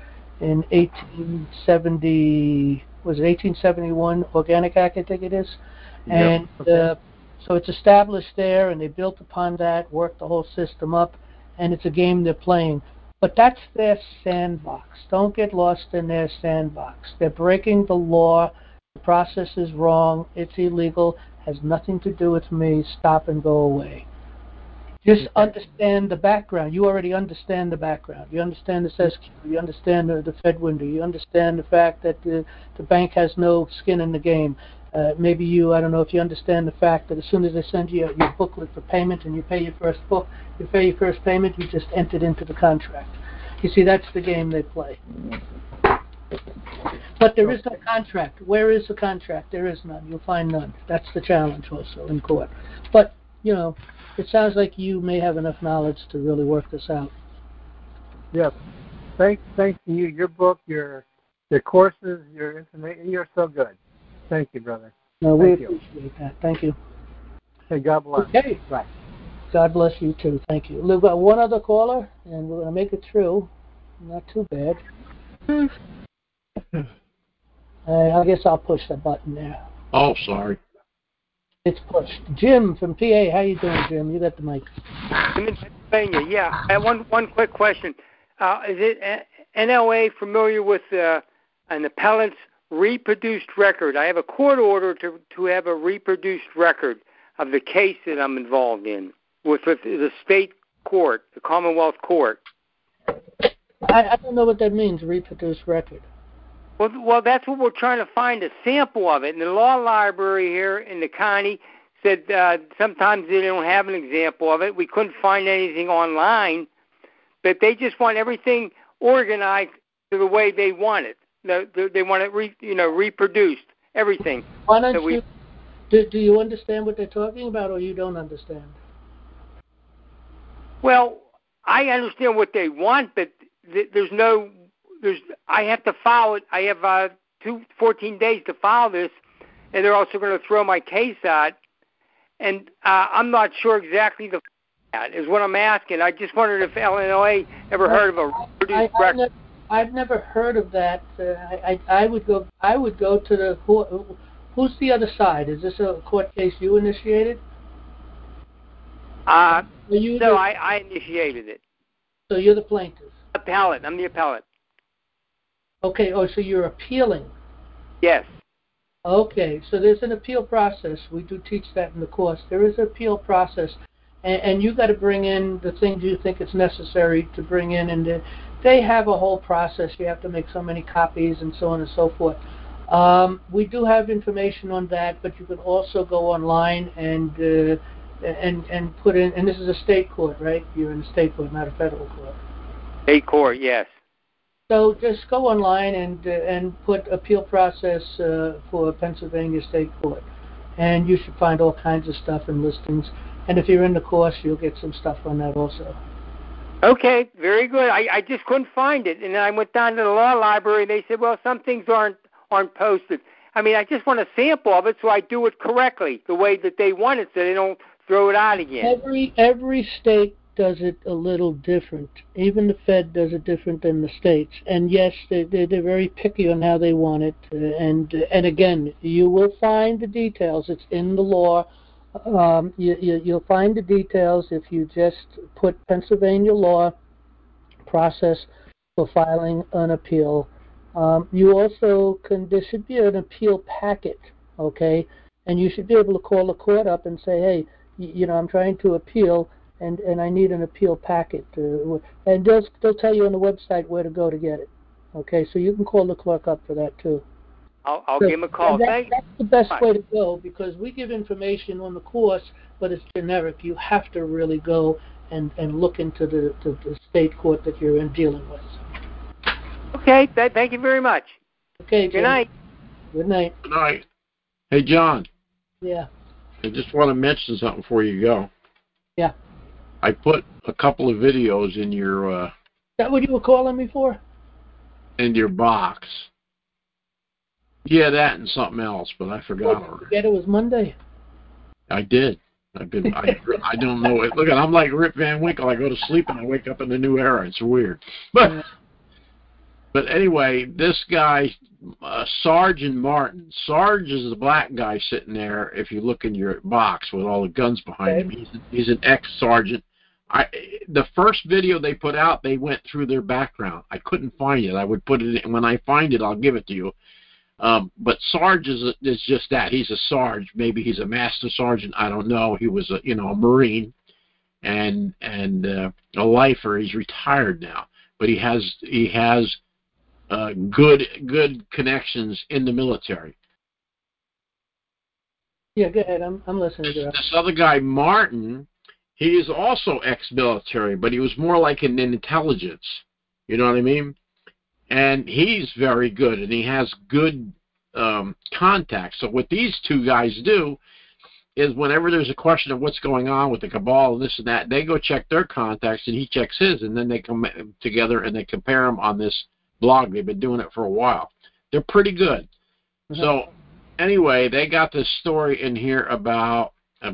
1870, was it 1871 Organic Act, I think it is, and so it's established there, and they built upon that, worked the whole system up, and it's a game they're playing. But that's their sandbox. Don't get lost in their sandbox. They're breaking the law. The process is wrong. It's illegal. Has nothing to do with me. Stop and go away. Just understand the background. You already understand the background. You understand the SESQ. You understand the Fed window. You understand the fact that the bank has no skin in the game. Maybe I don't know if you understand the fact that as soon as they send you your booklet for payment and you pay your first payment, you just entered into the contract. You see, that's the game they play. But there is no contract. Where is the contract? There is none. You'll find none. That's the challenge also in court. But, it sounds like you may have enough knowledge to really work this out. Yes. Thanks to you, your book, your courses, your information. You're so good. Thank you, brother. No, we appreciate that. Thank you. Hey, God bless. Okay. Right. God bless you too. Thank you. We've got one other caller, and we're going to make it through. Not too bad. I guess I'll push the button there. Oh, sorry. It's pushed. Jim from PA, how you doing, Jim? You got the mic. I'm in Pennsylvania. Yeah, I have one quick question. Is it NLA familiar with an appellant's reproduced record? I have a court order to have a reproduced record of the case that I'm involved in with the state court, the Commonwealth Court. I don't know what that means, reproduced record. Well, that's what we're trying to find, a sample of it. And the law library here in the county said sometimes they don't have an example of it. We couldn't find anything online, but they just want everything organized to the way they want it. They want it, reproduced, everything. Why don't you? Do you understand what they're talking about, or you don't understand? Well, I understand what they want, but I have to file it. I have 14 days to file this, and they're also going to throw my case out. And I'm not sure exactly that is what I'm asking. I just wondered if Illinois ever heard of a reproduced record. I've never heard of that. I would go to the who's the other side? Is this a court case you initiated? No, I initiated it. So you're the plaintiff. Appellant. I'm the appellant. Okay. Oh, so you're appealing. Yes. Okay. So there's an appeal process. We do teach that in the course. There is an appeal process, and you got to bring in the things you think it's necessary to bring in, and they have a whole process. You have to make so many copies and so on and so forth. We do have information on that, but you can also go online and put in. And this is a state court, right? You're in a state court, not a federal court. State court, yes. So just go online and put appeal process for Pennsylvania State Court, and you should find all kinds of stuff and listings. And if you're in the course, you'll get some stuff on that also. Okay, very good. I just couldn't find it, and then I went down to the law library, and they said, well, some things aren't posted. I mean, I just want a sample of it so I do it correctly, the way that they want it, so they don't throw it out again. Every state does it a little different. Even the Fed does it different than the states. And yes, they're very picky on how they want it. And again, you will find the details. It's in the law. You'll find the details if you just put Pennsylvania law process for filing an appeal. You also there should be an appeal packet, okay? And you should be able to call the court up and say, hey, I'm trying to appeal, and I need an appeal packet. And they'll tell you on the website where to go to get it. Okay, so you can call the clerk up for that too. I'll give him a call. That's the best way to go, because we give information on the course, but it's generic. You have to really go and look into the state court that you're dealing with. Okay, thank you very much. Okay, Good night. Good night. Good night. Hey, John. Yeah. I just want to mention something before you go. Yeah. I put a couple of videos in your... Is that what you were calling me for? In your box. Yeah, that and something else, but I forgot already. Forget it was Monday. I did. I don't know. Look, I'm like Rip Van Winkle. I go to sleep and I wake up in the new era. It's weird. But anyway, this guy, Sergeant Martin. Sarge is the black guy sitting there, if you look in your box with all the guns behind him. He's an ex-sergeant. The first video they put out, they went through their background. I couldn't find it. I would put it in. When I find it, I'll give it to you. But Sarge is just that. He's a Sarge. Maybe he's a master sergeant. I don't know. He was a Marine and a lifer. He's retired now, but he has good connections in the military. Yeah, go ahead. I'm listening to that. This other guy, Martin, he is also ex-military, but he was more like in intelligence. You know what I mean? And he's very good, and he has good contacts. So what these two guys do is whenever there's a question of what's going on with the cabal and this and that, they go check their contacts, and he checks his, and then they come together and they compare them on this blog. They've been doing it for a while. They're pretty good. Mm-hmm. So anyway, they got this story in here about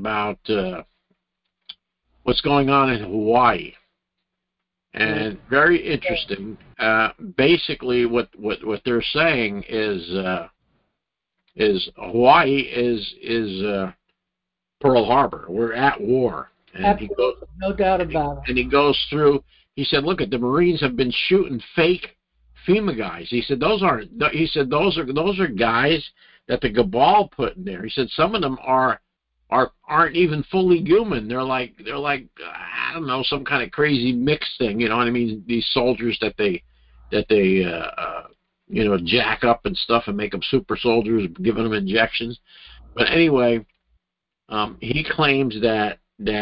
what's going on in Hawaii. And very interesting. Basically, what they're saying is Hawaii is Pearl Harbor. We're at war, and Absolutely, no doubt about it. And he goes through. He said, "Look, at the Marines have been shooting fake FEMA guys." He said, "Those aren't." He said, "Those are guys that the cabal put in there." He said, "Some of them aren't even fully human. They're like I don't know, some kind of crazy mix thing. You know what I mean? These soldiers that they jack up and stuff and make them super soldiers, giving them injections." But anyway, he claims that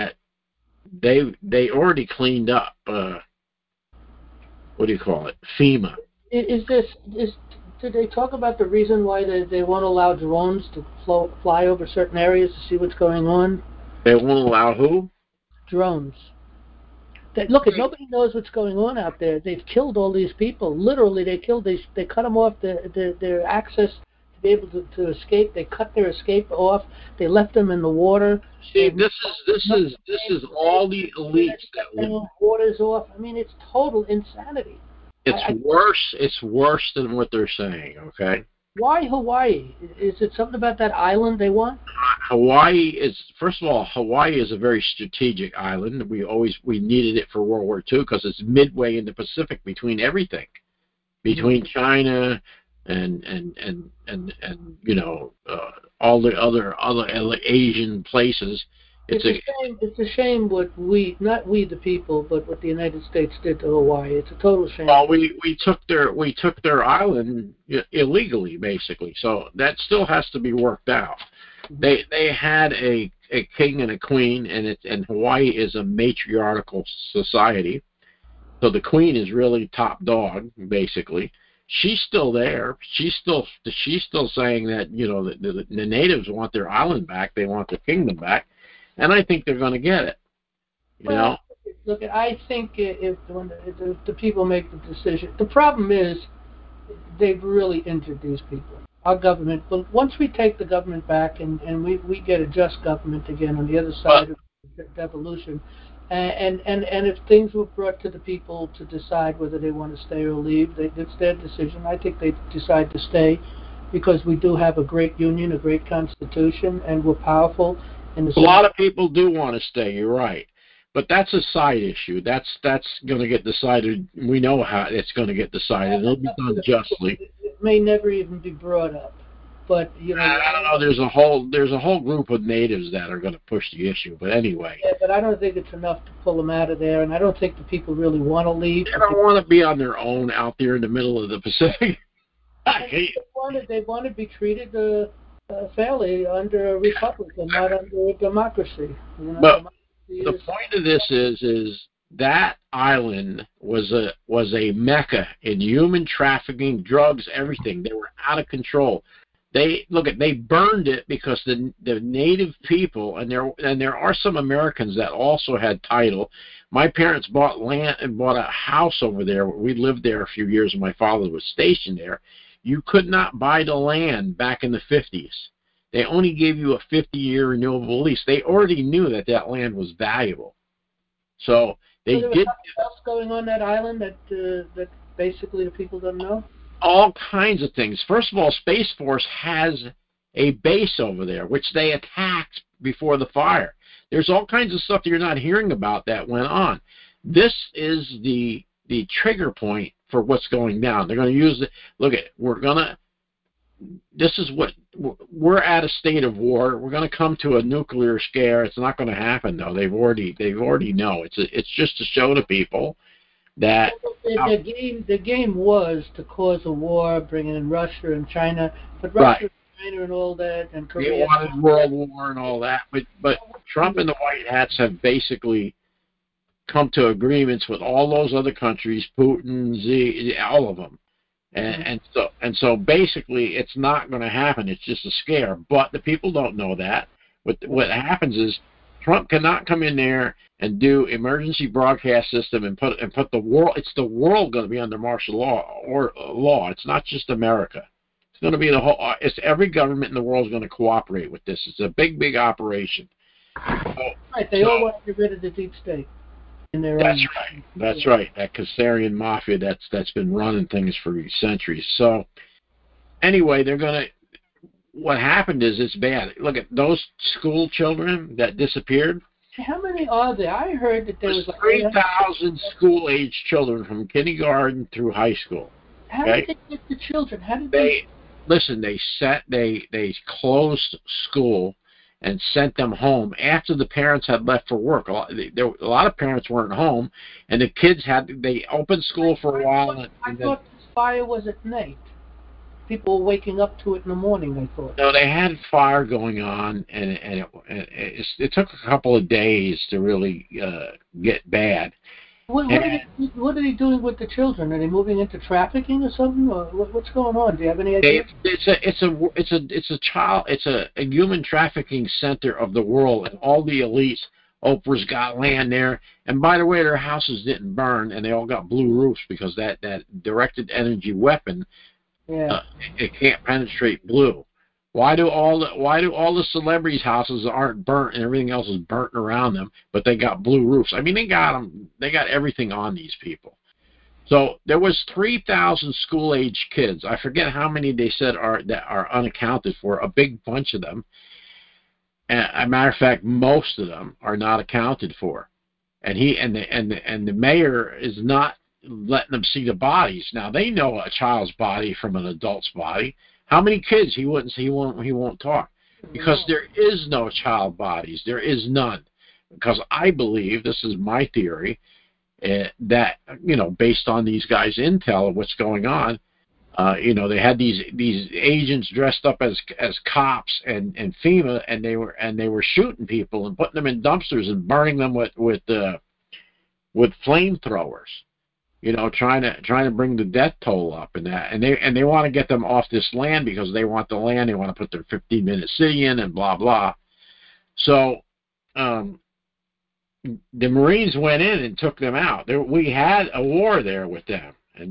they already cleaned up. What do you call it? FEMA. Did they talk about the reason why they won't allow drones to fly over certain areas to see what's going on? They won't allow who? Drones. Nobody knows what's going on out there. They've killed all these people. Literally, they cut them off their access to be able to escape. They cut their escape off. They left them in the water. See, this is all the elites that water's off. I mean, it's total insanity. It's worse than what they're saying, okay? Why Hawaii? Is it something about that island they want? Hawaii is, first of all, Hawaii is a very strategic island. We needed it for World War II because it's midway in the Pacific between everything, between China and all the other Asian places. It's a shame what not we the people, but what the United States did to Hawaii. It's a total shame. Well, we took their island illegally, basically. So that still has to be worked out. They had a king and a queen, and Hawaii is a matriarchal society. So the queen is really top dog, basically. She's still there. She's still saying that the natives want their island back. They want their kingdom back. And I think they're going to get it. Look, I think if the people make the decision, the problem is they've really injured these people. Our government, but once we take the government back and we get a just government again on the other side of devolution, and if things were brought to the people to decide whether they want to stay or leave, it's their decision. I think they decide to stay because we do have a great union, a great constitution, and we're powerful. A lot of people do want to stay. You're right, but that's a side issue. That's going to get decided. We know how it's going to get decided. It'll be done justly. It may never even be brought up, but I don't know. There's a whole group of natives that are going to push the issue. But anyway. Yeah, but I don't think it's enough to pull them out of there, and I don't think the people really want to leave. They don't want to be on their own out there in the middle of the Pacific. They want to be treated fairly under a republic and not under a democracy. But the point of this is that island was a mecca in human trafficking, drugs, everything. They were out of control. They burned it because the native people, and there are some Americans that also had title. My parents bought land and bought a house over there. We lived there a few years, and my father was stationed there. You could not buy the land back in the 50s. They only gave you a 50-year renewable lease. They already knew that land was valuable. So they there was did. Something else going on that island that basically the people don't know? All kinds of things. First of all, Space Force has a base over there, which they attacked before the fire. There's all kinds of stuff that you're not hearing about that went on. This is the trigger point for what's going down. They're going to use it. This is what we're at, a state of war. We're going to come to a nuclear scare. It's not going to happen though. They've already know. It's just to show the people that the game was to cause a war, bringing in Russia and China, but Russia China and all that, and Korea. They wanted World War and all that, but Trump and the White Hats have basically come to agreements with all those other countries, Putin, all of them, and so basically it's not going to happen. It's just a scare. But the people don't know that. What happens is Trump cannot come in there and do emergency broadcast system and put the world. It's the world going to be under martial law. It's not just America. It's going to be the whole. It's every government in the world is going to cooperate with this. It's a big operation. Right. They all want to get rid of the deep state. That's right. That Khazarian mafia that's been running things for centuries. So anyway, they're going to. What happened is it's bad. Look at those school children that disappeared. How many are there? I heard that there was like 3,000 school-age children from kindergarten through high school. How did they get the children? How did they? Listen, they closed school and sent them home after the parents had left for work. A lot of parents weren't home, and the kids they opened school for a while. I thought this fire was at night. People were waking up to it in the morning, I thought. No, they had fire going on, and it took a couple of days to really get bad. What are they doing with the children? Are they moving into trafficking or something? Or what's going on? Do you have any idea? It's a human trafficking center of the world, and all the elites. Oprah's got land there, and by the way, their houses didn't burn, and they all got blue roofs because that directed energy weapon. Yeah. It can't penetrate blue. Why do all the celebrities' houses aren't burnt and everything else is burnt around them, but they got blue roofs? I mean, they got everything on these people. So there was 3,000 school-age kids. I forget how many they said are unaccounted for. A big bunch of them. As a matter of fact, most of them are not accounted for. And the mayor is not letting them see the bodies. Now they know a child's body from an adult's body. How many kids he won't talk, because there is no child bodies. There is none, because I believe, this is my theory, that based on these guys' intel of what's going on, they had these agents dressed up as cops and FEMA, and they were shooting people and putting them in dumpsters and burning them with flamethrowers. Trying to bring the death toll up and that, and they want to get them off this land because they want the land. They want to put their 15-minute city in and blah blah. So, the Marines went in and took them out. We had a war there with them,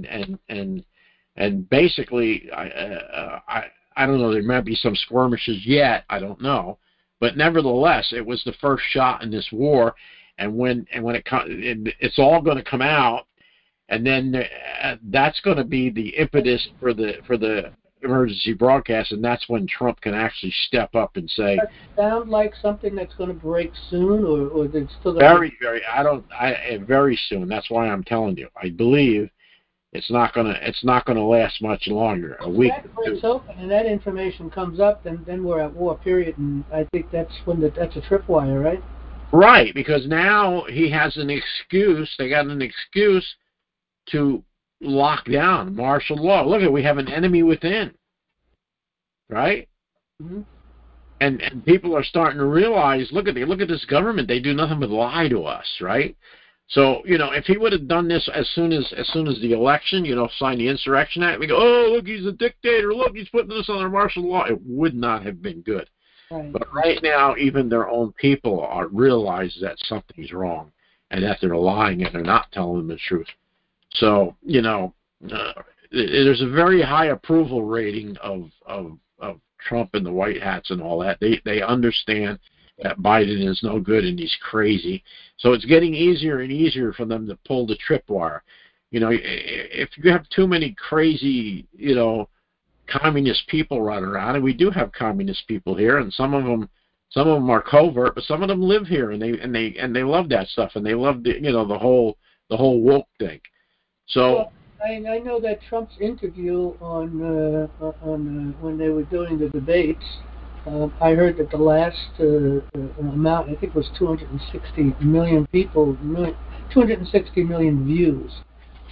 and basically, I don't know. There might be some skirmishes yet. I don't know, but nevertheless, it was the first shot in this war, and when it's all going to come out. And then that's going to be the impetus for the emergency broadcast, and that's when Trump can actually step up and say. Does it sound like something that's going to break soon, or is it still very soon? That's why I'm telling you. I believe it's not going to last much longer. A week. If that breaks open and that information comes up, then we're at war. Period. And I think that's a tripwire, right? Right, because now he has an excuse. They got an excuse to lock down martial law. Look, we have an enemy within, right? Mm-hmm. And people are starting to realize, look at this government. They do nothing but lie to us, right? So if he would have done this as soon as the election, signed the Insurrection Act, we go, oh look, he's a dictator. Look, he's putting us under martial law. It would not have been good. Right. But right now, even their own people realize that something's wrong and that they're lying and they're not telling them the truth. So, there's a very high approval rating of Trump and the White Hats and all that. They understand that Biden is no good and he's crazy. So it's getting easier and easier for them to pull the tripwire. If you have too many crazy, communist people running around, and we do have communist people here, and some of them are covert, but some of them live here and they love that stuff, and they love the whole woke thing. So I know that Trump's interview on when they were doing the debates, I heard that the last amount, I think, was 260 million people, 260 million views.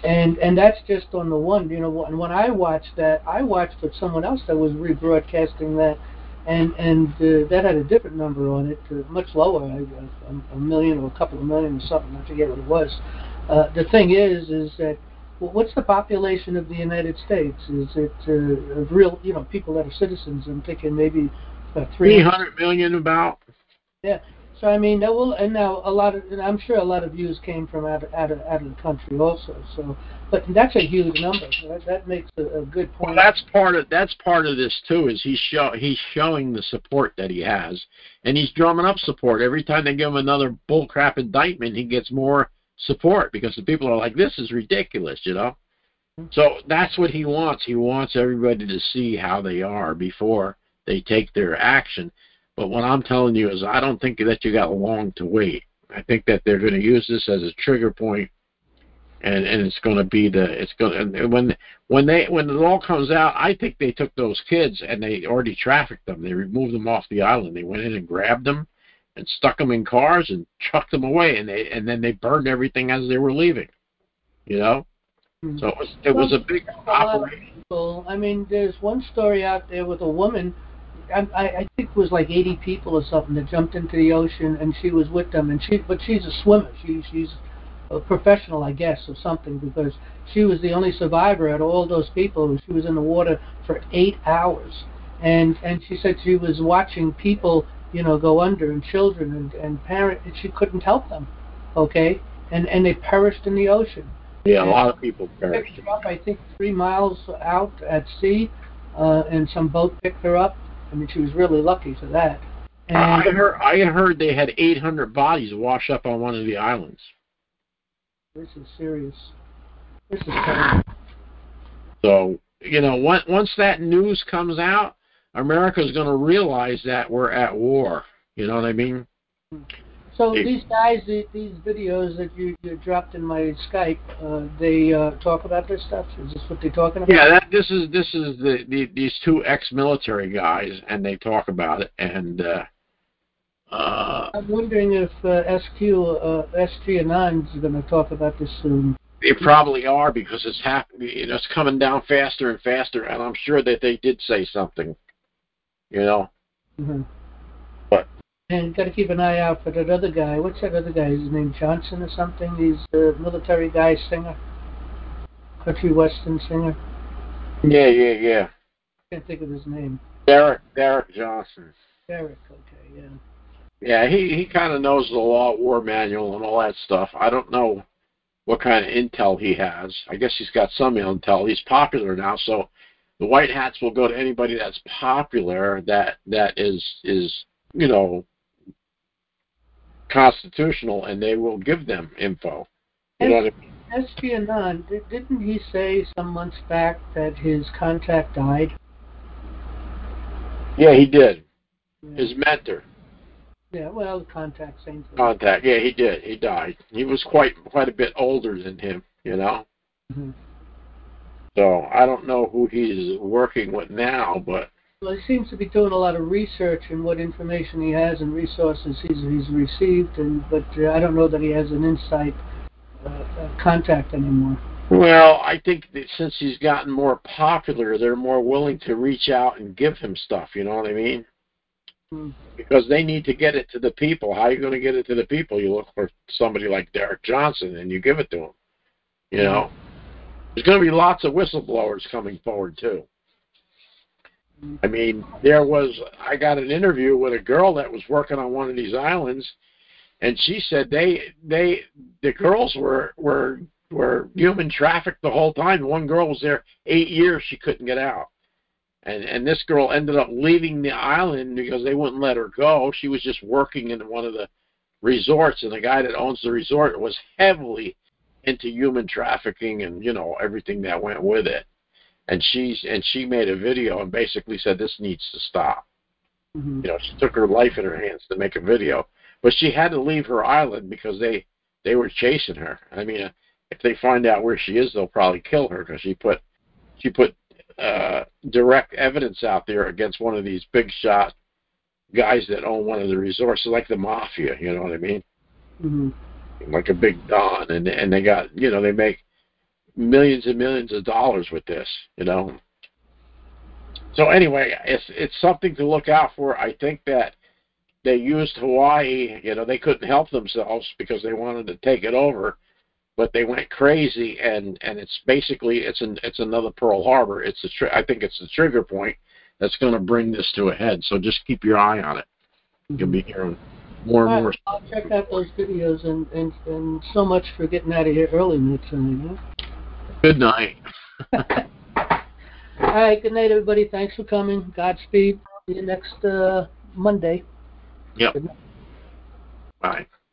And that's just on the one, you know. And when I watched that, I watched with someone else that was rebroadcasting that, and that had a different number on it, much lower, a million or a couple of million or something. I forget what it was. The thing is that, well, what's the population of the United States? Is it real, you know, people that are citizens? I'm thinking maybe about 300 million about. Yeah. So I mean, that will, and now a lot of, and I'm sure a lot of views came from out of the country also. So, but that's a huge number. That makes a good point. Well, that's part of this too. Is he's showing the support that he has, and he's drumming up support every time they give him another bullcrap indictment. He gets more support because the people are like, "This is ridiculous," you know. So that's what he wants. He wants everybody to see how they are before they take their action. But what I'm telling you is I don't think that you got long to wait. I think that they're going to use this as a trigger point, and it's going to be when it all comes out, I think they took those kids and they already trafficked them. They removed them off the island. They went in and grabbed them and stuck them in cars and trucked them away, and then they burned everything as they were leaving. You know? So it was a big operation. I mean, there's one story out there with a woman. I think it was like 80 people or something that jumped into the ocean, and she was with them. But she's a swimmer. She's a professional, I guess, or something, because she was the only survivor out of all those people. She was in the water for 8 hours, and she said she was watching people, you know, go under, and children and parents, and she couldn't help them. Okay, and they perished in the ocean. Yeah, a lot of people perished. Picked her up, I think, 3 miles out at sea, and some boat picked her up. I mean, she was really lucky for that. And I heard they had 800 bodies wash up on one of the islands. This is serious. This is terrible. So, you know, once that news comes out, America's going to realize that we're at war. You know what I mean? So these guys, these videos that you dropped in my Skype, they talk about this stuff? Is this what they're talking about? Yeah, this is these two ex-military guys, and they talk about it. And I'm wondering if SG Anand is going to talk about this soon. They probably are, because it's happening. You know, it's coming down faster and faster, and I'm sure that they did say something. You know. Mm-hmm. But. And got to keep an eye out for that other guy. What's that other guy? Is his name Johnson or something? He's a military guy, singer, country western singer. Yeah. Can't think of his name. Derek Johnson. Derek, okay, yeah. Yeah, he kind of knows the law war manual and all that stuff. I don't know what kind of intel he has. I guess he's got some intel. He's popular now, so the white hats will go to anybody that's popular that is you know, constitutional, and they will give them info. You know what I mean? SG Anand, didn't he say some months back that his contact died? Yeah, he did. Yeah. His mentor. Yeah, well, contact, same thing. Contact, yeah, he did. He died. He was quite a bit older than him, you know? Mm-hmm. So I don't know who he's working with now, but... Well, he seems to be doing a lot of research and what information he has and resources he's received, but I don't know that he has an inside contact anymore. Well, I think that since he's gotten more popular, they're more willing to reach out and give him stuff, you know what I mean? Because they need to get it to the people. How are you going to get it to the people? You look for somebody like Derek Johnson and you give it to him. You know? There's going to be lots of whistleblowers coming forward, too. I mean, I got an interview with a girl that was working on one of these islands, and she said the girls were human trafficked the whole time. One girl was there 8 years, she couldn't get out. And this girl ended up leaving the island because they wouldn't let her go. She was just working in one of the resorts, and the guy that owns the resort was heavily into human trafficking and, you know, everything that went with it. And she made a video and basically said this needs to stop. Mm-hmm. You know, she took her life in her hands to make a video, but she had to leave her island because they were chasing her. I mean, if they find out where she is, they'll probably kill her because she put direct evidence out there against one of these big shot guys that own one of the resorts, like the mafia. You know what I mean? Mm-hmm. Like a big don, and they got, you know, they make millions and millions of dollars with this, you know. So anyway, it's something to look out for. I think that they used Hawaii. You know, they couldn't help themselves because they wanted to take it over, but they went crazy, and it's basically it's another Pearl Harbor. I think it's the trigger point that's going to bring this to a head. So just keep your eye on it. You'll be hearing more and more. I'll check out those videos, and so much for getting out of here early tonight. Good night. All right, good night, everybody. Thanks for coming. Godspeed. See you next Monday. Yep. Bye.